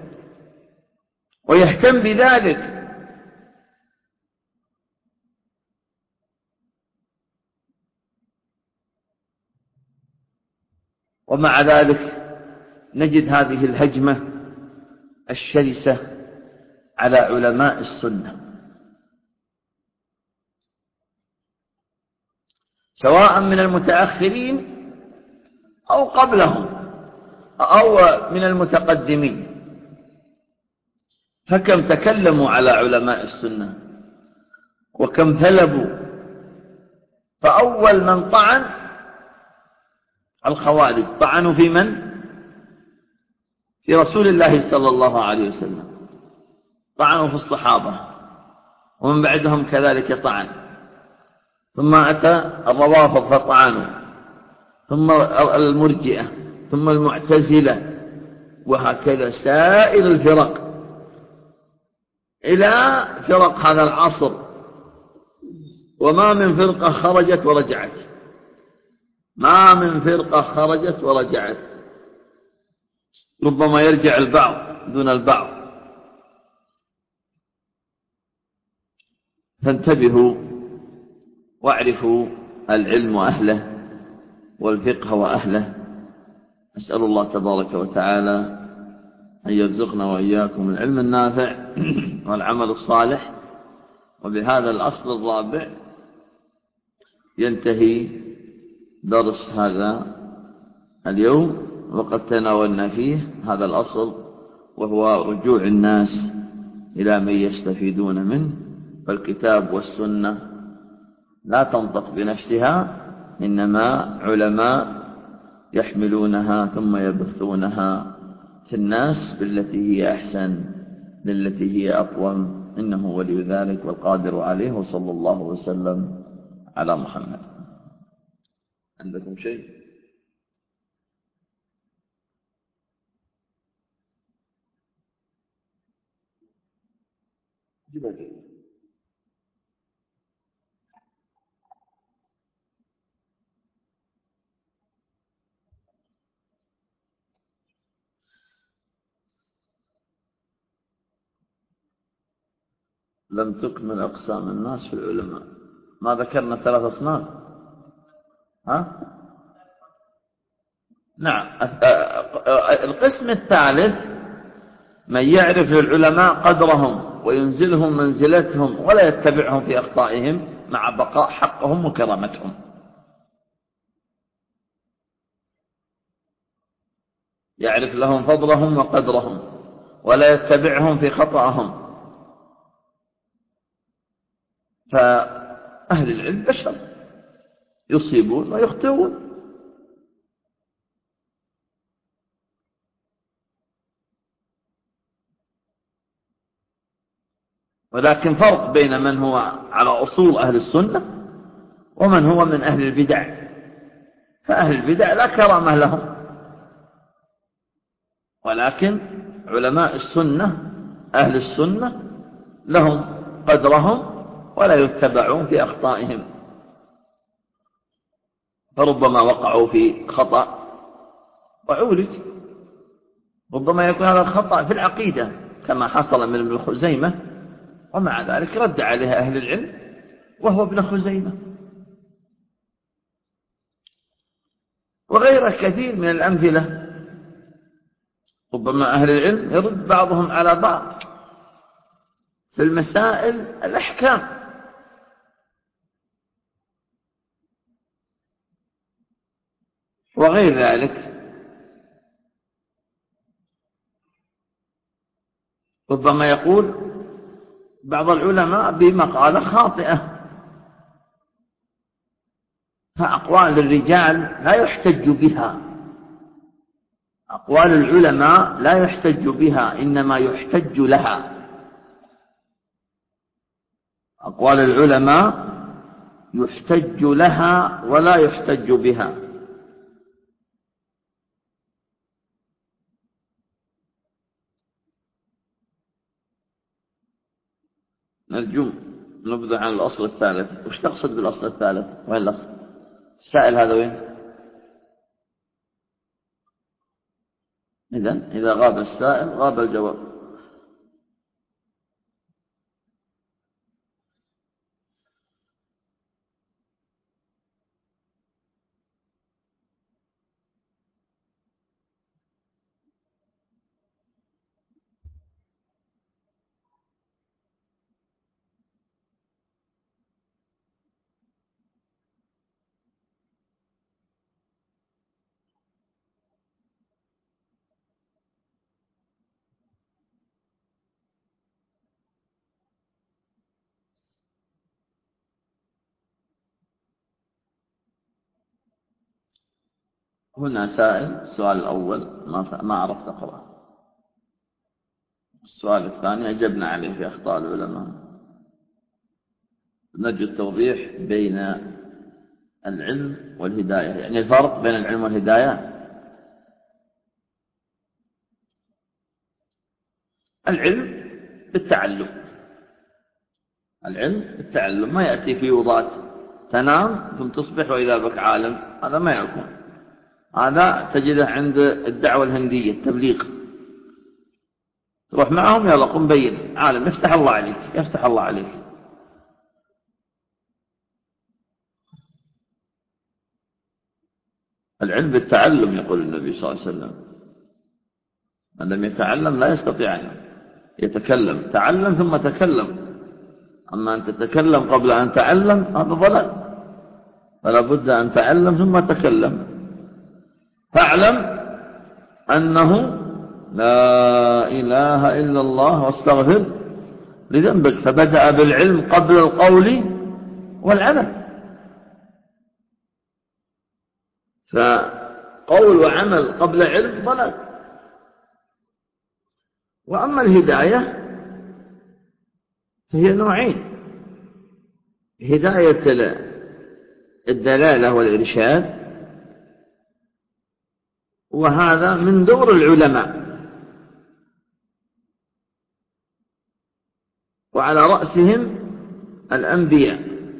ويهتم بذلك. ومع ذلك نجد هذه الهجمة الشرسة على علماء السنة، سواء من المتأخرين أو قبلهم أو من المتقدمين. فكم تكلموا على علماء السنة وكم ثلبوا. فأول من طعن الخوارج، طعنوا في من؟ في رسول الله صلى الله عليه وسلم، طعنوا في الصحابة، ومن بعدهم كذلك طعن. ثم أتى الروافض فطعنوا، ثم المرجئة، ثم المعتزلة، وهكذا سائر الفرق إلى فرق هذا العصر. وما من فرقة خرجت ورجعت، ما من فرقة خرجت ورجعت، ربما يرجع البعض دون البعض. فانتبهوا واعرفوا العلم وأهله والفقه وأهله. أسأل الله تبارك وتعالى أن يرزقنا وإياكم العلم النافع والعمل الصالح. وبهذا الأصل الرابع ينتهي درس هذا اليوم، وقد تناولنا فيه هذا الأصل، وهو رجوع الناس إلى من يستفيدون منه. فالكتاب والسنة لا تنطق بنفسها، إنما علماء يحملونها ثم يبثونها في الناس بالتي هي أحسن، بالتي هي أقوم. إنه ولي ذلك والقادر عليه. وصلى الله وسلم على محمد. عندكم شيء؟ لم تكمل أقسام الناس في العلماء. ما ذكرنا 3 أصناف؟ ها؟ نعم. القسم الثالث من يعرف للعلماء قدرهم وينزلهم منزلتهم ولا يتبعهم في أخطائهم مع بقاء حقهم وكرامتهم. يعرف لهم فضلهم وقدرهم ولا يتبعهم في خطأهم. فأهل العلم بشر يصيبون ويخطئون، ولكن فرق بين من هو على أصول أهل السنة ومن هو من أهل البدع، فأهل البدع لا كرامة لهم، ولكن علماء السنة أهل السنة لهم قدرهم ولا يتبعون في أخطائهم، فربما وقعوا في خطأ وعولج، ربما يكون هذا الخطأ في العقيدة كما حصل من ابن خزيمة، ومع ذلك رد عليها أهل العلم وهو ابن خزيمة، وغيره كثير من الأمثلة. ربما أهل العلم يرد بعضهم على بعض في المسائل الأحكام، وغير ذلك. ربما يقول بعض العلماء بمقالة خاطئة، فأقوال الرجال لا يحتج بها، أقوال العلماء لا يحتج بها، إنما يحتج لها. أقوال العلماء يحتج لها ولا يحتج بها. نرجو نبذل عن الأصل الثالث. وش تقصد بالأصل الثالث؟ وين الأخ السائل هذا وين؟ إذا غاب السائل غاب الجواب. هنا سائل، السؤال الأول ما عرفت أقرأ، السؤال الثاني أجبنا عليه في أخطاء العلماء. نرجو التوضيح بين العلم والهداية، يعني الفرق بين العلم والهداية. العلم بالتعلم، العلم بالتعلم، ما يأتي في وضات تنام ثم تصبح وإذا بك عالم، هذا ما يكون. هذا تجده عند الدعوة الهندية التبليغ، تروح معهم يلا قم بين عالم، يفتح الله عليك يفتح الله عليك. العلم بالتعلم يقول النبي صلى الله عليه وسلم، من لم يتعلم لا يستطيع أن يتكلم، تعلم ثم تكلم، أما أن تتكلم قبل أن تعلم هذا ضلال، فلا بد أن تعلم ثم تكلم. فاعلم أنه لا إله إلا الله واستغفر لذنبك، فبدأ بالعلم قبل القول والعمل، فقول وعمل قبل علم ضلال. وأما الهداية فهي نوعين، هداية الدلالة والإرشاد، وهذا من دور العلماء، وعلى رأسهم الأنبياء،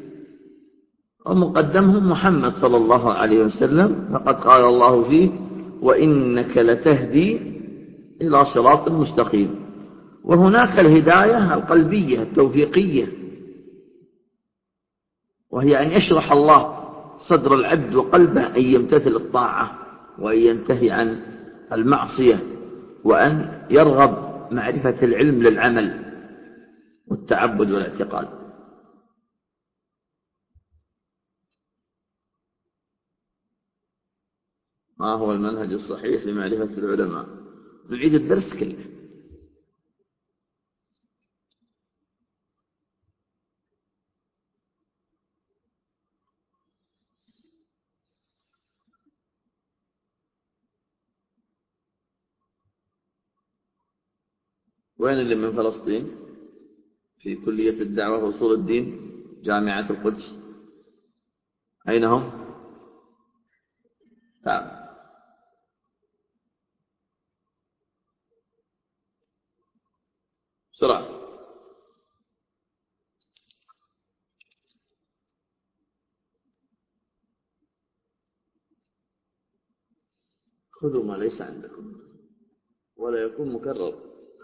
ومقدمهم محمد صلى الله عليه وسلم، فقد قال الله فيه وإنك لتهدي إلى صراط مستقيم. وهناك الهداية القلبية التوفيقية، وهي أن يشرح الله صدر العبد وقلبه أن يمتثل الطاعة وأن ينتهي عن المعصية، وأن يرغب معرفة العلم للعمل والتعبد والاعتقاد. ما هو المنهج الصحيح لمعرفة العلماء؟ نعيد الدرس كله. وين اللي من فلسطين؟ في كلية الدعوة وأصول الدين جامعة القدس. أين هم؟ تعال. بسرعة. خذوا ما ليس عندكم ولا يكون مكرر.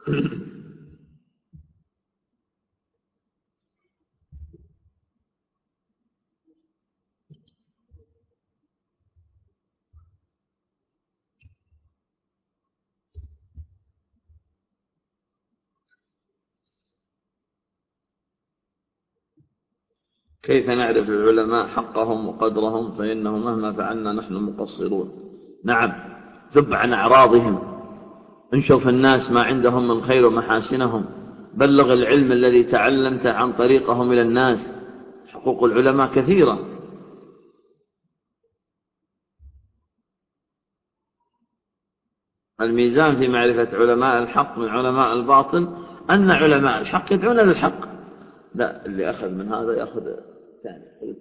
كيف نعرف العلماء حقهم وقدرهم فإنه مهما فعلنا نحن مقصرون؟ نعم، ذب عن أعراضهم، انشر في الناس ما عندهم من خير ومحاسنهم، بلغ العلم الذي تعلمت عن طريقهم إلى الناس. حقوق العلماء كثيرة. الميزان في معرفة علماء الحق من علماء الباطل أن علماء الحق يدعون للحق. لا، اللي أخذ من هذا يأخذ ثاني، يأخذ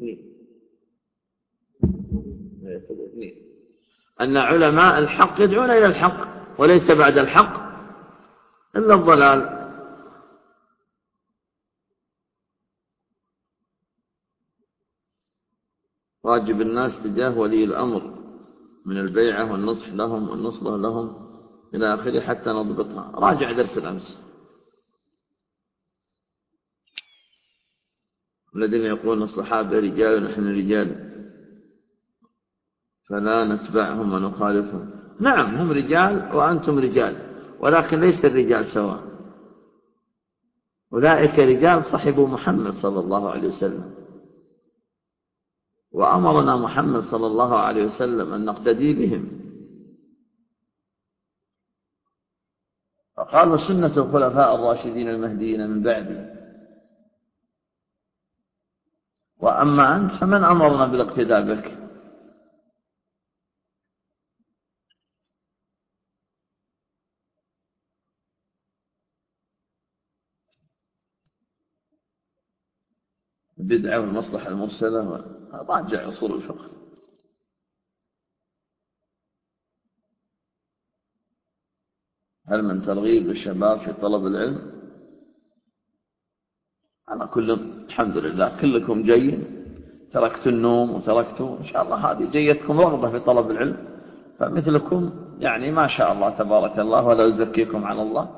اثنين. أن علماء الحق يدعون إلى الحق وليس بعد الحق إلا الضلال. واجب الناس تجاه ولي الأمر من البيعة والنصح لهم والنصرة لهم إلى آخره حتى نضبطها. راجع درس الأمس. الذين يقولون الصحابة رجال ونحن رجال فلا نتبعهم ونخالفهم. نعم، هم رجال وأنتم رجال، ولكن ليس الرجال سواء. أولئك رجال صحبوا محمد صلى الله عليه وسلم، وأمرنا محمد صلى الله عليه وسلم أن نقتدي بهم. فقال سنة الخلفاء الراشدين المهديين من بعدي. وأما أنت فمن أمرنا بالاقتداء بك؟ البدعة والمصلحة المرسلة. راجع أصول الفقه. هل من ترغيب للشباب في طلب العلم؟ أنا الحمد لله كلكم جيد، تركت النوم وتركتوا إن شاء الله هذه جيتكم رغبة في طلب العلم، فمثلكم يعني ما شاء الله تبارك الله ولا يزكيكم على الله.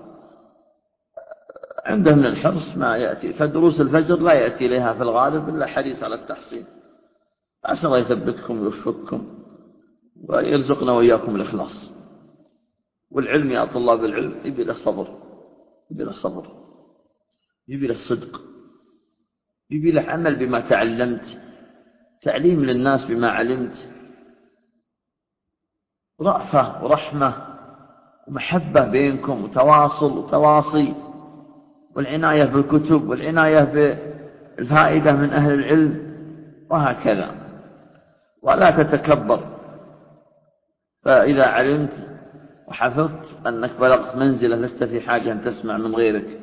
عنده من الحرص ما يأتي، فدروس الفجر لا يأتي إليها في الغالب إلا حريص على التحصيل. أسأل الله يثبتكم ويوفقكم ويرزقنا وإياكم الإخلاص. والعلم يا طلاب العلم يبي له صبر، يبي له صبر، يبي له صدق، يبي له عمل بما تعلمت، تعليم للناس بما علمت، رأفة ورحمة ومحبة بينكم وتواصل وتواصي، والعناية بالكتب والعناية بالفائدة من أهل العلم وهكذا. ولا تتكبر، فإذا علمت وحفظت أنك بلغت منزلة لست في حاجة أن تسمع من غيرك.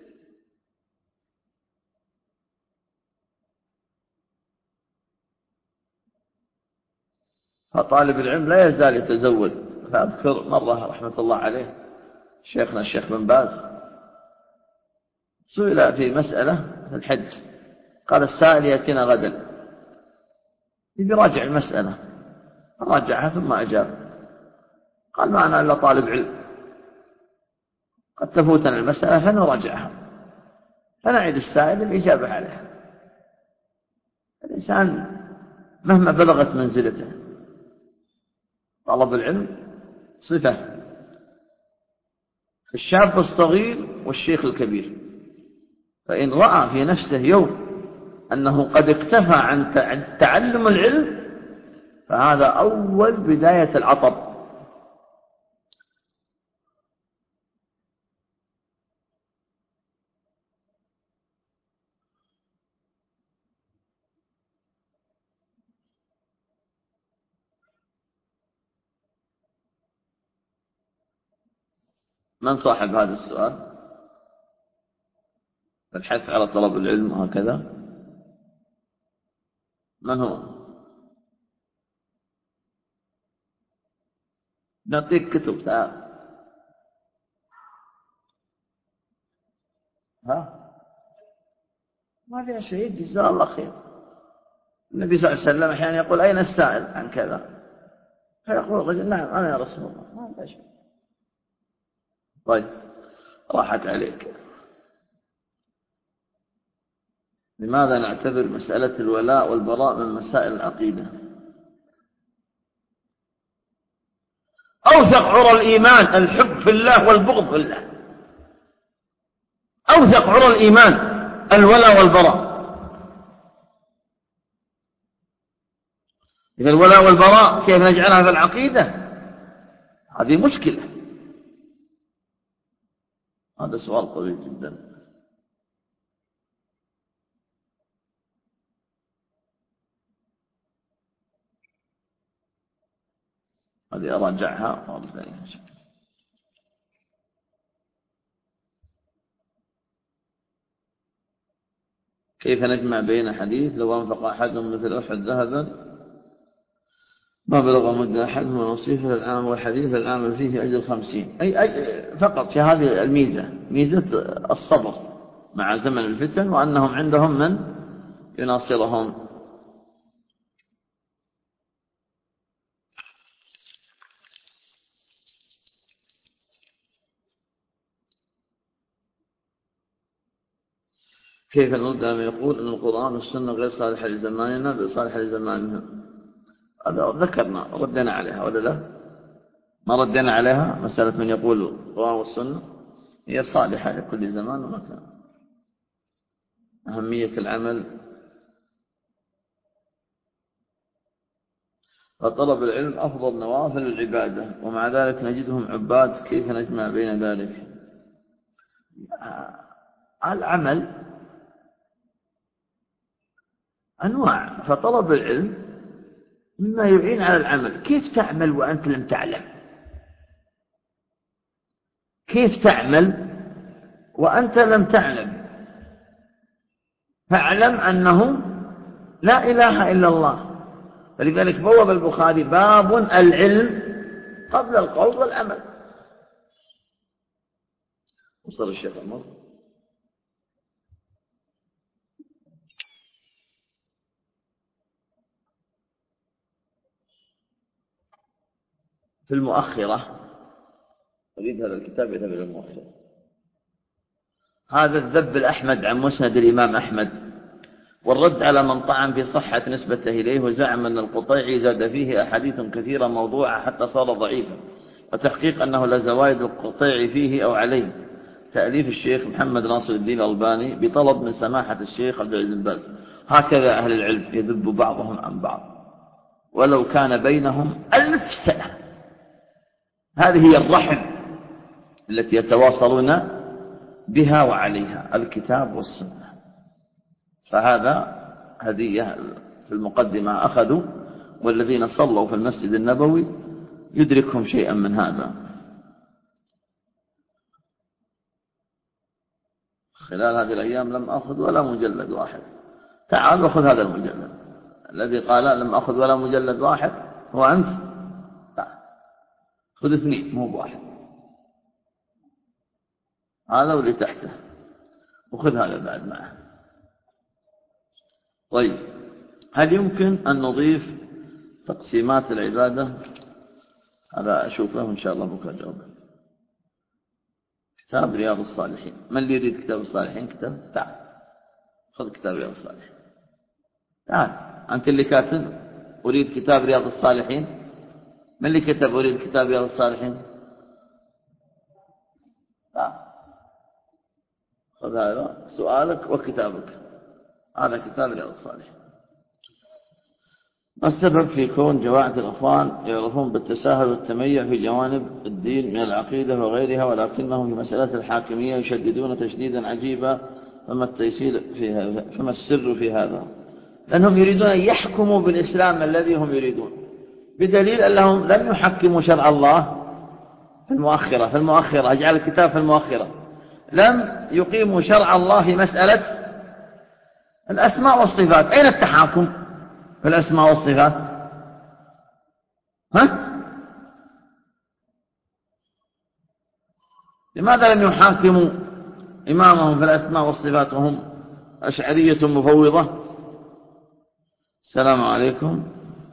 فطالب العلم لا يزال يتزود. فأذكر مرة رحمة الله عليه شيخنا الشيخ بن باز سئل في مسألة في الحج، قال السائل يأتينا غدا، يراجع المسألة، راجعها ثم أجاب. قال ما أنا إلا طالب علم، قد تفوتنا المسألة فنراجعها، فنعيد السائل الإجابة عليها. الإنسان مهما بلغت منزلته طلب العلم صفة الشاب الصغير والشيخ الكبير. فإن رأى في نفسه يوم أنه قد اكتفى عن تعلم العلم فهذا أول بداية العطب. من صاحب هذا السؤال؟ الحث على طلب العلم وهكذا. من هو؟ نعطيك كتب تعال. ما فيها شيء، جزاه الله خير. النبي صلى الله عليه وسلم أحيانا يقول أين السائل عن كذا، فيقول الرجل نعم أنا يا رسول الله، ما فيها شيء. طيب راحت عليك. لماذا نعتبر مسألة الولاء والبراء من مسائل العقيدة؟ أوثق عرى الإيمان الحب في الله والبغض في الله، أوثق عرى الإيمان الولاء والبراء. إذا الولاء والبراء كيف نجعلها في العقيدة؟ هذه مشكلة. هذا سؤال طويل جدا. هذه أراجعها. كيف نجمع بين حديث لو أنفق أحدهم مثل أحد ذهبا ما بلغ مد أحدهم ونصيفه العام، والحديث العام فيه أجر 50. أي فقط في هذه الميزة، ميزة الصبر مع زمن الفتن، وأنهم عندهم من يناصرهم. كيف نرد لما يقول أن القرآن والسنة غير صالحة لزماننا بل صالحة لزمانهم؟ هذا ذكرنا ردنا عليها ولا لا؟ ما ردنا عليها. مسألة من يقول القرآن والسنة هي صالحة لكل زمان ومكان. أهمية العمل فطلب العلم أفضل نوافل العبادة، ومع ذلك نجدهم عباد. كيف نجمع بين ذلك؟ العمل أنواع، فطلب العلم مما يعين على العمل. كيف تعمل وأنت لم تعلم؟ كيف تعمل وأنت لم تعلم؟ فاعلم أنه لا إله إلا الله. فلذلك بوب البخاري باب العلم قبل القول والعمل. وصل الشيخ عمر. في المؤخرة، أريد هذا الكتاب يذهب إلى المؤخرة. هذا الذب الأحمد عن مسند الإمام أحمد، والرد على من طعن في صحة نسبته إليه وزعم أن القطيعي زاد فيه أحاديث كثيرة موضوعة حتى صار ضعيفا، وتحقيق أنه لا زوائد القطيعي فيه أو عليه. تأليف الشيخ محمد ناصر الدين الألباني بطلب من سماحة الشيخ عبد العزيز بن باز. هكذا أهل العلم يذب بعضهم عن بعض ولو كان بينهم 1000 سنة. هذه هي الرحم التي يتواصلون بها وعليها، الكتاب والسنة. فهذا هدية في المقدمة أخذوا، والذين صلوا في المسجد النبوي يدركهم شيئا من هذا. خلال هذه الأيام لم أخذ ولا مجلد واحد. تعال وخذ هذا المجلد. الذي قال لم أخذ ولا مجلد واحد هو أنت. تعال خذ 2 مو بواحد. هذا واللي تحته، وخذ هذا بعد معه. طيب، هل يمكن أن نضيف تقسيمات العبادة؟ هذا أشوفه إن شاء الله بكرة جوابه. كتاب رياض الصالحين. من اللي يريد كتاب الصالحين؟ كتاب. تعال خذ كتاب رياض الصالحين. تعال أنت اللي كاتب أريد كتاب رياض الصالحين. من اللي كتب أريد كتاب رياض الصالحين؟ تعال خذ هذا سؤالك وكتابك. هذا كتاب رياض الصالحين. ما السبب في كون جماعة الأخوان يعرفون بالتساهل والتميع في جوانب الدين من العقيدة وغيرها، ولكنهم في مسألة الحاكمية يشددون تشديدا عجيبا؟ فما السر في هذا؟ لأنهم يريدون أن يحكموا بالإسلام الذي هم يريدون، بدليل أنهم لم يحكموا شرع الله في المؤخرة أجعل الكتاب في المؤخرة، لم يقيموا شرع الله في مسألة الأسماء والصفات. أين التحاكم في الأسماء والصفات؟ لماذا لم يحاكموا إمامهم في الأسماء والصفات وهم أشعرية مفوضة؟ السلام عليكم.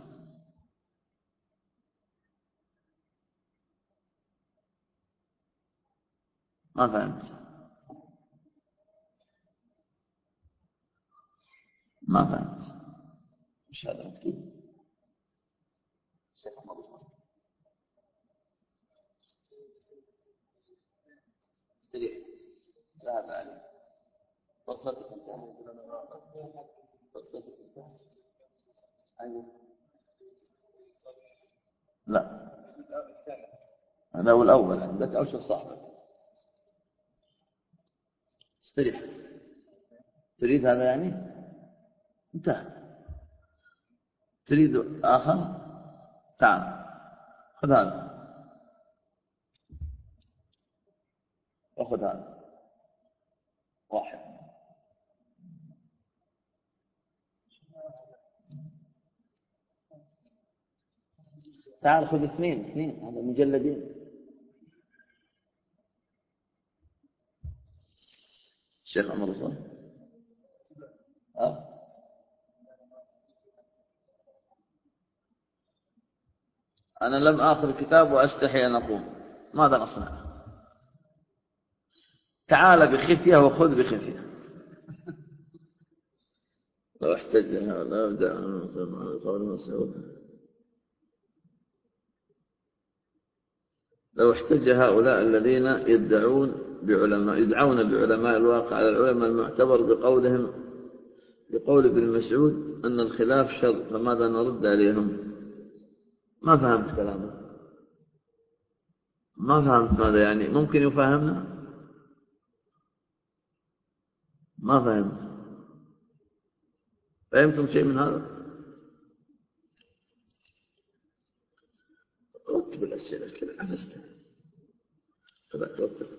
ما فهمت. مش هذا مكتوب؟ لا بعد فرصتك لا، هذا هو الأول عندك أو شو صاحبك؟ استريح. تريد هذا يعني؟ انتهى. تريد آخر؟ تعال خذ هذا وخذ هذا واحد. تعال خذ اثنين هذا مجلدين. الشيخ عمر صح؟ أنا لم آخذ الكتاب وأستحي أن أقوم، ماذا أصنع؟ تعال بخفية وخذ بخفية. لو احتج هؤلاء لو احتج هؤلاء الذين يدعون بعلماء الواقع على العلماء المعتبر بقول ابن مسعود أن الخلاف شر، فماذا نرد عليهم؟ ما فهمت كلامه. ما فهمت ماذا يعني. ممكن يفهمنا؟ ما فهمتم شيء من هذا؟ رتب الأسئلة كذا عفستها رتب.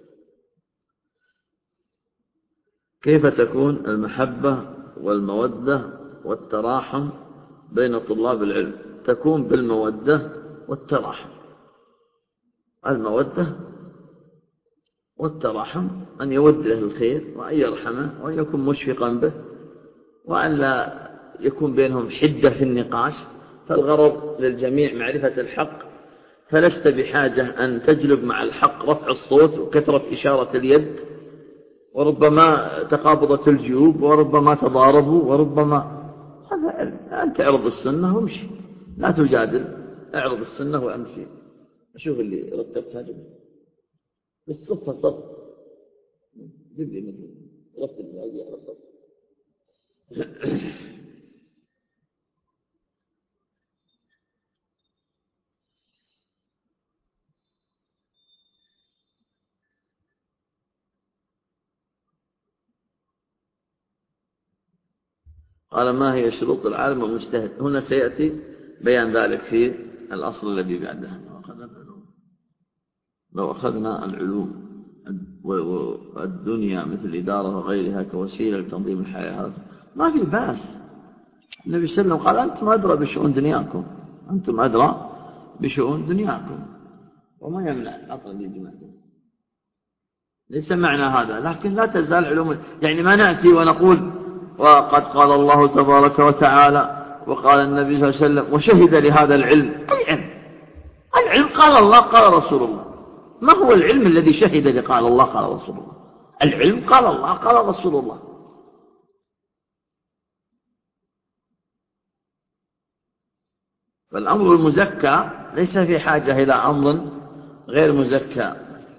كيف تكون المحبة والمودة والتراحم بين طلاب العلم؟ تكون بالمودة والتراحم. المودة والتراحم أن يود له الخير وأن يرحمه وأن يكون مشفقا به وأن لا يكون بينهم حدة في النقاش، فالغرض للجميع معرفة الحق، فلست بحاجة أن تجلب مع الحق رفع الصوت وكثرة إشارة اليد، وربما تقابضت الجيوب وربما تضاربوا وربما. هذا أنت اعرض السنة وامشي، لا تجادل، اعرض السنة وامشي. أشوف اللي رتبت هذا بالصفة صف، جيب لي مثل رتب هذه على صف. قال ما هي شروط العالم والمجتهد؟ هنا سيأتي بيان ذلك في الأصل الذي بعده. لو أخذنا العلوم والدنيا مثل الإدارة وغيرها كوسيلة لتنظيم الحياة ما في بأس. النبي صلى الله عليه وسلم قال أنتم أدرى بشؤون دنياكم، أنتم أدرى بشؤون دنياكم، وما يمنع أطلب الجماعة. ليس معنى هذا، لكن لا تزال علوم، يعني ما نأتي ونقول وقد قال الله تبارك وتعالى وقال النبي صلى الله عليه وسلم وشهد لهذا العلم. أي علم؟ العلم قال الله قال رسول الله. ما هو العلم الذي شهد لقال الله قال رسول الله؟ العلم قال الله قال رسول الله. فالأمر المزكى ليس في حاجة إلى أمر غير مزكى.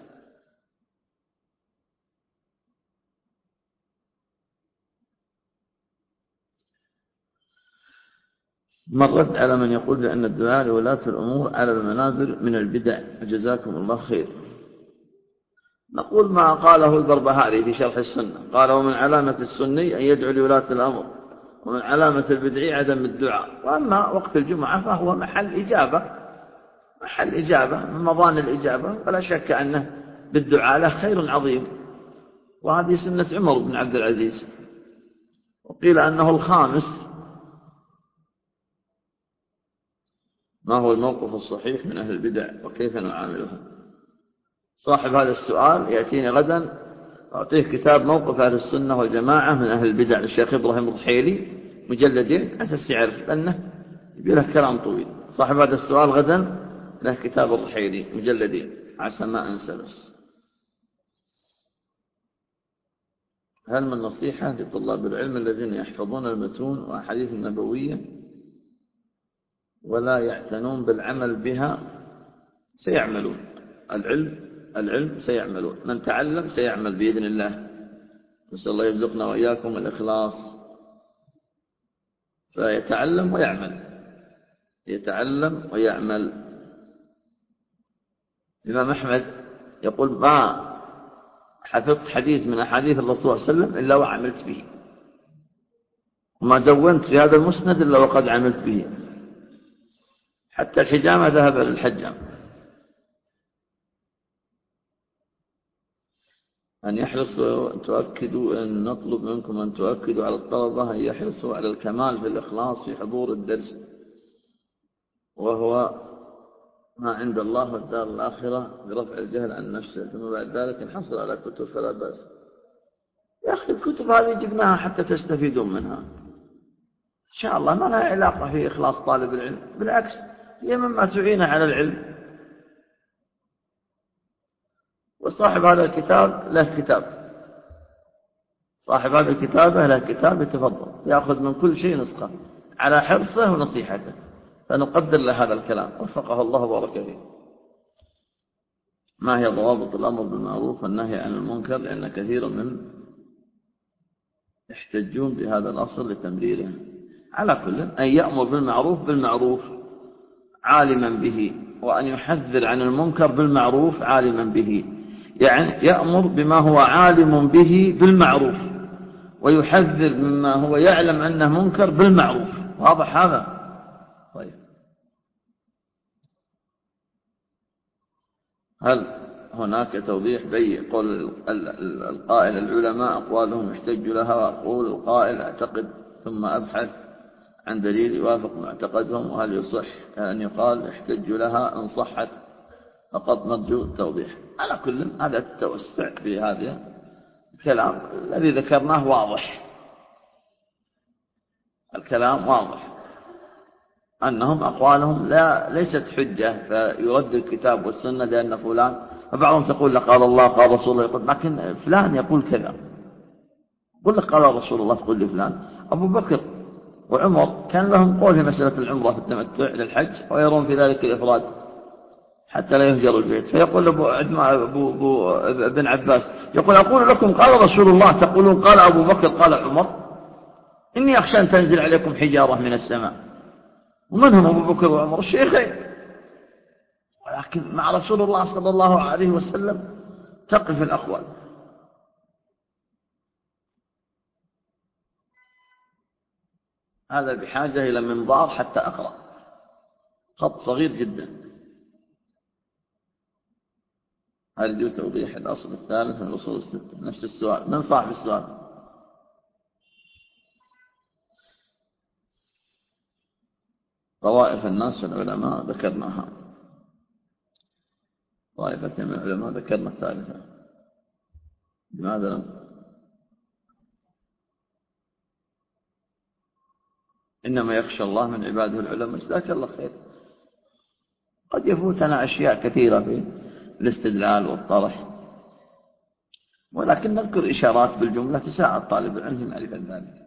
مرت على من يقول بأن الدعاء لولاة الأمور على المنابر من البدع، جزاكم الله خير. نقول ما قاله البربهاري في شرح السنة، قال ومن علامة السني أن يدعو لولاة الأمر، ومن علامة البدعي عدم الدعاء. وأما وقت الجمعة فهو محل إجابة من مضان الإجابة، فلا شك أنه بالدعاء له خير عظيم، وهذه سنة عمر بن عبد العزيز. وقيل أنه الخامس. ما هو الموقف الصحيح من أهل البدع وكيف نعاملهم؟ صاحب هذا السؤال يأتيني غدا أعطيه كتاب موقف أهل السنة والجماعة من أهل البدع للشيخ إبراهيم الرحيلي مجلدين أساس يعرف لأنه يبي له كلام طويل. صاحب هذا السؤال غدا له كتاب الرحيلي مجلدين عسى ما أنسى بس. هل من نصيحة لطلاب العلم الذين يحفظون المتون وأحاديث النبوية ولا يعتنون بالعمل بها؟ سيعملون. العلم سيعملون. من تعلم سيعمل بإذن الله. نسأل الله يرزقنا وإياكم الإخلاص. فيتعلم ويعمل. الإمام أحمد يقول ما حفظت حديث من أحاديث الرسول صلى الله عليه وسلم إلا وعملت به، وما دونت في هذا المسند إلا وقد عملت به. حتى الحجامة ذهب للحجام. أن يحرصوا تؤكدوا أن نطلب منكم أن تؤكدوا على الطلبة أن يحرصوا على الكمال في الإخلاص في حضور الدرس، وهو ما عند الله والدار الآخرة برفع الجهل عن نفسه، ثم بعد ذلك انحصر على كتب فلا بأس. يا أخي الكتب هذه جبناها حتى تستفيدون منها إن شاء الله، ما لها علاقة في إخلاص طالب العلم، بالعكس هي مما تعين على العلم. وصاحب هذا الكتاب له كتاب، صاحب هذا الكتاب له كتاب يتفضل يأخذ من كل شيء نسخة على حرصه ونصيحته، فنقدر له هذا الكلام وفقه الله وبارك فيه. ما هي ضوابط الأمر بالمعروف والنهي عن المنكر؟ لأن كثيرا من يحتجون بهذا الأصل لتمريره. على كل أن يأمر بالمعروف عالما به، وأن يحذر عن المنكر بالمعروف عالما به. يعني يأمر بما هو عالم به بالمعروف، ويحذر مما هو يعلم أنه منكر بالمعروف. واضح هذا؟ طيب، هل هناك توضيح بين قول القائل العلماء أقوالهم يحتج لها، وأقول القائل أعتقد ثم أبحث عن دليل يوافق معتقدهم، وهل يصح أن يقال يحتج لها إن صحت؟ فقط نرجو التوضيح. على كل هذا التوسع في هذا الكلام الذي ذكرناه واضح، الكلام واضح أنهم أقوالهم ليست حجة فيرد الكتاب والسنة لأن فلان، فبعضهم تقول لك قال الله قال رسول الله، يقول لكن فلان يقول كذا، يقول لك قال رسول الله تقول لي فلان. أبو بكر وعمر كان لهم قول في مسألة العمرة في التمتع للحج، ويرون في ذلك الإفراد حتى لا يهجر البيت. فيقول أبو ابن عباس يقول أقول لكم قال رسول الله تقولون قال أبو بكر قال عمر، إني أخشى أن تنزل عليكم حجارة من السماء. ومن هم أبو بكر وعمر؟ الشيخين. ولكن مع رسول الله صلى الله عليه وسلم تقف الأقوال. هذا بحاجة إلى منظار حتى أقرأ، خط صغير جدا. أرجو توضيح الأصل الثالث من الأصول الستة. نفس السؤال. من صاحب السؤال؟ طوائف الناس العلماء ذكرناها، طائفة من العلماء ذكرنا الثالثة. لماذا لم؟ إنما يخشى الله من عباده العلماء. جزاك الله خير. قد يفوتنا أشياء كثيرة في الاستدلال والطرح، ولكن نذكر إشارات بالجملة تساعد طالب العلم في معرفة ذلك.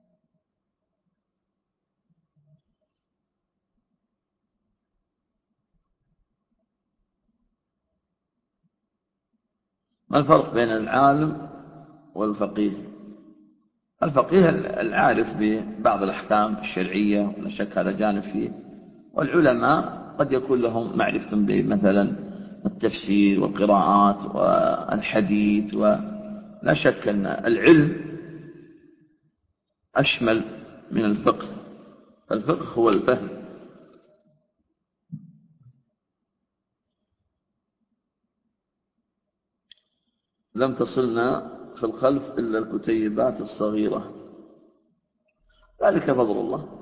ما الفرق بين العالم والفقيه؟ الفقيه العارف ببعض الأحكام الشرعية ولا شك هذا جانب فيه، والعلماء قد يكون لهم معرفة بمثلا التفسير والقراءات والحديث، ولا شك أن العلم أشمل من الفقه، فالفقه هو الفهم. لم تصلنا في الخلف إلا الكتيبات الصغيرة، ذلك فضل الله.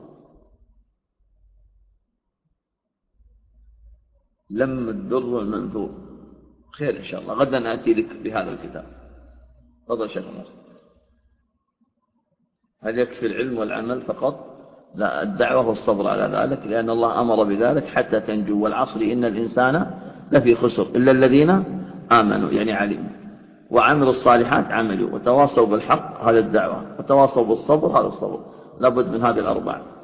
لم الدر المنثور خير إن شاء الله، غدا نأتي لك بهذا الكتاب. تفضل شيخ عمر. هل يكفي العلم والعمل فقط؟ لا، الدعوة والصبر على ذلك، لأن الله أمر بذلك حتى تنجو. والعصر إن الإنسان لفي خسر إلا الذين آمنوا، يعني علموا وعملوا الصالحات، عملوا وتواصوا بالحق، هذا الدعوة، وتواصوا بالصبر، هذا الصبر. لابد من هذه الأربع.